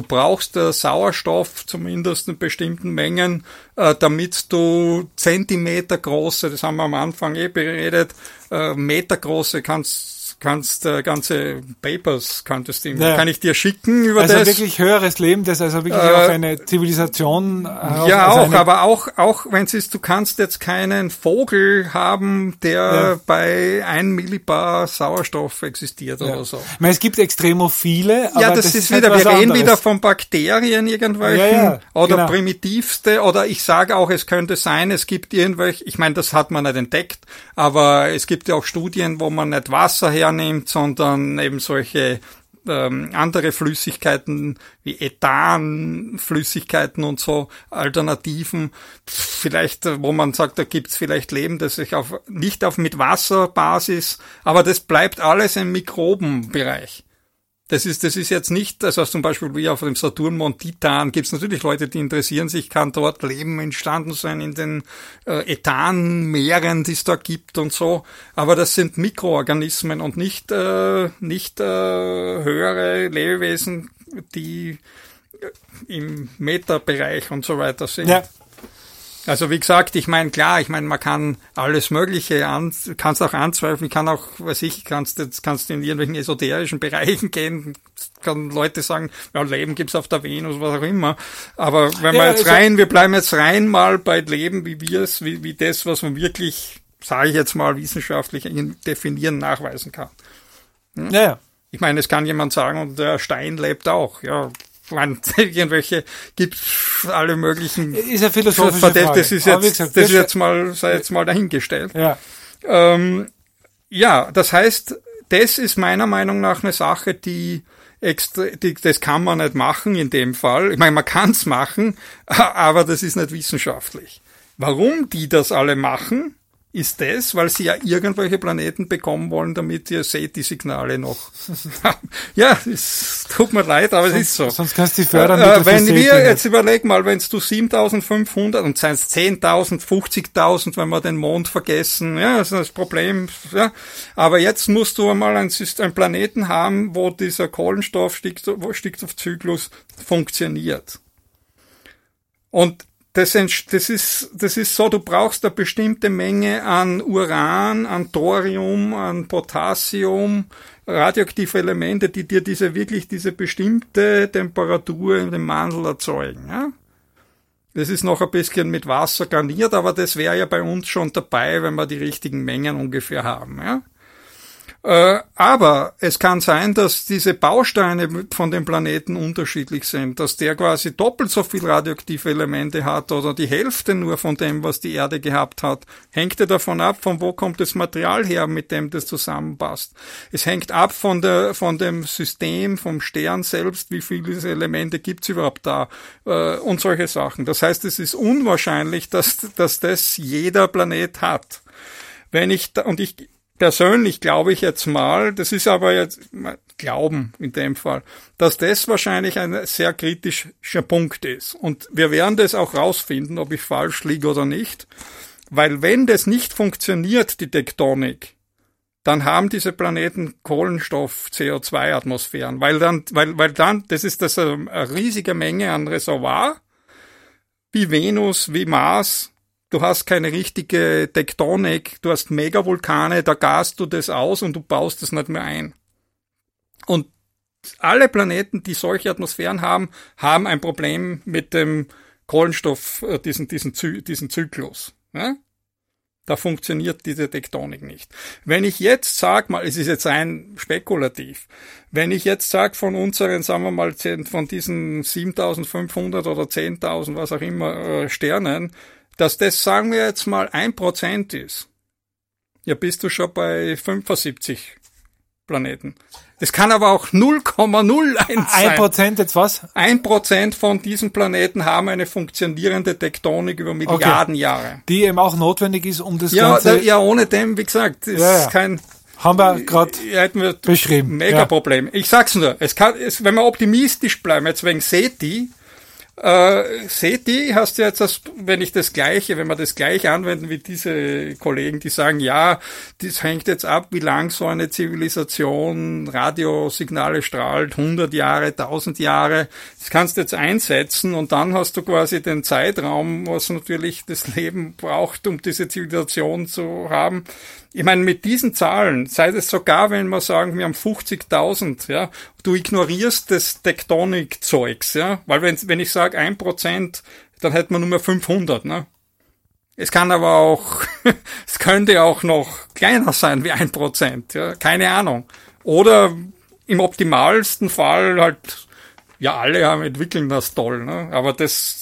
Sauerstoff, zumindest in bestimmten Mengen, damit du Zentimeter große, das haben wir am Anfang beredet, Meter große kannst ganze Papers kann ich dir schicken über also das. Also wirklich höheres Leben, das also wirklich auf eine Zivilisation. Ja, aber auch wenn es ist, du kannst jetzt keinen Vogel haben, der bei 1 Millibar Sauerstoff existiert oder so. Ich meine, es gibt extremophile, aber ja, das ist wieder, wir reden wieder von Bakterien irgendwelchen oder primitivste, oder ich sage auch, es könnte sein, es gibt irgendwelche, ich meine, das hat man nicht entdeckt, aber es gibt ja auch Studien, wo man nicht Wasser hernimmt, sondern eben solche andere Flüssigkeiten wie Ethanflüssigkeiten und so, Alternativen, vielleicht, wo man sagt, da gibt's vielleicht Leben, das sich nicht mit Wasserbasis, aber das bleibt alles im Mikrobenbereich. Das ist jetzt nicht, also zum Beispiel wie auf dem Saturnmond Titan gibt's natürlich Leute, die interessieren sich, kann dort Leben entstanden sein in den Ethanmeeren, die es da gibt und so. Aber das sind Mikroorganismen und nicht höhere Lebewesen, die im Meterbereich und so weiter sind. Ja. Also wie gesagt, ich meine, man kann alles Mögliche kannst auch anzweifeln, kannst in irgendwelchen esoterischen Bereichen gehen, kann Leute sagen, ja, Leben gibt's auf der Venus, was auch immer. Aber wenn wir bleiben jetzt rein mal bei Leben, wie das, was man wirklich, sage ich jetzt mal, wissenschaftlich definieren, nachweisen kann. Hm? Ja. Ich meine, es kann jemand sagen, und der Stein lebt auch, ja. Irgendwelche gibt alle möglichen. Ist eine philosophische Frage. Das ist jetzt mal dahingestellt. Ja. Das heißt, das ist meiner Meinung nach eine Sache, das kann man nicht machen in dem Fall. Ich meine, man kann es machen, aber das ist nicht wissenschaftlich. Warum die das alle machen, ist das, weil sie ja irgendwelche Planeten bekommen wollen, damit ihr seht die Signale noch. Ja, es tut mir leid, aber es ist so. Sonst kannst du die fördern. Wenn wir jetzt überleg mal, wenn du 7.500 und seien es 10.000, 50.000, wenn wir den Mond vergessen, ja, das ist das Problem, ja. Aber jetzt musst du einmal einen Planeten haben, wo dieser Kohlenstoff-Stickstoffzyklus funktioniert. Und das ist so, du brauchst eine bestimmte Menge an Uran, an Thorium, an Potassium, radioaktive Elemente, die dir diese bestimmte Temperatur in dem Mandel erzeugen, ja. Das ist noch ein bisschen mit Wasser garniert, aber das wäre ja bei uns schon dabei, wenn wir die richtigen Mengen ungefähr haben, ja. Aber es kann sein, dass diese Bausteine von dem Planeten unterschiedlich sind, dass der quasi doppelt so viel radioaktive Elemente hat oder die Hälfte nur von dem, was die Erde gehabt hat. Hängt ja davon ab, von wo kommt das Material her, mit dem das zusammenpasst. Es hängt ab von dem System, vom Stern selbst, wie viele Elemente gibt's überhaupt da und solche Sachen. Das heißt, es ist unwahrscheinlich, dass das jeder Planet hat. Persönlich glaube ich jetzt mal, das ist aber jetzt Glauben in dem Fall, dass das wahrscheinlich ein sehr kritischer Punkt ist. Und wir werden das auch rausfinden, ob ich falsch liege oder nicht. Weil wenn das nicht funktioniert, die Tektonik, dann haben diese Planeten Kohlenstoff, CO2-Atmosphären. Weil dann, das ist eine riesige Menge an Reservoir, wie Venus, wie Mars. Du hast keine richtige Tektonik, du hast Megavulkane, da gast du das aus und du baust das nicht mehr ein. Und alle Planeten, die solche Atmosphären haben, haben ein Problem mit dem Kohlenstoff, diesen Zyklus. Ja? Da funktioniert diese Tektonik nicht. Wenn ich jetzt sage, mal, es ist jetzt rein spekulativ, wenn ich jetzt sage von unseren, sagen wir mal, von diesen 7.500 oder 10.000, was auch immer, Sternen, dass das, sagen wir jetzt mal, 1% ist, ja, bist du schon bei 75 Planeten. Das kann aber auch 0,01 sein. 1% jetzt was? 1% von diesen Planeten haben eine funktionierende Tektonik über Milliarden Jahre. Die eben auch notwendig ist, um das Ganze... Ja, ohne dem, wie gesagt, ist kein... Haben wir gerade beschrieben. Mega Problem. Ich sag's nur, wenn wir optimistisch bleiben, jetzt wegen SETI, SETI hast du jetzt, wenn wir das gleich anwenden wie diese Kollegen, die sagen, ja, das hängt jetzt ab, wie lang so eine Zivilisation Radiosignale strahlt, 100 Jahre, 1000 Jahre, das kannst du jetzt einsetzen und dann hast du quasi den Zeitraum, was natürlich das Leben braucht, um diese Zivilisation zu haben. Ich meine, mit diesen Zahlen, sei es sogar, wenn wir sagen, wir haben 50.000, ja, du ignorierst das Tektonik-Zeugs, ja, weil wenn ich sage 1%, dann hätten wir nur mehr 500, ne. Es kann aber auch, es könnte auch noch kleiner sein wie 1%, ja, keine Ahnung. Oder im optimalsten Fall halt, ja, alle entwickeln das toll, ne, aber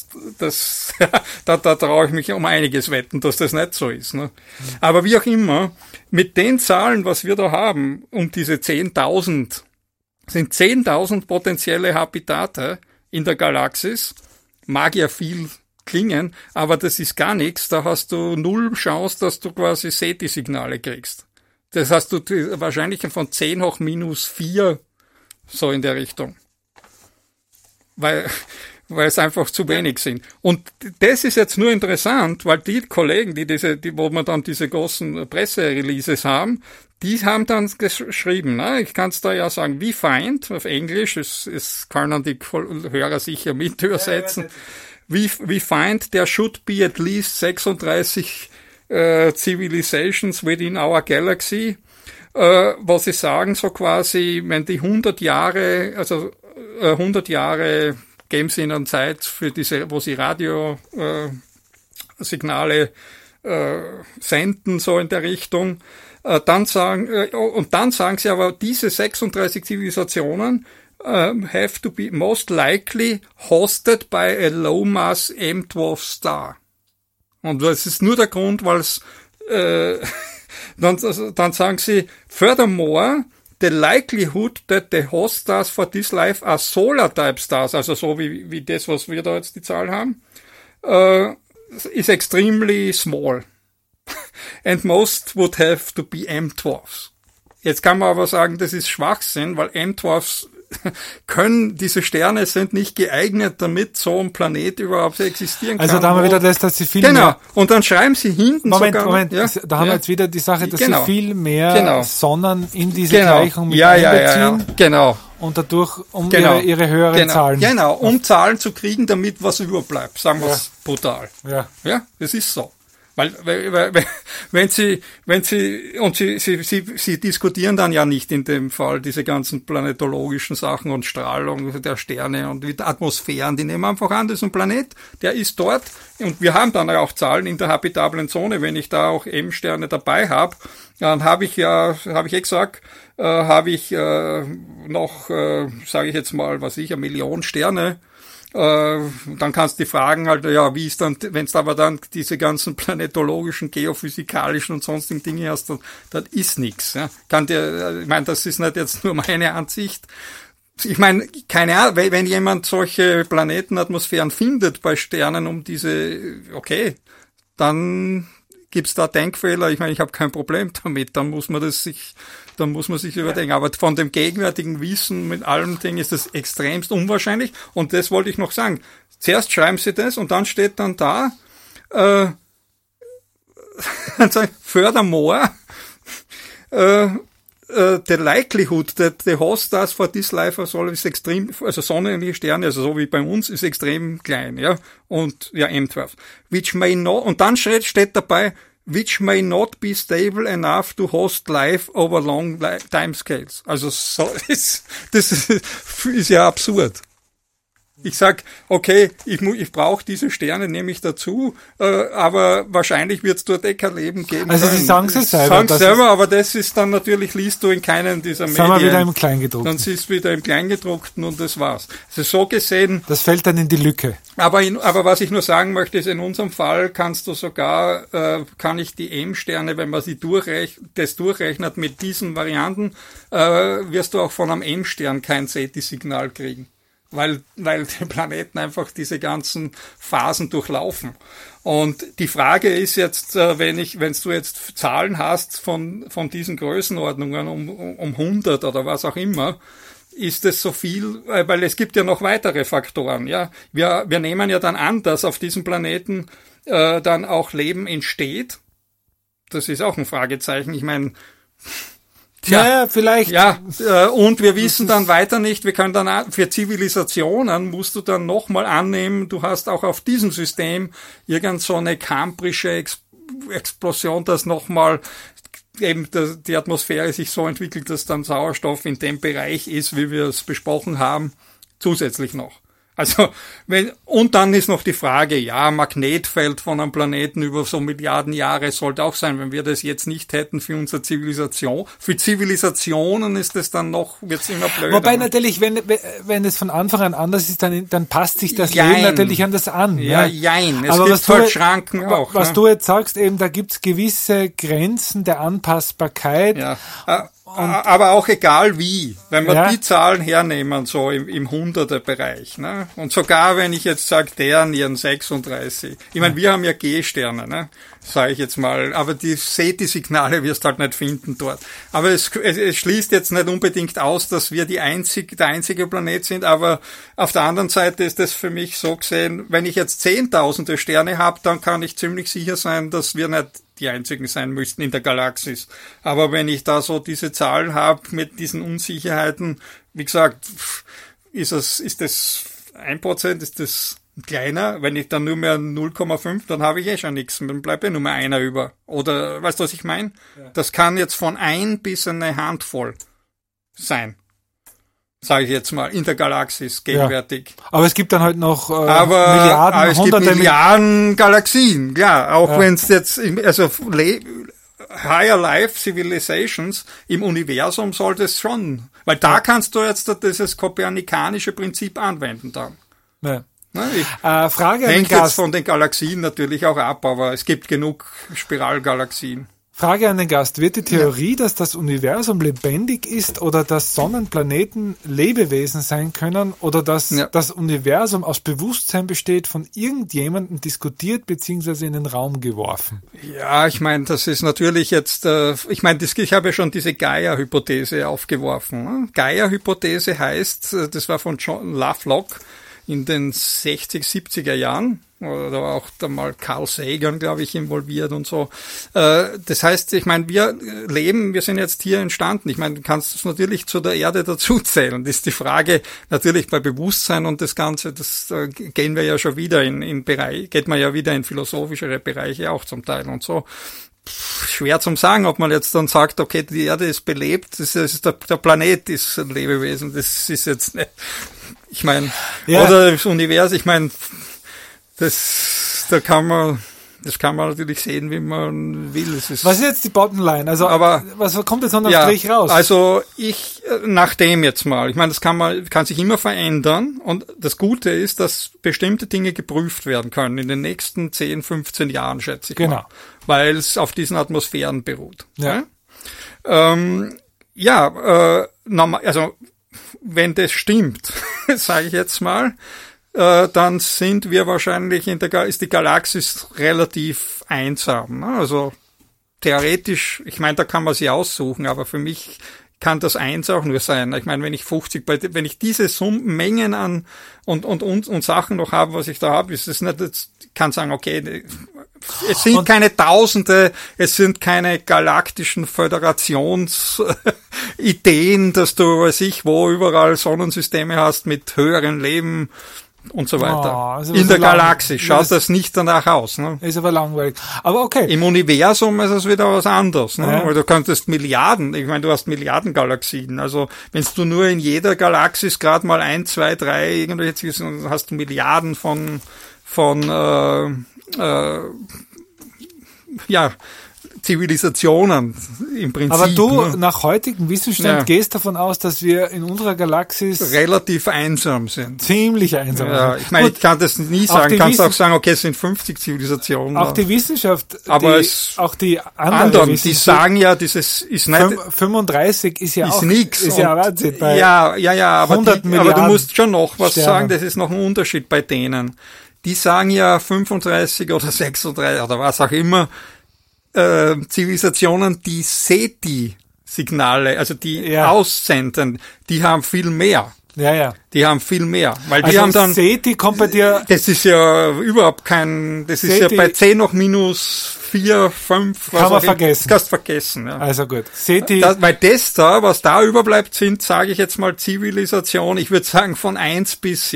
da traue ich mich um einiges wetten, dass das nicht so ist, ne. Aber wie auch immer, mit den Zahlen, was wir da haben, um diese 10.000, sind 10.000 potenzielle Habitate in der Galaxis, mag ja viel klingen, aber das ist gar nichts, da hast du null Chance, dass du quasi SETI-Signale kriegst. Das hast du wahrscheinlich von 10 hoch minus 4, so in der Richtung. Weil es einfach zu wenig sind. Und das ist jetzt nur interessant, weil die Kollegen, wo wir dann diese großen Pressereleases haben, die haben dann geschrieben, ne? Ich kann es da ja sagen, we find, auf Englisch, es können die Hörer sicher mit übersetzen, we find there should be at least 36 civilizations within our galaxy, was sie sagen, so quasi, wenn die 100 Jahre geben sie ihnen Zeit für wo sie Radiosignale senden, so in der Richtung. Dann sagen sie aber, diese 36 Zivilisationen have to be most likely hosted by a low mass M12 star. Und das ist nur der Grund, weil es dann sagen sie, furthermore, the likelihood that the host stars for this life are solar type stars, also so wie das, was wir da jetzt die Zahl haben, is extremely small. And most would have to be M12s. Jetzt kann man aber sagen, das ist Schwachsinn, weil M12s diese Sterne sind nicht geeignet, damit so ein Planet überhaupt existieren kann. Also da haben wir wieder das, dass sie viel mehr... Genau, und dann schreiben sie hinten Moment, ja, da haben wir jetzt wieder die Sache, dass sie viel mehr Sonnen in diese Gleichung mit einbeziehen. Genau. Und dadurch, ihre höheren Zahlen. Genau, um Zahlen zu kriegen, damit was überbleibt, sagen wir es brutal. Ja, das ist so. Weil wenn Sie diskutieren dann ja nicht in dem Fall diese ganzen planetologischen Sachen und Strahlung der Sterne und die Atmosphären, die nehmen einfach an, das ist ein Planet, der ist dort und wir haben dann auch Zahlen in der habitablen Zone, wenn ich da auch M-Sterne dabei habe, dann habe ich gesagt, noch, sage ich jetzt mal, 1 Million Sterne. Dann kannst du die fragen halt, ja, wie ist dann, wenn du aber dann diese ganzen planetologischen, geophysikalischen und sonstigen Dinge hast, dann ist nichts. Ja. Ich meine, das ist nicht jetzt nur meine Ansicht. Ich meine, keine Ahnung, wenn jemand solche Planetenatmosphären findet bei Sternen okay, dann gibt's da Denkfehler. Ich meine, ich habe kein Problem damit. Dann muss man sich überdenken. Aber von dem gegenwärtigen Wissen mit allem Ding ist das extremst unwahrscheinlich. Und das wollte ich noch sagen. Zuerst schreiben sie das und dann steht dann da, furthermore, the likelihood that the host stars for this life is extrem, also sonnenähnliche Sterne, also so wie bei uns, ist extrem klein, ja, und ja, M12. Which may not, und dann steht dabei, which may not be stable enough to host life over long timescales. Also so, das ist ja absurd. Ich sag, okay, ich brauche diese Sterne, nehme ich dazu, aber wahrscheinlich wird es dort kein Leben geben. Also Sie sagen es selber. Aber das ist dann natürlich, liest du in keinem dieser Medien. Sind wir wieder im Kleingedruckten. Dann siehst du wieder im Kleingedruckten und das war's. Also so gesehen. Das fällt dann in die Lücke. Aber was ich nur sagen möchte, ist, in unserem Fall kannst du sogar, kann ich die M-Sterne, wenn man sie durchrechnet mit diesen Varianten, wirst du auch von einem M-Stern kein SETI-Signal kriegen. Weil die Planeten einfach diese ganzen Phasen durchlaufen. Und die Frage ist jetzt, wenn du jetzt Zahlen hast von diesen Größenordnungen um 100 oder was auch immer, ist es so viel, weil es gibt ja noch weitere Faktoren, ja. Wir nehmen ja dann an, dass auf diesem Planeten dann auch Leben entsteht. Das ist auch ein Fragezeichen. Ich meine, ja, vielleicht. Ja, und wir wissen dann weiter nicht, wir können dann für Zivilisationen musst du dann nochmal annehmen, du hast auch auf diesem System irgend so eine kambrische Explosion, dass nochmal eben die Atmosphäre sich so entwickelt, dass dann Sauerstoff in dem Bereich ist, wie wir es besprochen haben, zusätzlich noch. Also, und dann ist noch die Frage, ja, Magnetfeld von einem Planeten über so Milliarden Jahre sollte auch sein, wenn wir das jetzt nicht hätten für unsere Zivilisation. Für Zivilisationen ist es dann noch, wird's immer blöder. Wobei natürlich, wenn es von Anfang an anders ist, dann passt sich das Leben natürlich an das an. Ja, jein. Es gibt halt Schranken auch. Was du jetzt sagst, eben, da gibt's gewisse Grenzen der Anpassbarkeit. Ja. Aber auch egal wie, wenn wir die Zahlen hernehmen, so im 100er-Bereich, ne? Und sogar wenn ich jetzt sage, der Nieren 36, ich meine, wir haben ja G-Sterne, ne? Sage ich jetzt mal, aber die SETI-Signale wirst halt nicht finden dort. Aber es schließt jetzt nicht unbedingt aus, dass wir der einzige Planet sind, aber auf der anderen Seite ist es für mich so gesehen, wenn ich jetzt Zehntausende Sterne habe, dann kann ich ziemlich sicher sein, dass wir nicht die einzigen sein müssten in der Galaxis. Aber wenn ich da so diese Zahlen habe mit diesen Unsicherheiten, wie gesagt, ist das 1%, ist das kleiner? Wenn ich dann nur mehr 0,5, dann habe ich schon nichts. Dann bleibt ja nur mehr einer über. Oder, weißt du, was ich meine? Ja. Das kann jetzt von 1 bis eine Handvoll sein. Sage ich jetzt mal, in der Galaxis gegenwärtig. Ja. Aber es gibt dann halt noch Milliarden, aber es gibt Milliarden Galaxien, ja, auch wenn es jetzt, also Higher Life Civilizations im Universum sollte es schon, weil da kannst du jetzt dieses kopernikanische Prinzip anwenden dann. Ja. Frage hängt jetzt von den Galaxien natürlich auch ab, aber es gibt genug Spiralgalaxien. Frage an den Gast. Wird die Theorie, dass das Universum lebendig ist oder dass Sonnenplaneten Lebewesen sein können oder dass das Universum aus Bewusstsein besteht, von irgendjemandem diskutiert bzw. in den Raum geworfen? Ja, ich meine, das ist natürlich jetzt, ich habe ja schon diese Gaia-Hypothese aufgeworfen. Ne? Gaia-Hypothese heißt, das war von John Lovelock in den 60er, 70er Jahren. Oder auch da mal Carl Sagan, glaube ich, involviert und so. Das heißt, ich meine, wir sind jetzt hier entstanden. Ich meine, du kannst es natürlich zu der Erde dazuzählen. Das ist die Frage natürlich bei Bewusstsein und das Ganze, gehen wir ja schon wieder geht man ja wieder in philosophischere Bereiche auch zum Teil und so. Schwer zum sagen, ob man jetzt dann sagt, okay, die Erde ist belebt, der Planet ist ein Lebewesen. Das ist jetzt nicht, ich meine, oder das Universum, ich meine, das kann man natürlich sehen, wie man will. Was ist jetzt die Bottomline? Also, was kommt jetzt unterm Strich raus? Also, nachdem jetzt mal, ich meine, das kann sich immer verändern und das Gute ist, dass bestimmte Dinge geprüft werden können in den nächsten 10, 15 Jahren, schätze ich mal. Weil es auf diesen Atmosphären beruht. Ja. Also, wenn das stimmt, sage ich jetzt mal, dann sind wir wahrscheinlich ist die Galaxis relativ einsam. Ne? Also theoretisch, ich meine, da kann man sie aussuchen, aber für mich kann das eins auch nur sein. Ich meine, wenn ich diese Mengen an und Sachen noch habe, was ich da habe, ist es nicht, ich kann sagen, okay, es sind keine Tausende, es sind keine galaktischen Föderationsideen, dass du, weiß ich, wo überall Sonnensysteme hast mit höheren Leben und so weiter. In der Galaxis schaut das nicht danach aus. Ne? Ist aber langweilig. Aber okay. Im Universum ist es wieder was anderes. Ne? Ja. Weil du könntest du hast Milliarden Galaxien. Also wenn du nur in jeder Galaxis gerade mal 1, 2, 3 irgendwelche, hast du Milliarden von Zivilisationen im Prinzip. Aber du, nach heutigem Wissensstand, gehst davon aus, dass wir in unserer Galaxis relativ einsam sind. Ziemlich einsam. Ja, ich meine, ich kann das nie sagen. Kannst auch sagen, okay, es sind 50 Zivilisationen. Auch die Wissenschaft, aber auch die anderen die sagen ja, dieses ist nicht 35 ist ja ist auch nix. Ist ja Wahnsinn. Aber aber du musst schon noch was Sterne sagen, das ist noch ein Unterschied bei denen. Die sagen ja 35 oder 36 oder was auch immer, Zivilisationen, die SETI-Signale, also die aussenden, die haben viel mehr. Ja. Die haben viel mehr. Weil also die haben dann, SETI kommt bei dir. Das ist ja überhaupt das SETI, ist ja bei 10 noch minus 4, 5. Kann man vergessen. Kannst vergessen, ja. Also gut. SETI. Weil was da überbleibt, sind, sage ich jetzt mal, Zivilisation, ich würde sagen von 1 bis,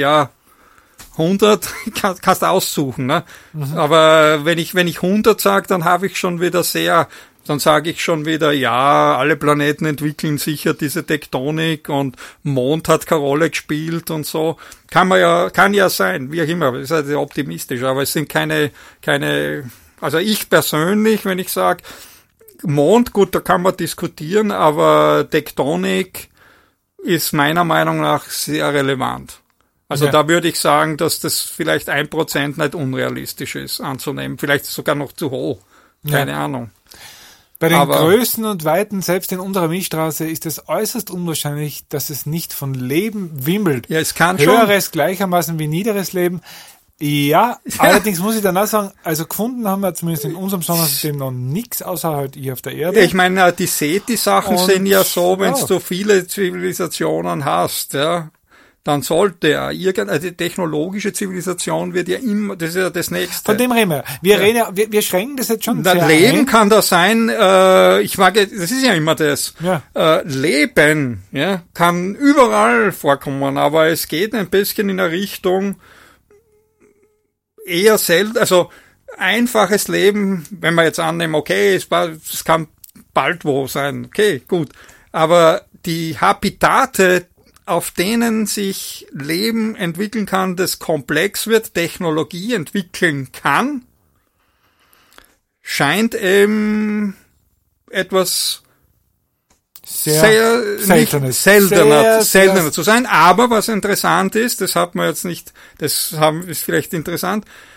100 kannst du aussuchen, ne? Mhm. Aber wenn ich 100 sage, dann habe ich schon wieder dann sage ich schon wieder, alle Planeten entwickeln sicher diese Tektonik und Mond hat keine Rolle gespielt und so. Kann ja sein, wie auch immer, das ist halt optimistisch, aber es sind keine, also ich persönlich, wenn ich sage, Mond, gut, da kann man diskutieren, aber Tektonik ist meiner Meinung nach sehr relevant. Also da würde ich sagen, dass das vielleicht 1% nicht unrealistisch ist anzunehmen. Vielleicht sogar noch zu hoch. Keine Ahnung. Bei den Größen und Weiten, selbst in unserer Milchstraße, ist es äußerst unwahrscheinlich, dass es nicht von Leben wimmelt. Ja, es kann Höheres gleichermaßen wie niederes Leben. Ja, allerdings muss ich dann auch sagen, also gefunden haben wir zumindest in unserem Sonnensystem noch nichts, außer halt hier auf der Erde. Ich meine, die SETI-Sachen sind ja so, wenn du viele Zivilisationen hast, dann sollte die technologische Zivilisation wird ja immer, das ist ja das Nächste. Von dem reden wir. Wir schränken das jetzt schon sehr ein. Leben kann da sein, das ist ja immer das. Ja. Leben, kann überall vorkommen, aber es geht ein bisschen in eine Richtung eher selten, also einfaches Leben, wenn wir jetzt annehmen, okay, es kann bald wo sein, okay, gut, aber die Habitate, auf denen sich Leben entwickeln kann, das komplex wird, Technologie entwickeln kann, scheint eben etwas sehr seltener zu sein. Aber was interessant ist, ist vielleicht interessant,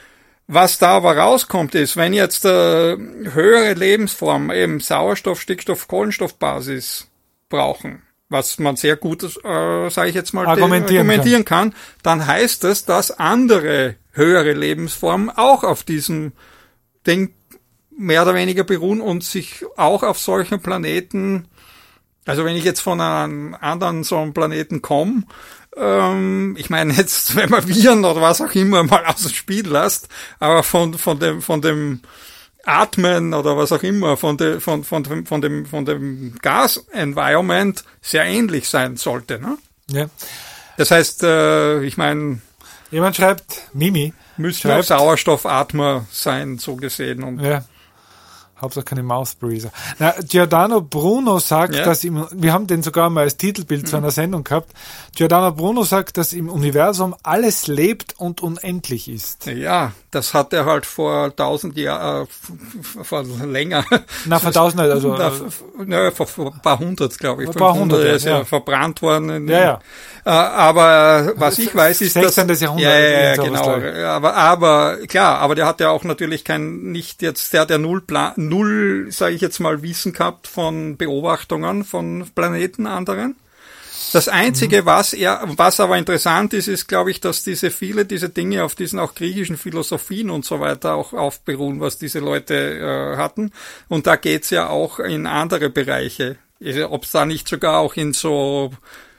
Was da aber rauskommt ist, wenn jetzt höhere Lebensformen eben Sauerstoff, Stickstoff, Kohlenstoffbasis brauchen, was man sehr gut, sage ich jetzt mal, argumentieren kann, dann heißt es, dass andere höhere Lebensformen auch auf diesem Ding mehr oder weniger beruhen und sich auch auf solchen Planeten, also wenn ich jetzt von einem anderen so einem Planeten komme, ich meine jetzt, wenn man Viren oder was auch immer mal aus dem Spiel lässt, aber von dem Atmen oder was auch immer, von dem Gas-Environment sehr ähnlich sein sollte, ne? Ja. Das heißt, ich meine, jemand schreibt, Mimi, müsste auch Sauerstoffatmer sein, so gesehen. Und ja. Hauptsache keine Mouthbreather. Na, Giordano Bruno sagt, dass wir haben den sogar mal als Titelbild zu einer Sendung gehabt. Giordano Bruno sagt, dass im Universum alles lebt und unendlich ist. Ja, das hat er halt vor 1000 Jahren, vor länger. Na, vor 1000, also. Vor ein paar hundert, glaube ich. Ein paar hundert, ist ja verbrannt worden. Ja. Aber was ich weiß, ist, 16. dass... Jahrhundert. Ja, genau. Aber klar, aber der hat ja auch natürlich der hat ja null, sage ich jetzt mal, Wissen gehabt von Beobachtungen von Planeten anderen. Das Einzige, was aber interessant ist, glaube ich, dass diese Dinge auf diesen auch griechischen Philosophien und so weiter auch aufberuhen, was diese Leute hatten. Und da geht's ja auch in andere Bereiche. Ob es da nicht sogar auch in so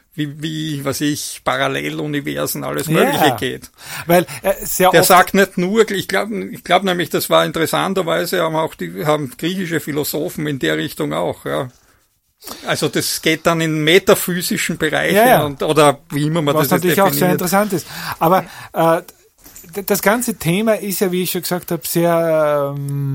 Paralleluniversen, alles Mögliche geht. Weil der sagt nicht nur, ich glaube nämlich, das war interessanterweise, haben griechische Philosophen in der Richtung auch, ja. Also das geht dann in metaphysischen Bereiche oder wie immer man was das natürlich definiert. Auch sehr interessant ist. Aber das ganze Thema ist ja, wie ich schon gesagt habe, sehr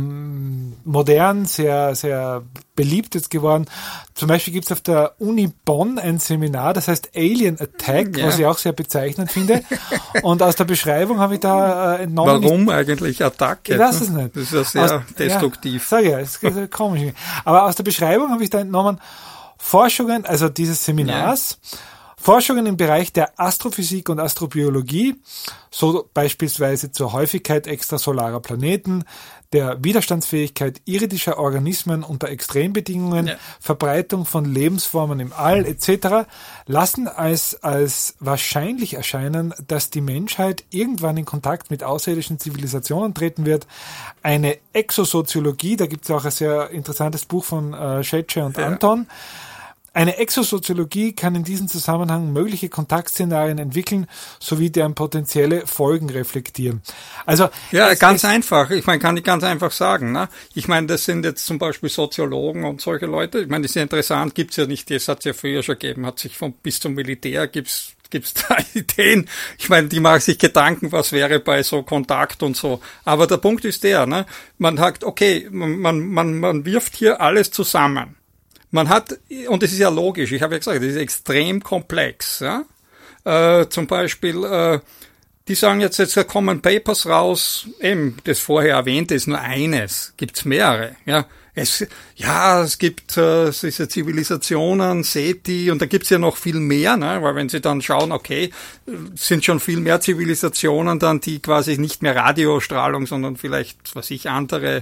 modern, sehr, sehr beliebt jetzt geworden. Zum Beispiel gibt es auf der Uni Bonn ein Seminar, das heißt Alien Attack, was ich auch sehr bezeichnend finde. Und aus der Beschreibung habe ich da entnommen. Warum eigentlich Attacke? Ich weiß es nicht. Das ist ja sehr destruktiv. Sag ja, das ist komisch. Aber aus der Beschreibung habe ich da entnommen, Forschungen, also dieses Seminars, Forschungen im Bereich der Astrophysik und Astrobiologie, so beispielsweise zur Häufigkeit extrasolarer Planeten, der Widerstandsfähigkeit irdischer Organismen unter Extrembedingungen, Verbreitung von Lebensformen im All etc., lassen als wahrscheinlich erscheinen, dass die Menschheit irgendwann in Kontakt mit außerirdischen Zivilisationen treten wird. Eine Exosoziologie, da gibt es auch ein sehr interessantes Buch von Schetsche und Anton. Eine Exosoziologie kann in diesem Zusammenhang mögliche Kontaktszenarien entwickeln, sowie deren potenzielle Folgen reflektieren. Also ganz einfach. Ich meine, kann ich ganz einfach sagen. Ne? Ich meine, das sind jetzt zum Beispiel Soziologen und solche Leute. Ich meine, das ist ja interessant. Gibt's ja nicht. Das hat es ja früher schon gegeben. Hat sich bis zum Militär gibt's da Ideen. Ich meine, die machen sich Gedanken, was wäre bei so Kontakt und so. Aber der Punkt ist der, ne? Man sagt, okay, man wirft hier alles zusammen. Man hat, und das ist ja logisch, ich habe ja gesagt, das ist extrem komplex. Ja? Zum Beispiel, die sagen jetzt kommen Papers raus, eben das vorher erwähnte ist nur eines, gibt's mehrere. Ja? Es gibt diese Zivilisationen, SETI, und da gibt's ja noch viel mehr, ne? Weil wenn Sie dann schauen, okay, sind schon viel mehr Zivilisationen dann, die quasi nicht mehr Radiostrahlung, sondern vielleicht, andere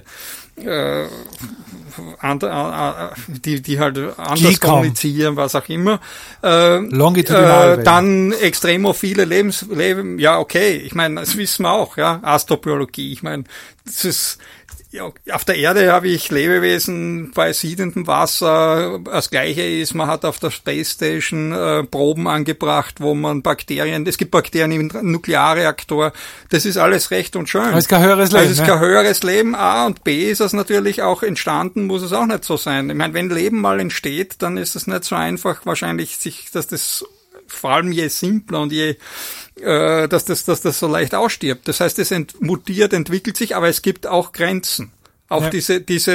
die halt anders kommunizieren, was auch immer. Dann extremophile Leben, ja, okay. Ich meine, das wissen wir auch, ja. Astrobiologie. Ich meine, das ist, ja, auf der Erde habe ich Lebewesen bei siedendem Wasser. Das Gleiche ist, man hat auf der Space Station Proben angebracht, wo man es gibt Bakterien im Nuklearreaktor. Das ist alles recht und schön. Aber es ist kein höheres Leben. Es ist kein höheres Leben, A, und B ist es natürlich auch entstanden, muss es auch nicht so sein. Ich meine, wenn Leben mal entsteht, dann ist es nicht so einfach wahrscheinlich, dass das vor allem je simpler und dass das so leicht ausstirbt. Das heißt, es entwickelt sich, aber es gibt auch Grenzen. Auch es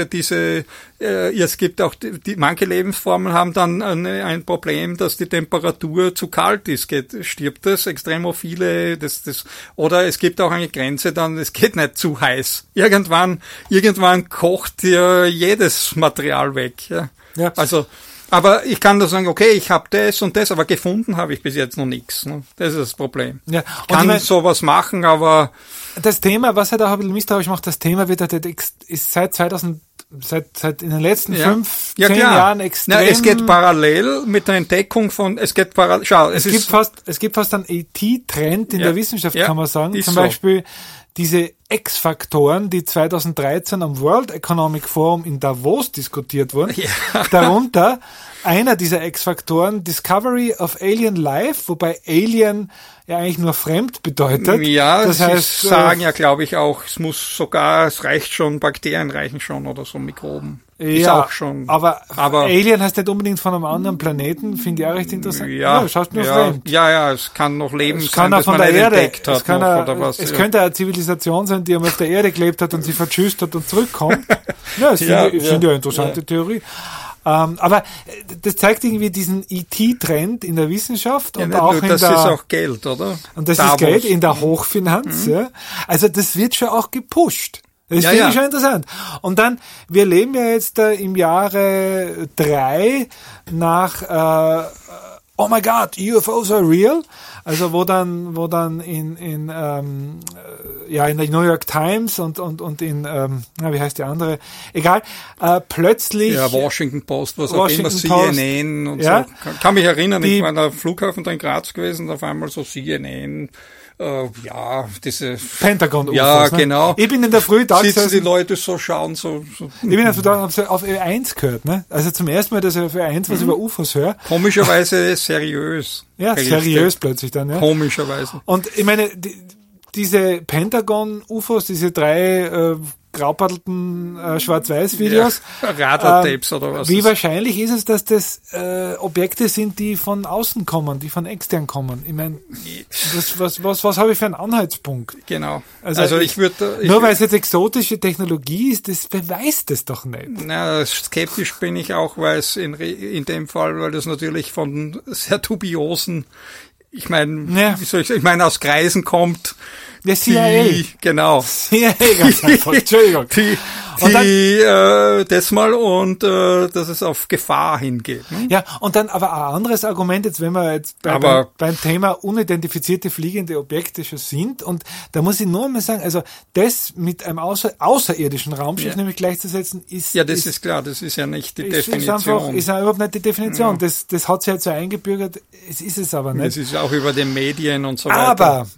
gibt auch manche Lebensformen haben dann ein Problem, dass die Temperatur zu kalt ist, stirbt es, extremophile, oder es gibt auch eine Grenze dann, es geht nicht zu heiß. Irgendwann kocht dir jedes Material weg, ja. Ja. Also, Aber ich kann da sagen, okay, ich habe das und das, aber gefunden habe ich bis jetzt noch nichts. Ne? Das ist das Problem. Ja. Ich kann sowas machen, aber... Das Thema, was halt auch ein bisschen misstrauisch macht, das Thema wird halt ist seit in den letzten 10 Jahren extrem. Ja, es geht parallel mit der Entdeckung von, es gibt fast einen IT-Trend in der Wissenschaft, kann man sagen. Zum Beispiel diese X-Faktoren, die 2013 am World Economic Forum in Davos diskutiert wurden. Ja. Darunter einer dieser X-Faktoren, Discovery of Alien Life, wobei Alien ja eigentlich nur fremd bedeutet. Ja, das heißt, sagen ja, glaube ich, auch, es reicht schon, Bakterien reichen schon oder so Mikroben. Ist auch schon. Aber Alien heißt nicht unbedingt von einem anderen Planeten, finde ich auch recht interessant. Ja, schaut nur fremd. Ja, es kann noch Leben es sein, kann auch von der Erde entdeckt hat. Es könnte eine Zivilisation sein, die einmal auf der Erde gelebt hat und sie vertschüsst hat und zurückkommt. Ja, das finde ich eine interessante Theorie. Aber das zeigt irgendwie diesen IT-Trend in der Wissenschaft und auch in das ist auch Geld, oder? Und das ist Geld in der Hochfinanz, ja. Also das wird schon auch gepusht. Das finde ich schon interessant. Und dann, wir leben ja jetzt im Jahre 3 nach oh my God, UFOs are real. Also wo dann in der New York Times und in wie heißt die andere? Egal, plötzlich Washington Post, was auch immer, CNN und so. Kann mich erinnern, ich war am Flughafen da in Graz gewesen, auf einmal so CNN. Diese Pentagon-UFOs. Ja, genau. Ich bin in der Früh da sitzen die Leute so, schauen so. Ich bin also da auf Ö1 gehört, ne? Also zum ersten Mal, dass ich auf Ö1 was über UFOs höre. Komischerweise seriös. Ja, seriös plötzlich dann, ja. Komischerweise. Und ich meine, diese Pentagon-UFOs, diese 3 graupaddelten Schwarz-Weiß-Videos. Ja, Radartapes oder was. Wie wahrscheinlich ist es, dass das Objekte sind, die von außen kommen, die von extern kommen? Ich meine, was habe ich für einen Anhaltspunkt? Genau. Also ich würde... Nur weil es jetzt exotische Technologie ist, das beweist es doch nicht. Na, skeptisch bin ich auch, weil es in dem Fall, weil das natürlich von sehr dubiosen, ich meine, ich meine, aus Kreisen kommt. Der CIA. Genau. CIA, ganz einfach. Entschuldigung. Das mal und dass es auf Gefahr hingeht. Ne? Ja, und dann aber ein anderes Argument, jetzt wenn wir jetzt beim Thema unidentifizierte fliegende Objekte schon sind, und da muss ich nur mal sagen, also das mit einem außerirdischen Raumschiff nämlich gleichzusetzen, ist... Ja, das ist klar, das ist ja nicht die Definition. Ist ja überhaupt nicht die Definition. Ja. Das hat sich halt so eingebürgert, es ist es aber nicht. Das ist auch über den Medien und so weiter. Aber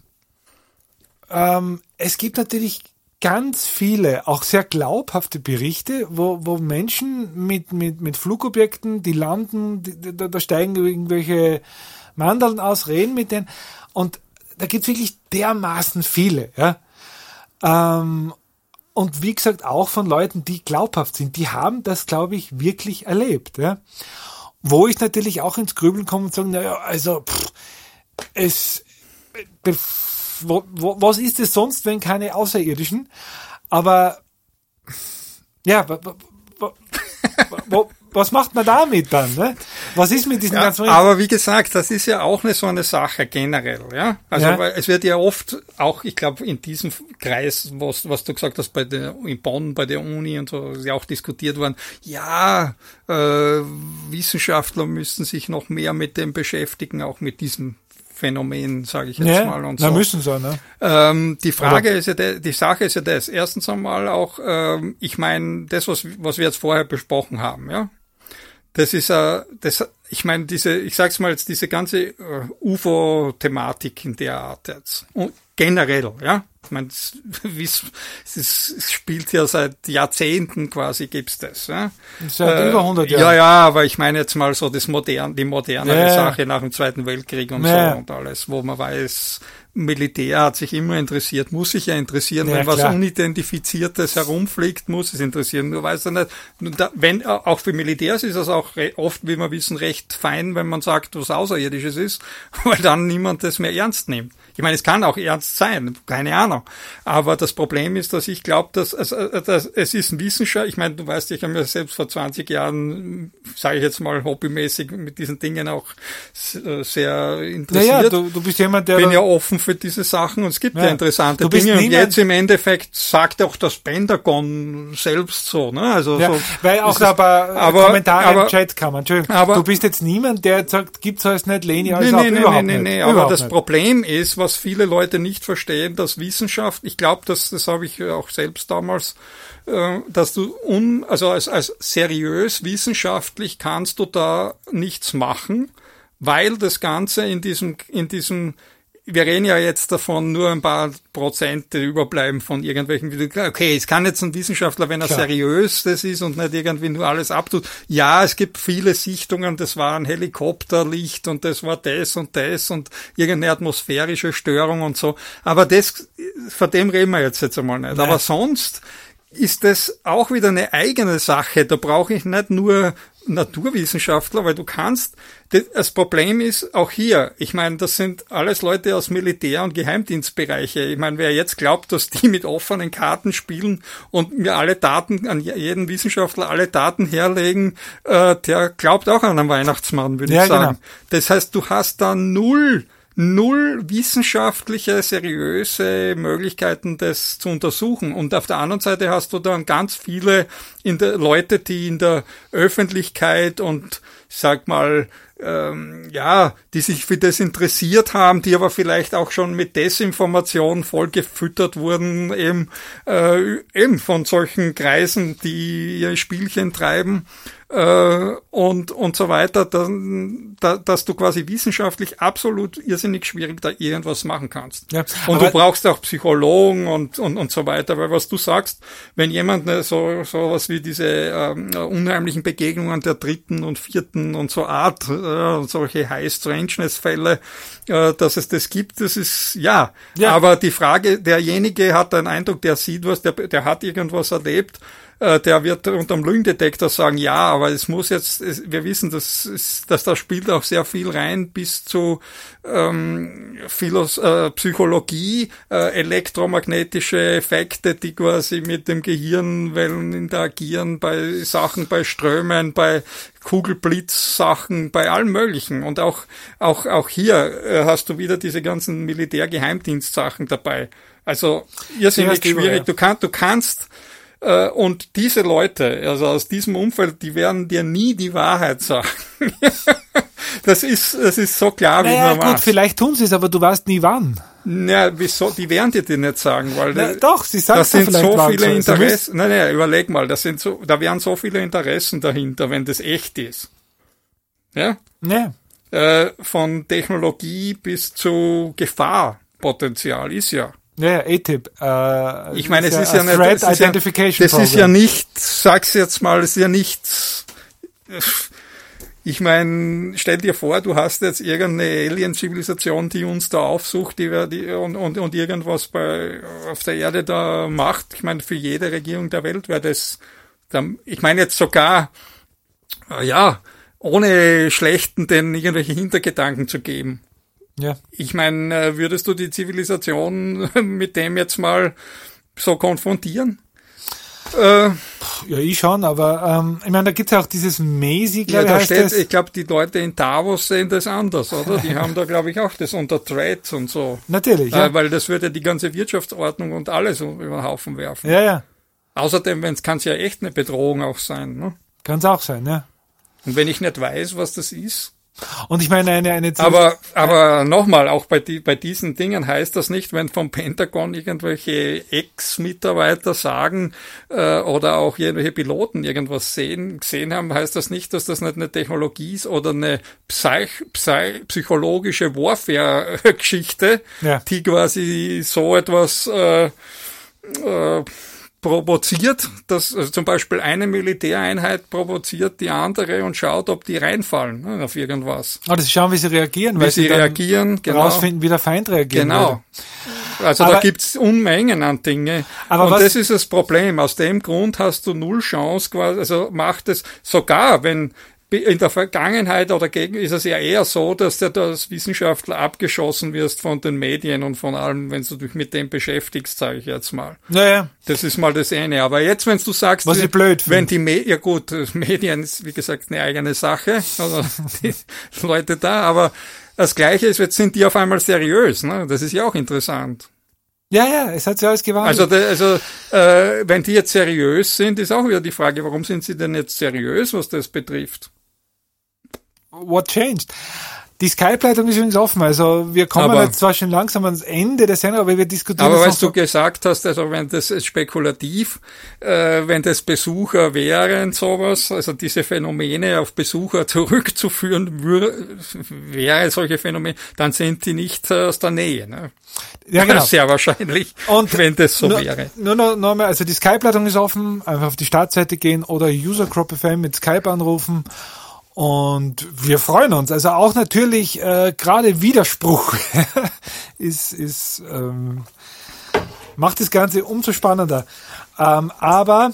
es gibt natürlich ganz viele, auch sehr glaubhafte Berichte, wo Menschen mit Flugobjekten, die landen, da steigen irgendwelche Mandeln aus, reden mit denen, und da gibt's wirklich dermaßen viele, ja. Und wie gesagt, auch von Leuten, die glaubhaft sind, die haben das, glaube ich, wirklich erlebt, ja. Wo ich natürlich auch ins Grübeln komme und sage, naja, also, was ist es sonst, wenn keine Außerirdischen? Aber ja, was macht man damit dann? Ne? Was ist mit diesen ganzen... Aber wie gesagt, das ist ja auch so eine Sache generell. Ja, also es wird ja oft auch, ich glaube, in diesem Kreis, was du gesagt hast, in Bonn bei der Uni und so, ist ja auch diskutiert worden. Ja, Wissenschaftler müssten sich noch mehr mit dem beschäftigen, auch mit diesem Phänomen, sage ich jetzt mal. Und so. Müssen sie, ne? Die Frage ist ja, die Sache ist ja das. Erstens einmal auch, ich meine, das, was wir jetzt vorher besprochen haben, ja, das ist ich meine, ich sag's mal jetzt, diese ganze UFO-Thematik in der Art jetzt. Und generell, ja. Ich meine, es spielt ja seit Jahrzehnten quasi, gibt's das, ja. Seit über 100 Jahren. Ja, aber ich meine jetzt mal so die modernere Sache nach dem Zweiten Weltkrieg und so und alles, wo man weiß, Militär hat sich immer interessiert, muss sich ja interessieren, wenn was Unidentifiziertes herumfliegt, muss es interessieren, nur weiß er nicht. Auch für Militärs ist das auch oft, wie wir wissen, recht fein, wenn man sagt, was Außerirdisches ist, weil dann niemand das mehr ernst nimmt. Ich meine, es kann auch ernst sein, keine Ahnung. Aber das Problem ist, dass ich glaube, dass es ist ein Wissenschaft. Ich meine, du weißt, ich habe mir selbst vor 20 Jahren, sage ich jetzt mal hobbymäßig, mit diesen Dingen auch sehr interessiert. Ja, du bist jemand, der... Bin ja offen offen für diese Sachen und es gibt ja interessante Dinge. Und jetzt im Endeffekt sagt auch das Pentagon selbst so, ne? Also ja, so, weil auch aber Kommentare im Chat kamen. Du bist jetzt niemand, der sagt, gibt's alles nicht, lehne ich alles ab. Nee, aber das Problem ist, was viele Leute nicht verstehen, dass Wissenschaft, ich glaube, das habe ich auch selbst damals, dass du als seriös wissenschaftlich kannst du da nichts machen, weil das Ganze in diesem, wir reden ja jetzt davon, nur ein paar Prozente überbleiben von irgendwelchen, okay, es kann jetzt ein Wissenschaftler, wenn er seriös das ist und nicht irgendwie nur alles abtut. Ja, es gibt viele Sichtungen, das war ein Helikopterlicht und das war das und irgendeine atmosphärische Störung und so. Aber von dem reden wir jetzt einmal nicht. Aber sonst ist das auch wieder eine eigene Sache. Da brauche ich nicht nur Naturwissenschaftler, weil das Problem ist auch hier, ich meine, das sind alles Leute aus Militär- und Geheimdienstbereiche. Ich meine, wer jetzt glaubt, dass die mit offenen Karten spielen und mir alle Daten, an jeden Wissenschaftler alle Daten herlegen, der glaubt auch an einen Weihnachtsmann, würde ich sagen. Genau. Das heißt, du hast da null wissenschaftliche, seriöse Möglichkeiten, das zu untersuchen. Und auf der anderen Seite hast du dann ganz viele Leute, die in der Öffentlichkeit und, sag mal, die sich für das interessiert haben, die aber vielleicht auch schon mit Desinformation voll gefüttert wurden, eben von solchen Kreisen, die ihr Spielchen treiben. Und so weiter, dass du quasi wissenschaftlich absolut irrsinnig schwierig da irgendwas machen kannst. Ja, und du brauchst auch Psychologen und so weiter, weil was du sagst, wenn jemand so was wie diese unheimlichen Begegnungen der dritten und vierten und so Art, solche High-Strangeness-Fälle, dass es das gibt, das ist, ja. Aber die Frage, derjenige hat einen Eindruck, der sieht was, der hat irgendwas erlebt, der wird unterm Lügendetektor sagen, ja, aber es muss jetzt, wir wissen, dass da spielt auch sehr viel rein bis zu Psychologie, elektromagnetische Effekte, die quasi mit dem Gehirnwellen interagieren, bei Sachen, bei Strömen, bei Kugelblitzsachen, bei allem Möglichen. Und auch hier hast du wieder diese ganzen Militärgeheimdienstsachen dabei. Also irrsinnig schwierig. Du kannst und diese Leute, also aus diesem Umfeld, die werden dir nie die Wahrheit sagen. Das ist so klar, wie man gut, vielleicht tun sie es, aber du weißt nie wann. Ja, wieso? Die werden dir nicht sagen, weil doch, sie sagen das sind so viele Interessen. Nein, überleg mal, da wären so viele Interessen dahinter, wenn das echt ist. Ja? Ja. Von Technologie bis zu Gefahrpotenzial ist ja. Ja, ATIP. Ich meine, es ist ja nicht, das ist ja nicht, sag's jetzt mal, es ist ja nichts. Ich meine, stell dir vor, du hast jetzt irgendeine Alien-Zivilisation, die uns da aufsucht, und irgendwas auf der Erde da macht. Ich meine, für jede Regierung der Welt wäre das, ich meine jetzt sogar, ohne Schlechten denn irgendwelche Hintergedanken zu geben. Ja. Ich meine, würdest du die Zivilisation mit dem jetzt mal so konfrontieren? Ja, ich schon, aber ich meine, da gibt's ja auch dieses Mesi, glaube ich. Ich glaube, die Leute in Davos sehen das anders, oder? Die haben da, glaube ich, auch das unter Threads und so. Natürlich, ja. Weil das würde die ganze Wirtschaftsordnung und alles über den Haufen werfen. Ja, ja. Außerdem, kann es ja echt eine Bedrohung auch sein, ne? Kann es auch sein, ja. Und wenn ich nicht weiß, was das ist. Und ich meine, aber nochmal, auch bei diesen Dingen heißt das nicht, wenn vom Pentagon irgendwelche Ex-Mitarbeiter sagen, oder auch irgendwelche Piloten irgendwas gesehen haben, heißt das nicht, dass das nicht eine Technologie ist oder eine psychologische Warfare-Geschichte, die quasi so etwas, provoziert, dass also zum Beispiel eine Militäreinheit provoziert die andere und schaut, ob die reinfallen auf irgendwas. Das ist schauen, wie sie reagieren, weil sie reagieren, genau. Rausfinden, wie der Feind reagiert. Genau. Also da gibt's Unmengen an Dinge. Und das ist das Problem. Aus dem Grund hast du null Chance quasi, also macht es sogar, wenn in der Vergangenheit oder ist es ja eher so, dass du als Wissenschaftler abgeschossen wirst von den Medien und von allem, wenn du dich mit dem beschäftigst, sage ich jetzt mal. Naja. Das ist mal das eine. Aber jetzt, wenn du sagst, was ich blöd wenn Medien ist, wie gesagt, eine eigene Sache, also die Leute da, aber das Gleiche ist, jetzt sind die auf einmal seriös, ne? Das ist ja auch interessant. Ja, es hat sich alles gewandelt. Wenn die jetzt seriös sind, ist auch wieder die Frage, warum sind sie denn jetzt seriös, was das betrifft? What changed? Die Skype-Leitung ist übrigens offen, also wir kommen jetzt zwar schon langsam ans Ende der Sendung, aber wir diskutieren. Aber was du gesagt hast, also wenn das ist spekulativ, wenn das Besucher wären, sowas, also diese Phänomene auf Besucher zurückzuführen wäre solche Phänomene, dann sind die nicht aus der Nähe, ne? Ja, genau. Sehr wahrscheinlich, und wenn das so wäre. Nur noch mal, also die Skype-Leitung ist offen, einfach auf die Startseite gehen oder UserCropFM mit Skype anrufen. Und wir freuen uns. Also auch natürlich gerade Widerspruch macht das Ganze umso spannender. Aber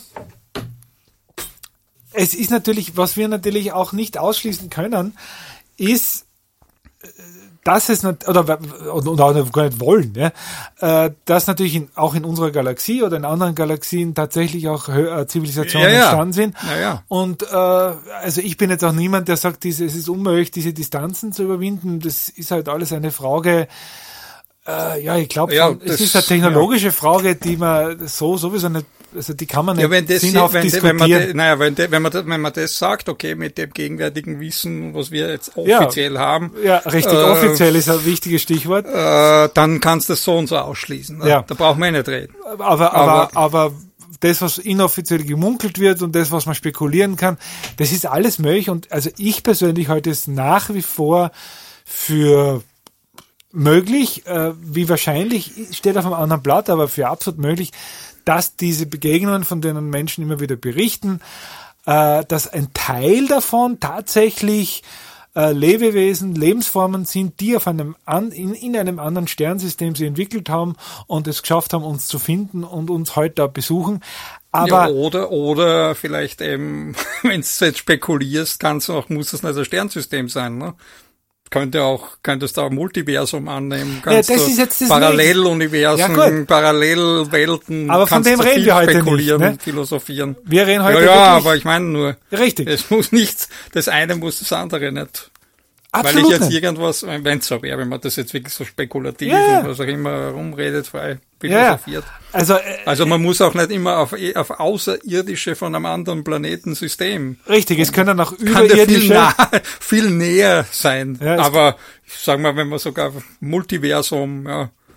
es ist natürlich, was wir natürlich auch nicht ausschließen können, ist, dass es nicht, oder auch gar nicht wollen, ja, dass natürlich auch in unserer Galaxie oder in anderen Galaxien tatsächlich auch Zivilisationen entstanden sind. Ja. Und also ich bin jetzt auch niemand, der sagt, es ist unmöglich, diese Distanzen zu überwinden. Das ist halt alles eine Frage. Ich glaube, es ist eine technologische Frage, die man sowieso nicht, also die kann man nicht sinnhaft diskutieren. Wenn man das sagt, okay, mit dem gegenwärtigen Wissen, was wir jetzt offiziell haben. Ja, richtig, offiziell ist ein wichtiges Stichwort. Dann kannst du das so und so ausschließen. Ne? Ja. Da braucht man nicht reden. Aber das, was inoffiziell gemunkelt wird und das, was man spekulieren kann, das ist alles möglich. Und also ich persönlich halte es nach wie vor für möglich, wie wahrscheinlich, steht auf einem anderen Blatt, aber für absolut möglich, dass diese Begegnungen, von denen Menschen immer wieder berichten, dass ein Teil davon tatsächlich Lebewesen, Lebensformen sind, die auf in einem anderen Sternsystem sie entwickelt haben und es geschafft haben, uns zu finden und uns heute da besuchen. Aber oder vielleicht eben, wenn du jetzt spekulierst, muss das nicht ein Sternsystem sein, ne? Könntest du auch Multiversum annehmen, kannst das ist jetzt das Paralleluniversen, Parallelwelten, aber von dem reden wir heute spekulieren nicht, und philosophieren. Wir reden heute aber ich meine nur, richtig. Es muss nichts, das eine muss das andere nicht. Absolut. Weil ich jetzt irgendwas, wenn es so wäre, wenn man das jetzt wirklich so spekulativ und was auch immer rumredet, frei philosophiert. Also man muss auch nicht immer auf Außerirdische von einem anderen Planetensystem. Richtig, es können auch überirdische. Viel näher sein. Ja, aber ich sag mal, wenn man sogar Multiversum,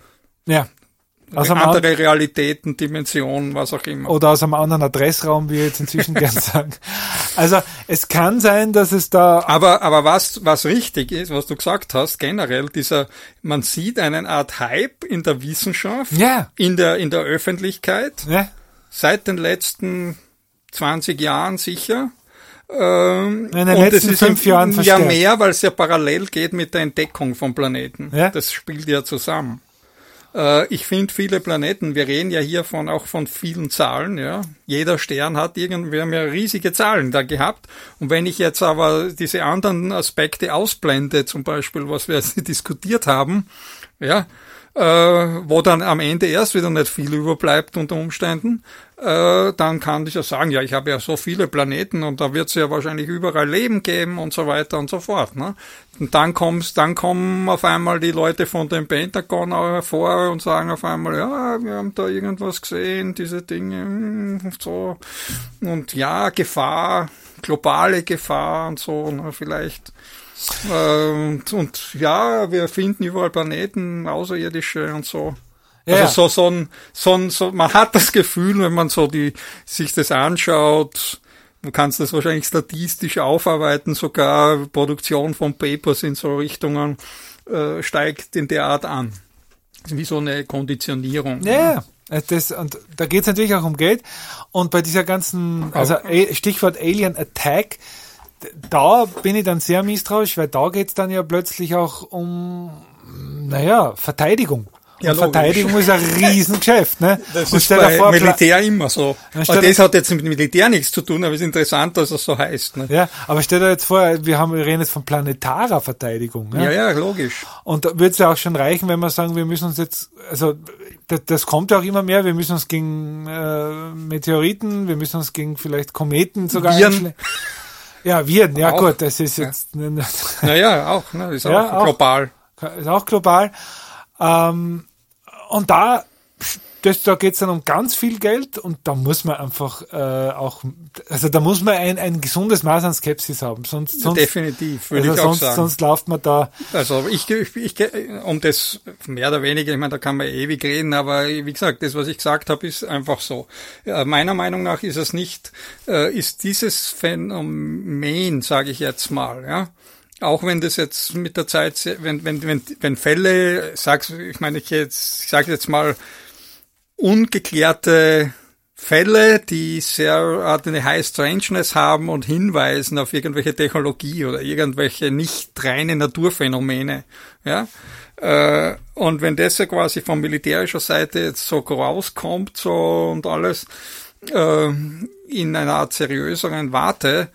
andere Realitäten, Dimensionen, was auch immer. Oder aus einem anderen Adressraum, wie wir jetzt inzwischen gern sagen. Also es kann sein, dass es da... Aber was richtig ist, was du gesagt hast, generell man sieht eine Art Hype in der Wissenschaft, in der Öffentlichkeit, seit den letzten 20 Jahren sicher. In den letzten 5 Jahren verstärkt. Ja, mehr, weil es ja parallel geht mit der Entdeckung von Planeten. Ja? Das spielt ja zusammen. Ich finde viele Planeten, wir reden ja hier auch von vielen Zahlen, ja. Jeder Stern wir haben ja riesige Zahlen da gehabt. Und wenn ich jetzt aber diese anderen Aspekte ausblende, zum Beispiel, was wir jetzt diskutiert haben, wo dann am Ende erst wieder nicht viel überbleibt unter Umständen, dann kann ich ja sagen, ich habe ja so viele Planeten und da wird es ja wahrscheinlich überall Leben geben und so weiter und so fort. Ne? Und dann kommen auf einmal die Leute von dem Pentagon hervor und sagen auf einmal, wir haben da irgendwas gesehen, diese Dinge und so. Und Gefahr, globale Gefahr und so, vielleicht. Wir finden überall Planeten, außerirdische und so. Also man hat das Gefühl, wenn man sich das anschaut, du kannst das wahrscheinlich statistisch aufarbeiten, sogar Produktion von Papers in so Richtungen steigt in der Art an. Das ist wie so eine Konditionierung. Ja. Und da geht es natürlich auch um Geld. Und bei dieser ganzen, Stichwort Alien Attack, da bin ich dann sehr misstrauisch, weil da geht's dann ja plötzlich auch um, Verteidigung. Ja, Verteidigung ist ein Riesengeschäft, ne? Das ist bei Militär immer so. Aber das hat jetzt mit Militär nichts zu tun, aber es ist interessant, dass es so heißt, ne? Ja, aber stell dir jetzt vor, wir reden jetzt von planetarer Verteidigung, ne? Ja, logisch. Und da wird es ja auch schon reichen, wenn wir sagen, wir müssen uns jetzt, also das kommt ja auch immer mehr, wir müssen uns gegen Meteoriten, wir müssen uns gegen vielleicht Kometen sogar Ja, Viren, ja auch, gut, das ist jetzt... Naja, auch, ne, ist ja, auch global. Ist auch global. Und da geht's dann um ganz viel Geld und da muss man einfach da muss man ein gesundes Maß an Skepsis haben. Sonst definitiv, würde ich auch sagen. Sonst läuft man da. Also ich um das mehr oder weniger, ich meine, da kann man ewig reden, aber wie gesagt, das, was ich gesagt habe, ist einfach so. Meiner Meinung nach ist es nicht, ist dieses Phänomen, sage ich jetzt mal, ja, auch wenn das jetzt mit der Zeit, wenn Fälle, ich sage jetzt mal, ungeklärte Fälle, die sehr eine High Strangeness haben und hinweisen auf irgendwelche Technologie oder irgendwelche nicht reine Naturphänomene, ja. Und wenn das ja quasi von militärischer Seite jetzt so rauskommt, so und alles, in einer Art seriöseren Warte,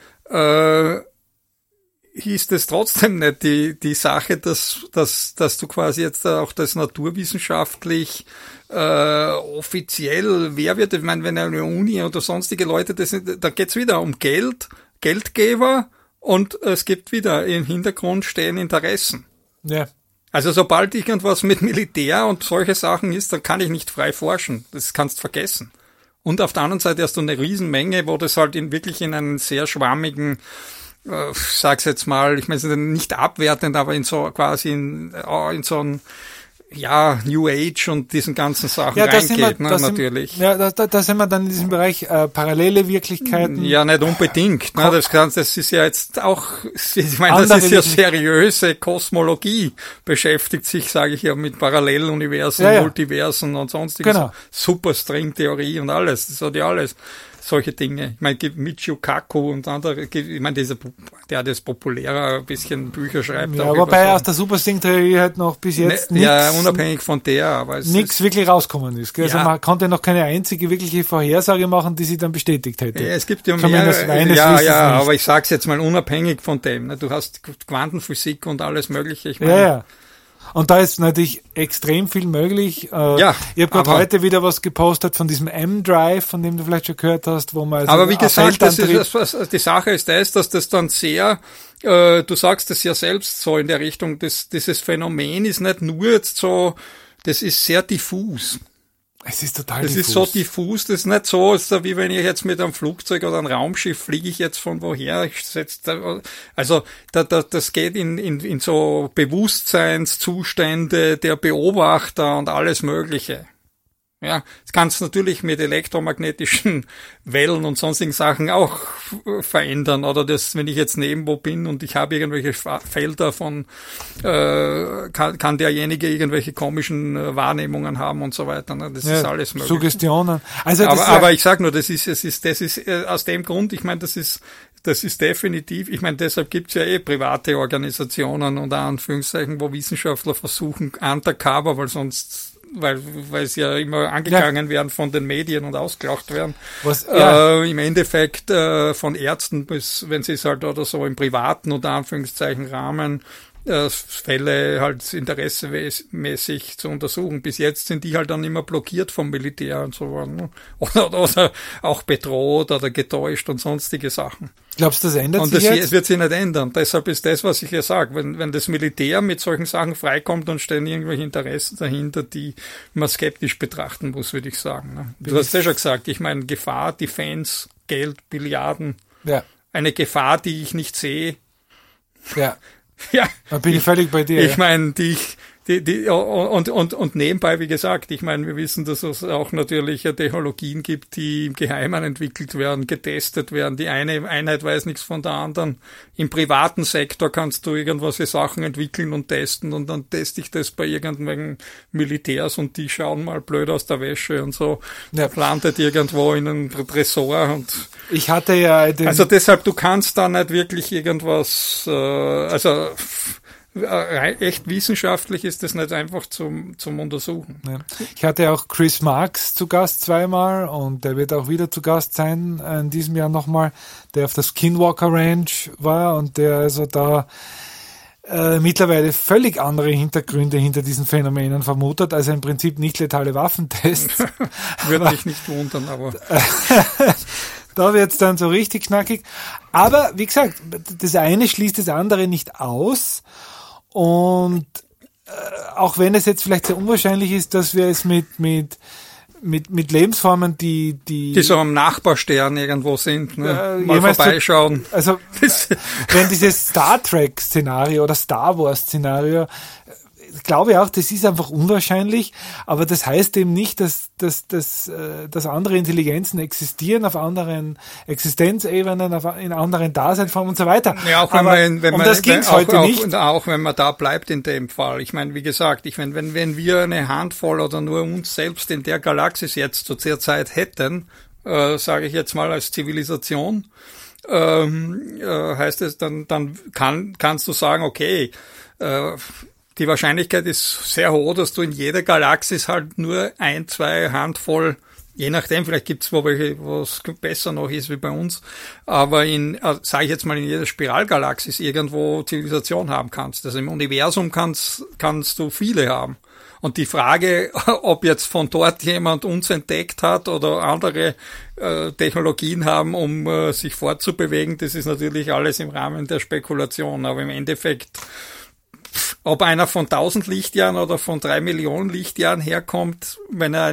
hieß das trotzdem nicht die Sache, dass du quasi jetzt auch das naturwissenschaftlich offiziell, wer wird, ich meine, wenn eine Uni oder sonstige Leute, da geht's wieder um Geld, Geldgeber und es gibt wieder im Hintergrund stehen Interessen. Ja. Also sobald irgendwas mit Militär und solche Sachen ist, dann kann ich nicht frei forschen. Das kannst vergessen. Und auf der anderen Seite hast du eine Riesenmenge, wo das halt wirklich in einen sehr schwammigen, sag's jetzt mal, ich meine nicht abwertend, aber in so quasi in so ein New Age und diesen ganzen Sachen reingeht, natürlich. Da sind wir dann in diesem Bereich parallele Wirklichkeiten. Ja, nicht unbedingt. Ne, das ist ja jetzt auch, ich meine, das ist ja seriöse Kosmologie, beschäftigt sich, sage ich ja, mit Paralleluniversen, Multiversen und sonstiges. Genau. Superstring-Theorie und alles. Das hat ja alles. Solche Dinge. Ich meine, Michio Kaku und andere, ich meine, der das populärer ein bisschen Bücher schreibt. Ja, wobei aus der Superstring-Theorie halt noch bis jetzt nichts. Ja, unabhängig von der, aber nichts wirklich rausgekommen ist. Gell? Also man konnte noch keine einzige wirkliche Vorhersage machen, die sie dann bestätigt hätte. Ja, es gibt ja mehr, aber ich sag's jetzt mal unabhängig von dem. Ne? Du hast Quantenphysik und alles Mögliche. Ich meine, ja. Und da ist natürlich extrem viel möglich. Ich habe gerade heute wieder was gepostet von diesem M-Drive, von dem du vielleicht schon gehört hast, wo man... Also aber wie gesagt, die Sache ist dass das dann sehr, du sagst es ja selbst so in der Richtung, dieses Phänomen ist nicht nur jetzt so, das ist sehr diffus. Es ist total diffus. Das ist so diffus, das ist nicht so, wie wenn ich jetzt mit einem Flugzeug oder einem Raumschiff fliege ich jetzt von woher. Das geht in so Bewusstseinszustände der Beobachter und alles Mögliche. Ja, das kannst du natürlich mit elektromagnetischen Wellen und sonstigen Sachen auch verändern. Oder das, wenn ich jetzt nirgendwo bin und ich habe irgendwelche Felder von, kann derjenige irgendwelche komischen Wahrnehmungen haben und so weiter. Ne? Das ist alles möglich. Suggestionen. Also aber ich sag nur, das ist aus dem Grund, ich meine, das ist definitiv, ich meine, deshalb gibt's ja private Organisationen unter Anführungszeichen, wo Wissenschaftler versuchen, undercover, weil sie ja immer angegangen werden von den Medien und ausgelacht werden. Im Endeffekt von Ärzten bis, wenn sie es halt oder so im privaten unter Anführungszeichen Rahmen Fälle halt interessemäßig zu untersuchen. Bis jetzt sind die halt dann immer blockiert vom Militär und so worden. Oder auch bedroht oder getäuscht und sonstige Sachen. Glaubst du, das ändert sich jetzt? Und es wird sich nicht ändern. Deshalb ist das, was ich ja sage. Wenn das Militär mit solchen Sachen freikommt, dann stehen irgendwelche Interessen dahinter, die man skeptisch betrachten muss, würde ich sagen. Du hast ja schon gesagt, ich meine, Gefahr, Defense, Geld, Billiarden. Ja. Eine Gefahr, die ich nicht sehe. Ja. Ja. Da bin ich völlig bei dir. Ich meine, und nebenbei, wie gesagt, ich meine, wir wissen, dass es auch natürlich Technologien gibt, die im Geheimen entwickelt werden, getestet werden. Die eine Einheit weiß nichts von der anderen. Im privaten Sektor kannst du irgendwelche Sachen entwickeln und testen und dann teste ich das bei irgendwelchen Militärs und die schauen mal blöd aus der Wäsche und so. Ja. Landet irgendwo in einem Tresor und ich hatte ja also deshalb, du kannst da nicht wirklich irgendwas, echt wissenschaftlich ist das nicht einfach zum Untersuchen. Ja. Ich hatte auch Chris Marks zu Gast zweimal und der wird auch wieder zu Gast sein in diesem Jahr nochmal, der auf der Skinwalker Ranch war und der also da mittlerweile völlig andere Hintergründe hinter diesen Phänomenen vermutet, also im Prinzip nicht letale Waffentests. Würde mich nicht wundern, aber Da wird's dann so richtig knackig. Aber wie gesagt, das eine schließt das andere nicht aus. Und auch wenn es jetzt vielleicht sehr unwahrscheinlich ist, dass wir es mit Lebensformen, die so am Nachbarstern irgendwo sind, ne? Mal vorbeischauen. Also wenn dieses Star Trek Szenario oder Star Wars Szenario, glaube ich auch, das ist einfach unwahrscheinlich, aber das heißt eben nicht, dass andere Intelligenzen existieren auf anderen Existenzebenen, in anderen Daseinsformen und so weiter. Ja, auch wenn man das ging's heute nicht. Und auch wenn man da bleibt in dem Fall. Ich meine, wie gesagt, wenn wir eine Handvoll oder nur uns selbst in der Galaxis jetzt zu der Zeit hätten, sage ich jetzt mal als Zivilisation, heißt es, dann kannst du sagen, okay, die Wahrscheinlichkeit ist sehr hoch, dass du in jeder Galaxis halt nur 1, 2 Handvoll, je nachdem, vielleicht gibt's welche, wo es besser noch ist wie bei uns, aber sage ich jetzt mal, in jeder Spiralgalaxis irgendwo Zivilisation haben kannst. Also im Universum kannst du viele haben. Und die Frage, ob jetzt von dort jemand uns entdeckt hat oder andere Technologien haben, um sich fortzubewegen, das ist natürlich alles im Rahmen der Spekulation. Aber im Endeffekt, ob einer von 1000 Lichtjahren oder von 3 Millionen Lichtjahren herkommt, muss er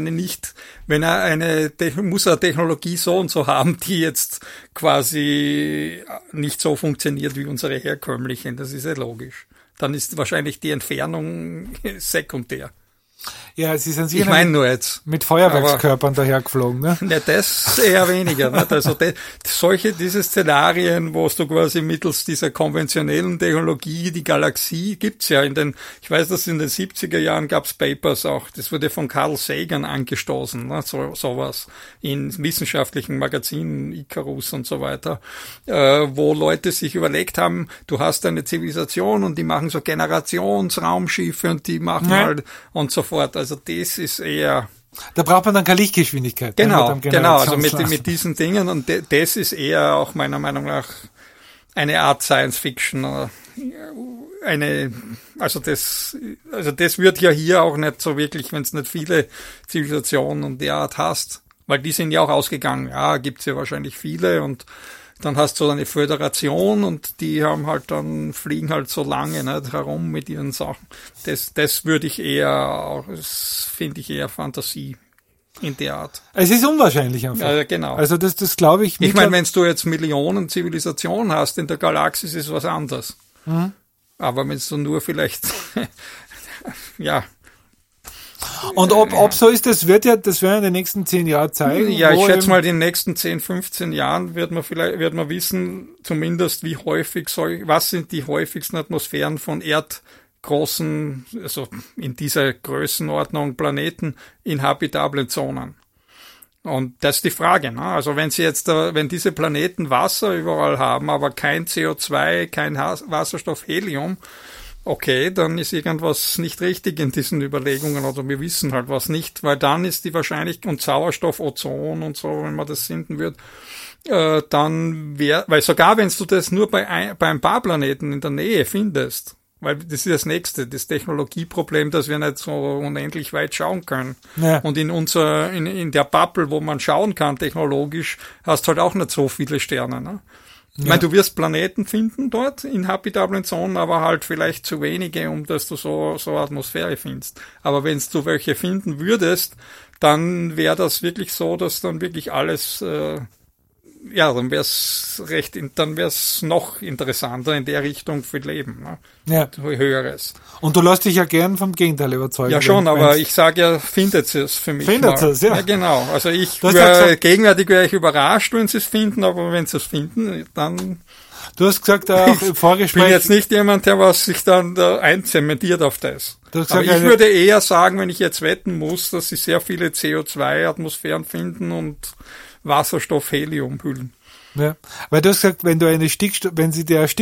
eine Technologie so und so haben, die jetzt quasi nicht so funktioniert wie unsere herkömmlichen. Das ist ja logisch. Dann ist wahrscheinlich die Entfernung sekundär. Ja, sie sind sicher ich meine nur jetzt mit Feuerwerkskörpern dahergeflogen, ne? Ne, das eher weniger. Nicht? Also diese Szenarien, wo du quasi mittels dieser konventionellen Technologie die Galaxie gibt's ja ich weiß, dass in den 70er Jahren gab's Papers auch, das wurde von Carl Sagan angestoßen, ne? Sowas in wissenschaftlichen Magazinen, Icarus und so weiter, wo Leute sich überlegt haben, du hast eine Zivilisation und die machen so Generationsraumschiffe und die machen halt und so fort. Also das ist eher... Da braucht man dann keine Lichtgeschwindigkeit. Genau, also mit diesen Dingen, und das ist eher auch meiner Meinung nach eine Art Science Fiction. Also das wird ja hier auch nicht so wirklich, wenn es nicht viele Zivilisationen und der Art hast, weil die sind ja auch ausgegangen. Ja, gibt's ja wahrscheinlich viele, und dann hast du eine Föderation und die haben halt dann, fliegen halt so lange nicht herum mit ihren Sachen. Das würde ich das finde ich eher Fantasie in der Art. Es ist unwahrscheinlich einfach. Ja, genau. Also das glaube ich. Ich meine, wenn du jetzt Millionen Zivilisationen hast in der Galaxis, ist was anderes. Mhm. Aber wenn du nur vielleicht, ja. Und ob so ist, das werden in den nächsten 10 Jahren zeigen. Ja, ich schätze mal, in den nächsten 10, 15 Jahren wird man wissen, zumindest was sind die häufigsten Atmosphären von erdgroßen, also in dieser Größenordnung Planeten in habitablen Zonen. Und das ist die Frage, ne? Also wenn diese Planeten Wasser überall haben, aber kein CO2, kein Wasserstoff, Helium, okay, dann ist irgendwas nicht richtig in diesen Überlegungen, oder wir wissen halt was nicht, weil dann ist die Wahrscheinlichkeit, und Sauerstoff, Ozon und so, wenn man das finden wird, dann weil sogar wenn du das nur bei ein paar Planeten in der Nähe findest, weil das ist das nächste, das Technologieproblem, dass wir nicht so unendlich weit schauen können. Ja. Und in der Bubble, wo man schauen kann technologisch, hast halt auch nicht so viele Sterne, ne? Ich meine, du wirst Planeten finden dort in habitablen Zonen, aber halt vielleicht zu wenige, um dass du so Atmosphäre findest. Aber wenn du welche finden würdest, dann wäre das wirklich so, dass dann wirklich alles, dann wäre es noch interessanter in der Richtung für Leben, ne? Ja. Höheres. Und du lässt dich ja gern vom Gegenteil überzeugen. Ja schon, aber ich sage ja, findet es für mich. Findet es, ja. Ja, genau. Also gegenwärtig wäre ich überrascht, wenn sie es finden, aber wenn sie es finden, dann... Du hast gesagt, auch im Vorgespräch... Ich bin jetzt nicht jemand, der sich dann da einzementiert auf das. Aber ich würde eher sagen, wenn ich jetzt wetten muss, dass sie sehr viele CO2-Atmosphären finden und Wasserstoff-Helium-Hüllen. Ja, weil du hast gesagt, wenn sie der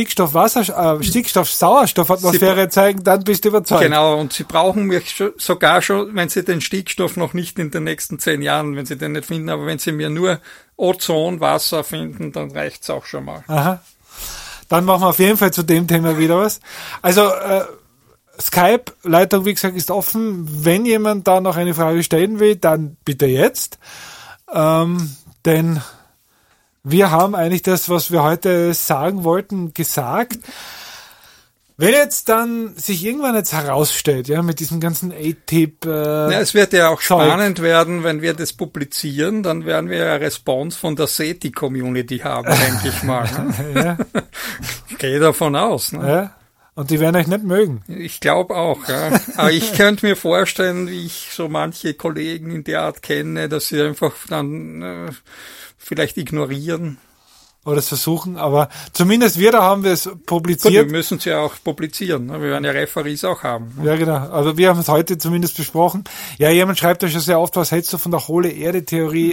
Stickstoff-Sauerstoff-Atmosphäre zeigen, dann bist du überzeugt. Genau, und sie brauchen mich sogar schon, wenn sie den Stickstoff noch nicht in den nächsten 10 Jahren, wenn sie den nicht finden, aber wenn sie mir nur Ozon, Wasser finden, dann reicht's auch schon mal. Aha. Dann machen wir auf jeden Fall zu dem Thema wieder was. Also, Skype-Leitung, wie gesagt, ist offen. Wenn jemand da noch eine Frage stellen will, dann bitte jetzt. Denn wir haben eigentlich das, was wir heute sagen wollten, gesagt. Wenn jetzt dann sich irgendwann jetzt herausstellt, ja, mit diesem ganzen A-Tip, es wird ja auch spannend werden, wenn wir das publizieren, dann werden wir ja Response von der SETI-Community haben, denke ich mal. Ne? Ja. Ich gehe davon aus. Ne? Ja. Und die werden euch nicht mögen. Ich glaube auch, ja. Aber ich könnte mir vorstellen, wie ich so manche Kollegen in der Art kenne, dass sie einfach dann vielleicht ignorieren. Oder es versuchen, aber zumindest da haben wir es publiziert. Gut, wir müssen es ja auch publizieren. Ne? Wir werden ja Referees auch haben. Ne? Ja, genau. Also wir haben es heute zumindest besprochen. Ja, jemand schreibt ja schon sehr oft, was hältst du von der Hohle-Erde-Theorie?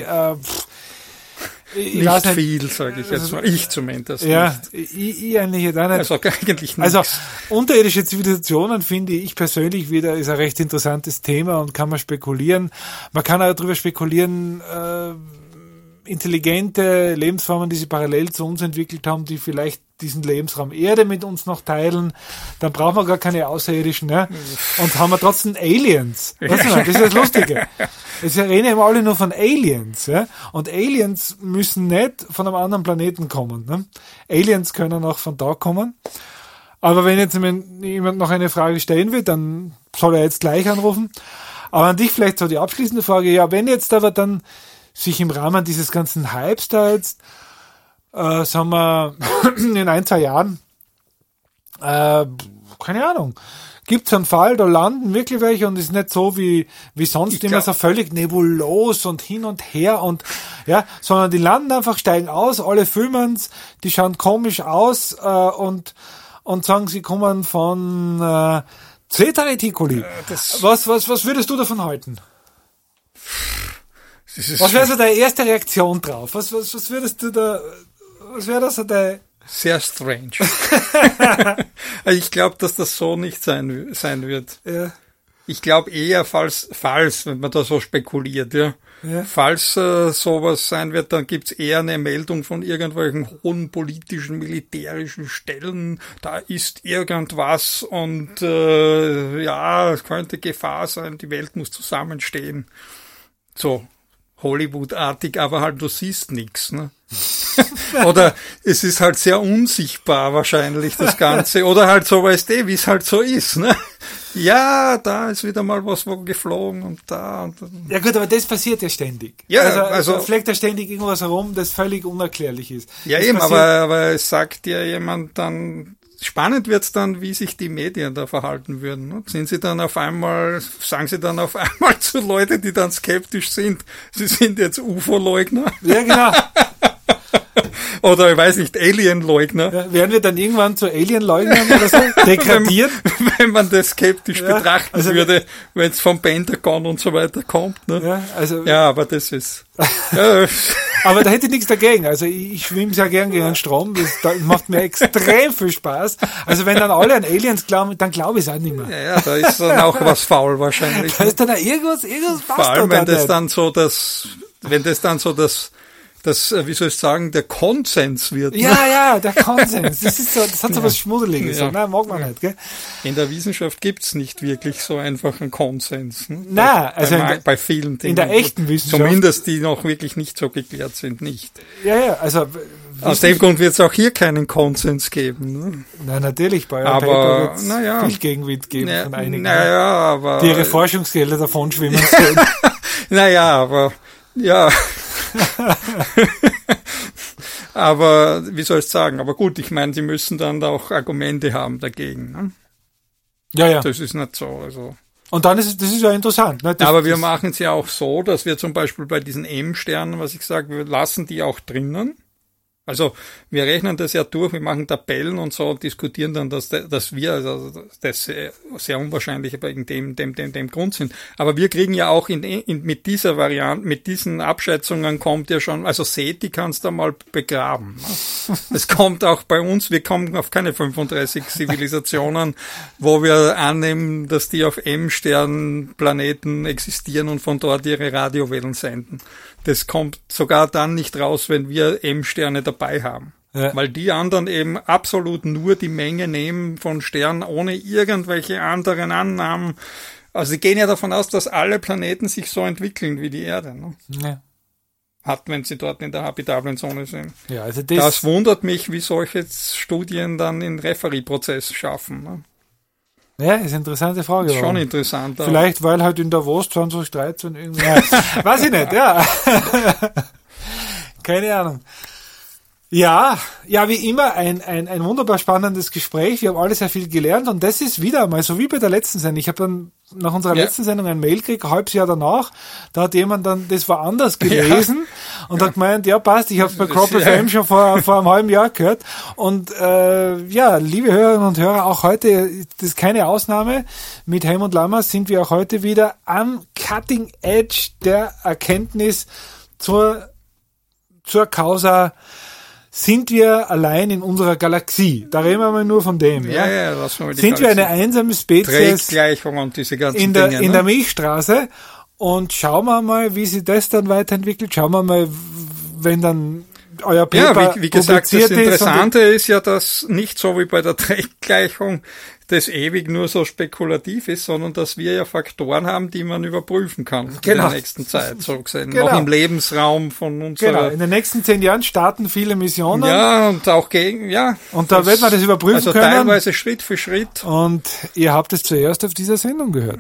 Nicht viel, sage ich jetzt mal. Ich zumindest ja, nicht. Ich eigentlich jetzt auch nicht. Also eigentlich nicht. Also unterirdische Zivilisationen finde ich persönlich wieder ist ein recht interessantes Thema und kann man spekulieren. Man kann auch darüber spekulieren, intelligente Lebensformen, die sie parallel zu uns entwickelt haben, die vielleicht diesen Lebensraum Erde mit uns noch teilen, dann brauchen wir gar keine Außerirdischen, ne? Und haben wir trotzdem Aliens. Weißt du, das ist das Lustige. Jetzt reden immer alle nur von Aliens, ja? Und Aliens müssen nicht von einem anderen Planeten kommen, ne? Aliens können auch von da kommen. Aber wenn jetzt jemand noch eine Frage stellen will, dann soll er jetzt gleich anrufen. Aber an dich vielleicht so die abschließende Frage, ja, wenn jetzt aber dann sich im Rahmen dieses ganzen Hypes da jetzt, sagen wir, in 1-2 Jahren, keine Ahnung, gibt's einen Fall, da landen wirklich welche und ist nicht so wie sonst immer so völlig nebulos und hin und her und, ja, sondern die landen einfach, steigen aus, alle filmen's, die schauen komisch aus, und sagen, sie kommen von, Zeta Reticuli. Was würdest du davon halten? Was wäre so deine erste Reaktion drauf? Was würdest du da, was wäre das so dein... Sehr strange. Ich glaube, dass das so nicht sein wird. Ja. Ich glaube eher, falls, wenn man da so spekuliert, ja. Falls sowas sein wird, dann gibt's eher eine Meldung von irgendwelchen hohen politischen, militärischen Stellen, da ist irgendwas und es könnte Gefahr sein, die Welt muss zusammenstehen. So. Hollywood-artig, aber halt du siehst nichts, ne? Oder es ist halt sehr unsichtbar wahrscheinlich das Ganze. Oder halt so, weißt du, wie es halt so ist, ne? Ja, da ist wieder mal was wo geflogen und da und ja gut, aber das passiert ja ständig. Ja, also fliegt da ständig irgendwas herum, das völlig unerklärlich ist. Ja, das eben, aber es sagt ja jemand dann, spannend wird's dann, wie sich die Medien da verhalten würden. Ne? Sagen sie dann auf einmal zu Leuten, die dann skeptisch sind, sie sind jetzt UFO-Leugner? Ja, genau. Oder, ich weiß nicht, Alien-Leugner. Ja, werden wir dann irgendwann zu Alien-Leugnern oder so degradiert? wenn man das skeptisch betrachten würde, wenn es vom Pentagon und so weiter kommt. Ne? Ja, aber das ist... Aber da hätte ich nichts dagegen. Also ich schwimme sehr gern gegen den Strom. Das macht mir extrem viel Spaß. Also wenn dann alle an Aliens glauben, dann glaube ich es auch nicht mehr. Ja, da ist dann auch was faul wahrscheinlich. Da ist dann auch irgendwas passt. Vor allem, wenn das dann so das, wie soll ich sagen, der Konsens wird. Ne? Ja, der Konsens. Das ist so, das hat so was Schmuddeliges. Ja. Nein, mag man nicht, gell? In der Wissenschaft gibt's nicht wirklich so einfach einen Konsens. Ne? Nein, also bei vielen Dingen. In der echten Wissenschaft. Zumindest die noch wirklich nicht so geklärt sind, nicht. Ja, also. Aus dem Grund wird es auch hier keinen Konsens geben. Ne? Nein, natürlich, bei aber wird viel Gegenwind geben von einigen. Aber die ihre Forschungsgelder davon schwimmen sehen. Aber ja. Aber wie soll ich sagen? Aber gut, ich meine, sie müssen dann auch Argumente haben dagegen. Ne? Ja. Das ist nicht so. Also. Und dann das ist ja interessant. Ne? Aber wir machen es ja auch so, dass wir zum Beispiel bei diesen M-Sternen, was ich sage, wir lassen die auch drinnen. Also wir rechnen das ja durch, wir machen Tabellen und so und diskutieren dann, dass wir, also das sehr unwahrscheinlich wegen dem Grund sind. Aber wir kriegen ja auch mit dieser Variante, mit diesen Abschätzungen kommt ja schon, also SETI kannst du mal begraben. Es kommt auch bei uns, wir kommen auf keine 35 Zivilisationen, wo wir annehmen, dass die auf M-Sternplaneten existieren und von dort ihre Radiowellen senden. Das kommt sogar dann nicht raus, wenn wir M-Sterne dabei haben. Ja. Weil die anderen eben absolut nur die Menge nehmen von Sternen ohne irgendwelche anderen Annahmen. Also sie gehen ja davon aus, dass alle Planeten sich so entwickeln wie die Erde. Ne? Ja. hat, wenn sie dort in der habitablen Zone sind. Ja, also das wundert mich, wie solche Studien dann den Referee-Prozess schaffen. Ne? Ja, ist eine interessante Frage. Ist schon interessant. Vielleicht, weil halt in Davos 2013 irgendwie, weiß ich nicht, ja. Keine Ahnung. Ja, wie immer ein wunderbar spannendes Gespräch. Wir haben alle sehr viel gelernt und das ist wieder mal so wie bei der letzten Sendung. Ich habe dann nach unserer letzten Sendung ein Mail gekriegt, ein halbes Jahr danach. Da hat jemand dann das woanders gelesen und hat gemeint, ja passt, ich habe bei Crop FM schon vor einem halben Jahr gehört. Und liebe Hörerinnen und Hörer, auch heute, das ist keine Ausnahme, mit Helmut Lammers sind wir auch heute wieder am Cutting Edge der Erkenntnis zur Causa. Sind wir allein in unserer Galaxie? Da reden wir mal nur von dem. Ja, lass mal die sind wir eine einsame Spezies Drehgleichung und diese ganzen in der Milchstraße? Und schauen wir mal, wie sich das dann weiterentwickelt. Schauen wir mal, wenn dann euer Paper wie gesagt, das Interessante ist ja, dass nicht so wie bei der Drehgleichung das ewig nur so spekulativ ist, sondern dass wir ja Faktoren haben, die man überprüfen kann in der nächsten Zeit, so gesehen. Noch im Lebensraum von unserer... Genau, in den nächsten 10 Jahren starten viele Missionen. Ja, und auch und da wird man das überprüfen können. Also teilweise Schritt für Schritt. Und ihr habt es zuerst auf dieser Sendung gehört.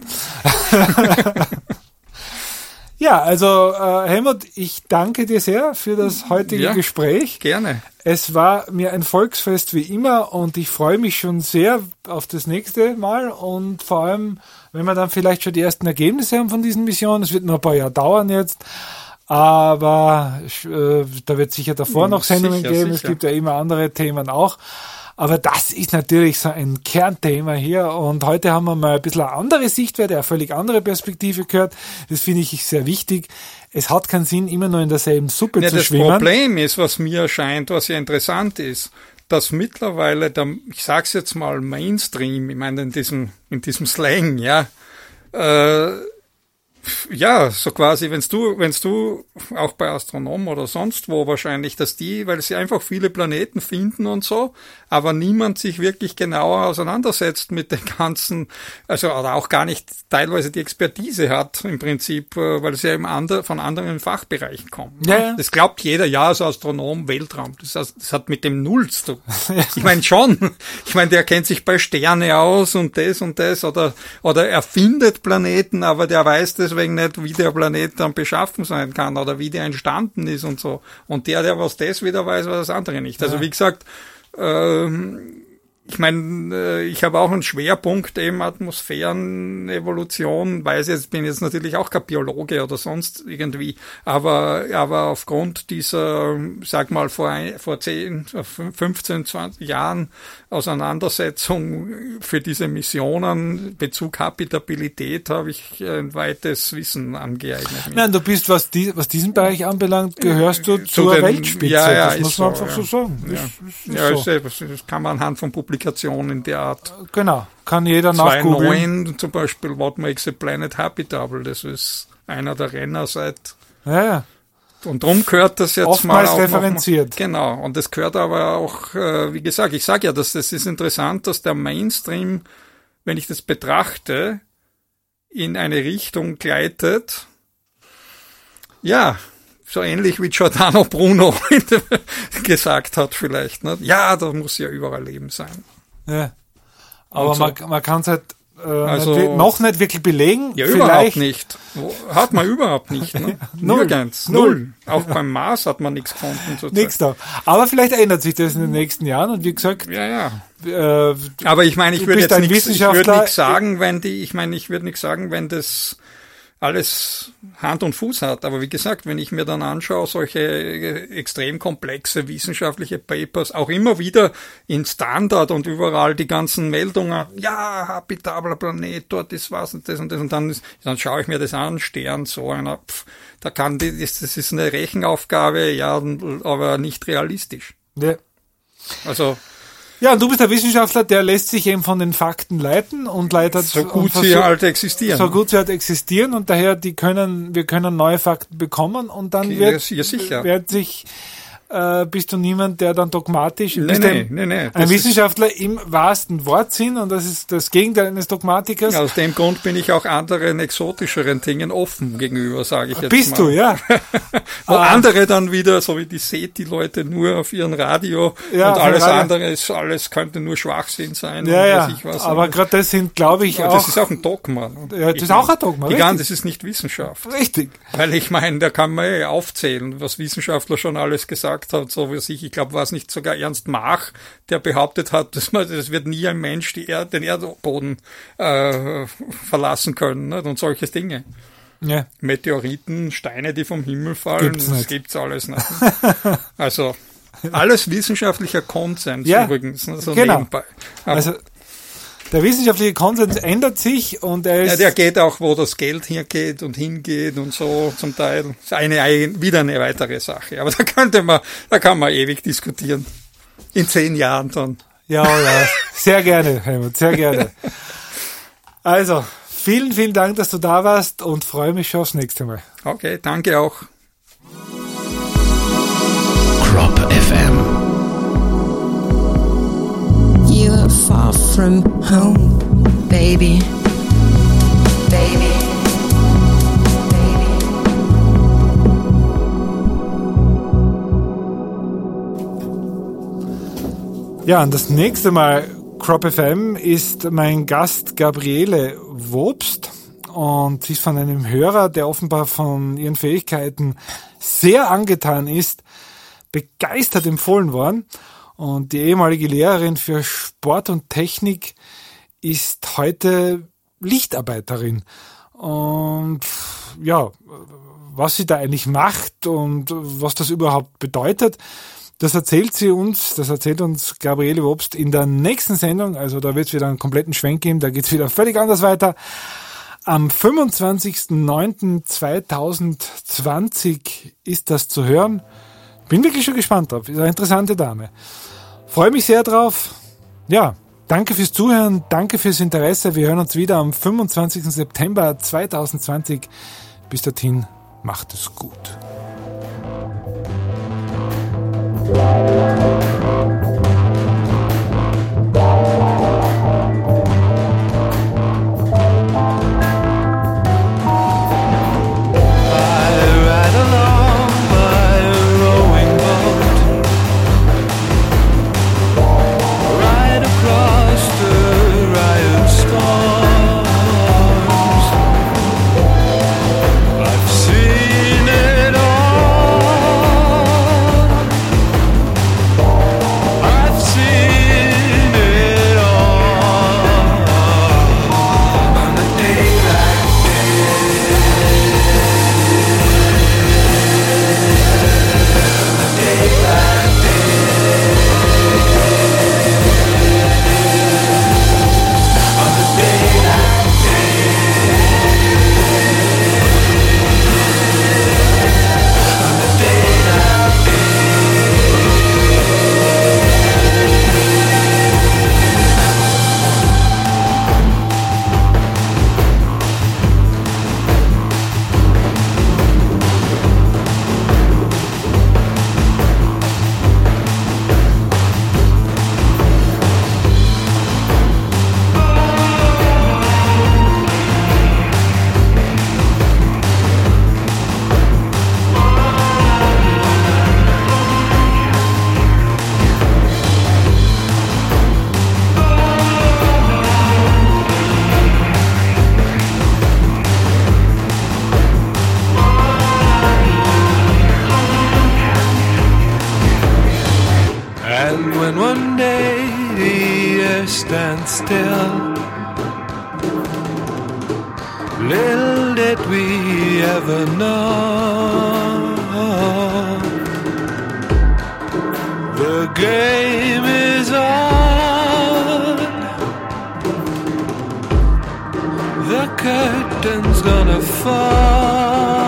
Ja, also Helmut, ich danke dir sehr für das heutige Gespräch. Gerne. Es war mir ein Volksfest wie immer und ich freue mich schon sehr auf das nächste Mal und vor allem, wenn wir dann vielleicht schon die ersten Ergebnisse haben von diesen Missionen. Es wird noch ein paar Jahre dauern jetzt, aber da wird sicher davor noch Sendungen geben. Sicher. Es gibt ja immer andere Themen auch. Aber das ist natürlich so ein Kernthema hier und heute haben wir mal ein bisschen eine andere Sichtweise, eine völlig andere Perspektive gehört. Das finde ich sehr wichtig. Es hat keinen Sinn, immer nur in derselben Suppe zu schwimmen. Das Problem ist, was mir erscheint, was ja interessant ist, dass mittlerweile ich sag's jetzt mal Mainstream, ich meine in diesem Slang, so quasi, wenn du auch bei Astronomen oder sonst wo wahrscheinlich, dass weil sie einfach viele Planeten finden und so, aber niemand sich wirklich genauer auseinandersetzt mit den ganzen, oder auch gar nicht teilweise die Expertise hat im Prinzip, weil sie ja von anderen Fachbereichen kommen. Ja. Das glaubt jeder, so Astronom, Weltraum. Das hat mit dem Null zu tun. Ich meine schon. Ich meine, der kennt sich bei Sterne aus und das oder er findet Planeten, aber der weiß deswegen nicht, wie der Planet dann beschaffen sein kann oder wie der entstanden ist und so. Und der was das wieder weiß, was das andere nicht. Also wie gesagt, ich meine, ich habe auch einen Schwerpunkt eben Atmosphärenevolution, bin jetzt natürlich auch kein Biologe oder sonst irgendwie, aber aufgrund dieser, sag mal, vor 10, 15, 20 Jahren Auseinandersetzung für diese Missionen, Bezug Habitabilität, habe ich ein weites Wissen angeeignet. Nein, du bist, was diesen Bereich anbelangt, gehörst du zur Weltspitze. Ja, das muss man einfach so sagen. Das kann man anhand von Publikationen in der Art. Genau, kann jeder nachgoogeln. 2.9 zum Beispiel, What Makes a Planet Habitable, das ist einer der Renner seit... Ja. Und darum gehört das jetzt oftmals mal auch referenziert. Genau, und das gehört aber auch, wie gesagt, ich sage ja, das ist interessant, dass der Mainstream, wenn ich das betrachte, in eine Richtung gleitet, so ähnlich wie Giordano Bruno gesagt hat vielleicht. Ne? Ja, da muss ja überall Leben sein. Ja, aber so. man kann es halt noch nicht wirklich belegen. Ja, überhaupt nicht. Hat man überhaupt nicht. Ne? Nirgends. Null. Auch beim Mars hat man nichts gefunden. Nichts da. Aber vielleicht ändert sich das in den nächsten Jahren und wie gesagt. Ja. Aber ich meine, ich würde jetzt nichts sagen, wenn das alles Hand und Fuß hat. Aber wie gesagt, wenn ich mir dann anschaue, solche extrem komplexe wissenschaftliche Papers, auch immer wieder in Standard und überall die ganzen Meldungen, habitabler Planet, dort ist was und das und das und dann schaue ich mir das an, Stern, so einer, das ist eine Rechenaufgabe, aber nicht realistisch. Ja. Also, ja, und du bist der Wissenschaftler, der lässt sich eben von den Fakten leiten und leitet so gut sie halt existieren. So gut sie halt existieren und daher wir können neue Fakten bekommen und dann wird sich bist du niemand, der dann dogmatisch Nee, ein Wissenschaftler im wahrsten Wortsinn, und das ist das Gegenteil eines Dogmatikers. Aus dem Grund bin ich auch anderen exotischeren Dingen offen gegenüber, sage ich jetzt Bist mal. du, ja. Wo andere dann wieder, so wie die SETI-Leute, nur auf ihren Radio und alles andere ist, alles könnte nur Schwachsinn sein. Ja, aber gerade das sind, glaube ich, auch... Das ist auch ein Dogma. Ja, das ist auch ein Dogma, das ist nicht Wissenschaft. Richtig. Weil ich meine, da kann man aufzählen, was Wissenschaftler schon alles gesagt hat, so wie sich, ich glaube, war es nicht sogar Ernst Mach, der behauptet hat, das wird nie ein Mensch den Erdboden verlassen können, nicht? Und solche Dinge. Ja. Meteoriten, Steine, die vom Himmel fallen, das gibt's alles nicht. Also alles wissenschaftlicher Konsens übrigens, so nebenbei. Also der wissenschaftliche Konsens ändert sich und der geht auch, wo das Geld hingeht und so zum Teil. Ist wieder eine weitere Sache. Aber da kann man ewig diskutieren. In 10 Jahren dann. Ja, sehr gerne, Helmut, sehr gerne. Also, vielen, vielen Dank, dass du da warst und freue mich schon aufs nächste Mal. Okay, danke auch. Crop FM. You are far from home, baby, baby, baby. Ja, und das nächste Mal Crop FM ist mein Gast Gabriele Wobst, und sie ist von einem Hörer, der offenbar von ihren Fähigkeiten sehr angetan ist, begeistert empfohlen worden. Und die ehemalige Lehrerin für Sport und Technik ist heute Lichtarbeiterin. Und ja, was sie da eigentlich macht und was das überhaupt bedeutet, das erzählt uns Gabriele Wobst in der nächsten Sendung. Also da wird es wieder einen kompletten Schwenk geben, da geht es wieder völlig anders weiter. Am 25.09.2020 ist das zu hören. Bin wirklich schon gespannt drauf. Ist eine interessante Dame. Freue mich sehr drauf. Ja, danke fürs Zuhören, danke fürs Interesse. Wir hören uns wieder am 25. September 2020. Bis dorthin, macht es gut. still. Little did we ever know the game is on. The curtain's gonna fall.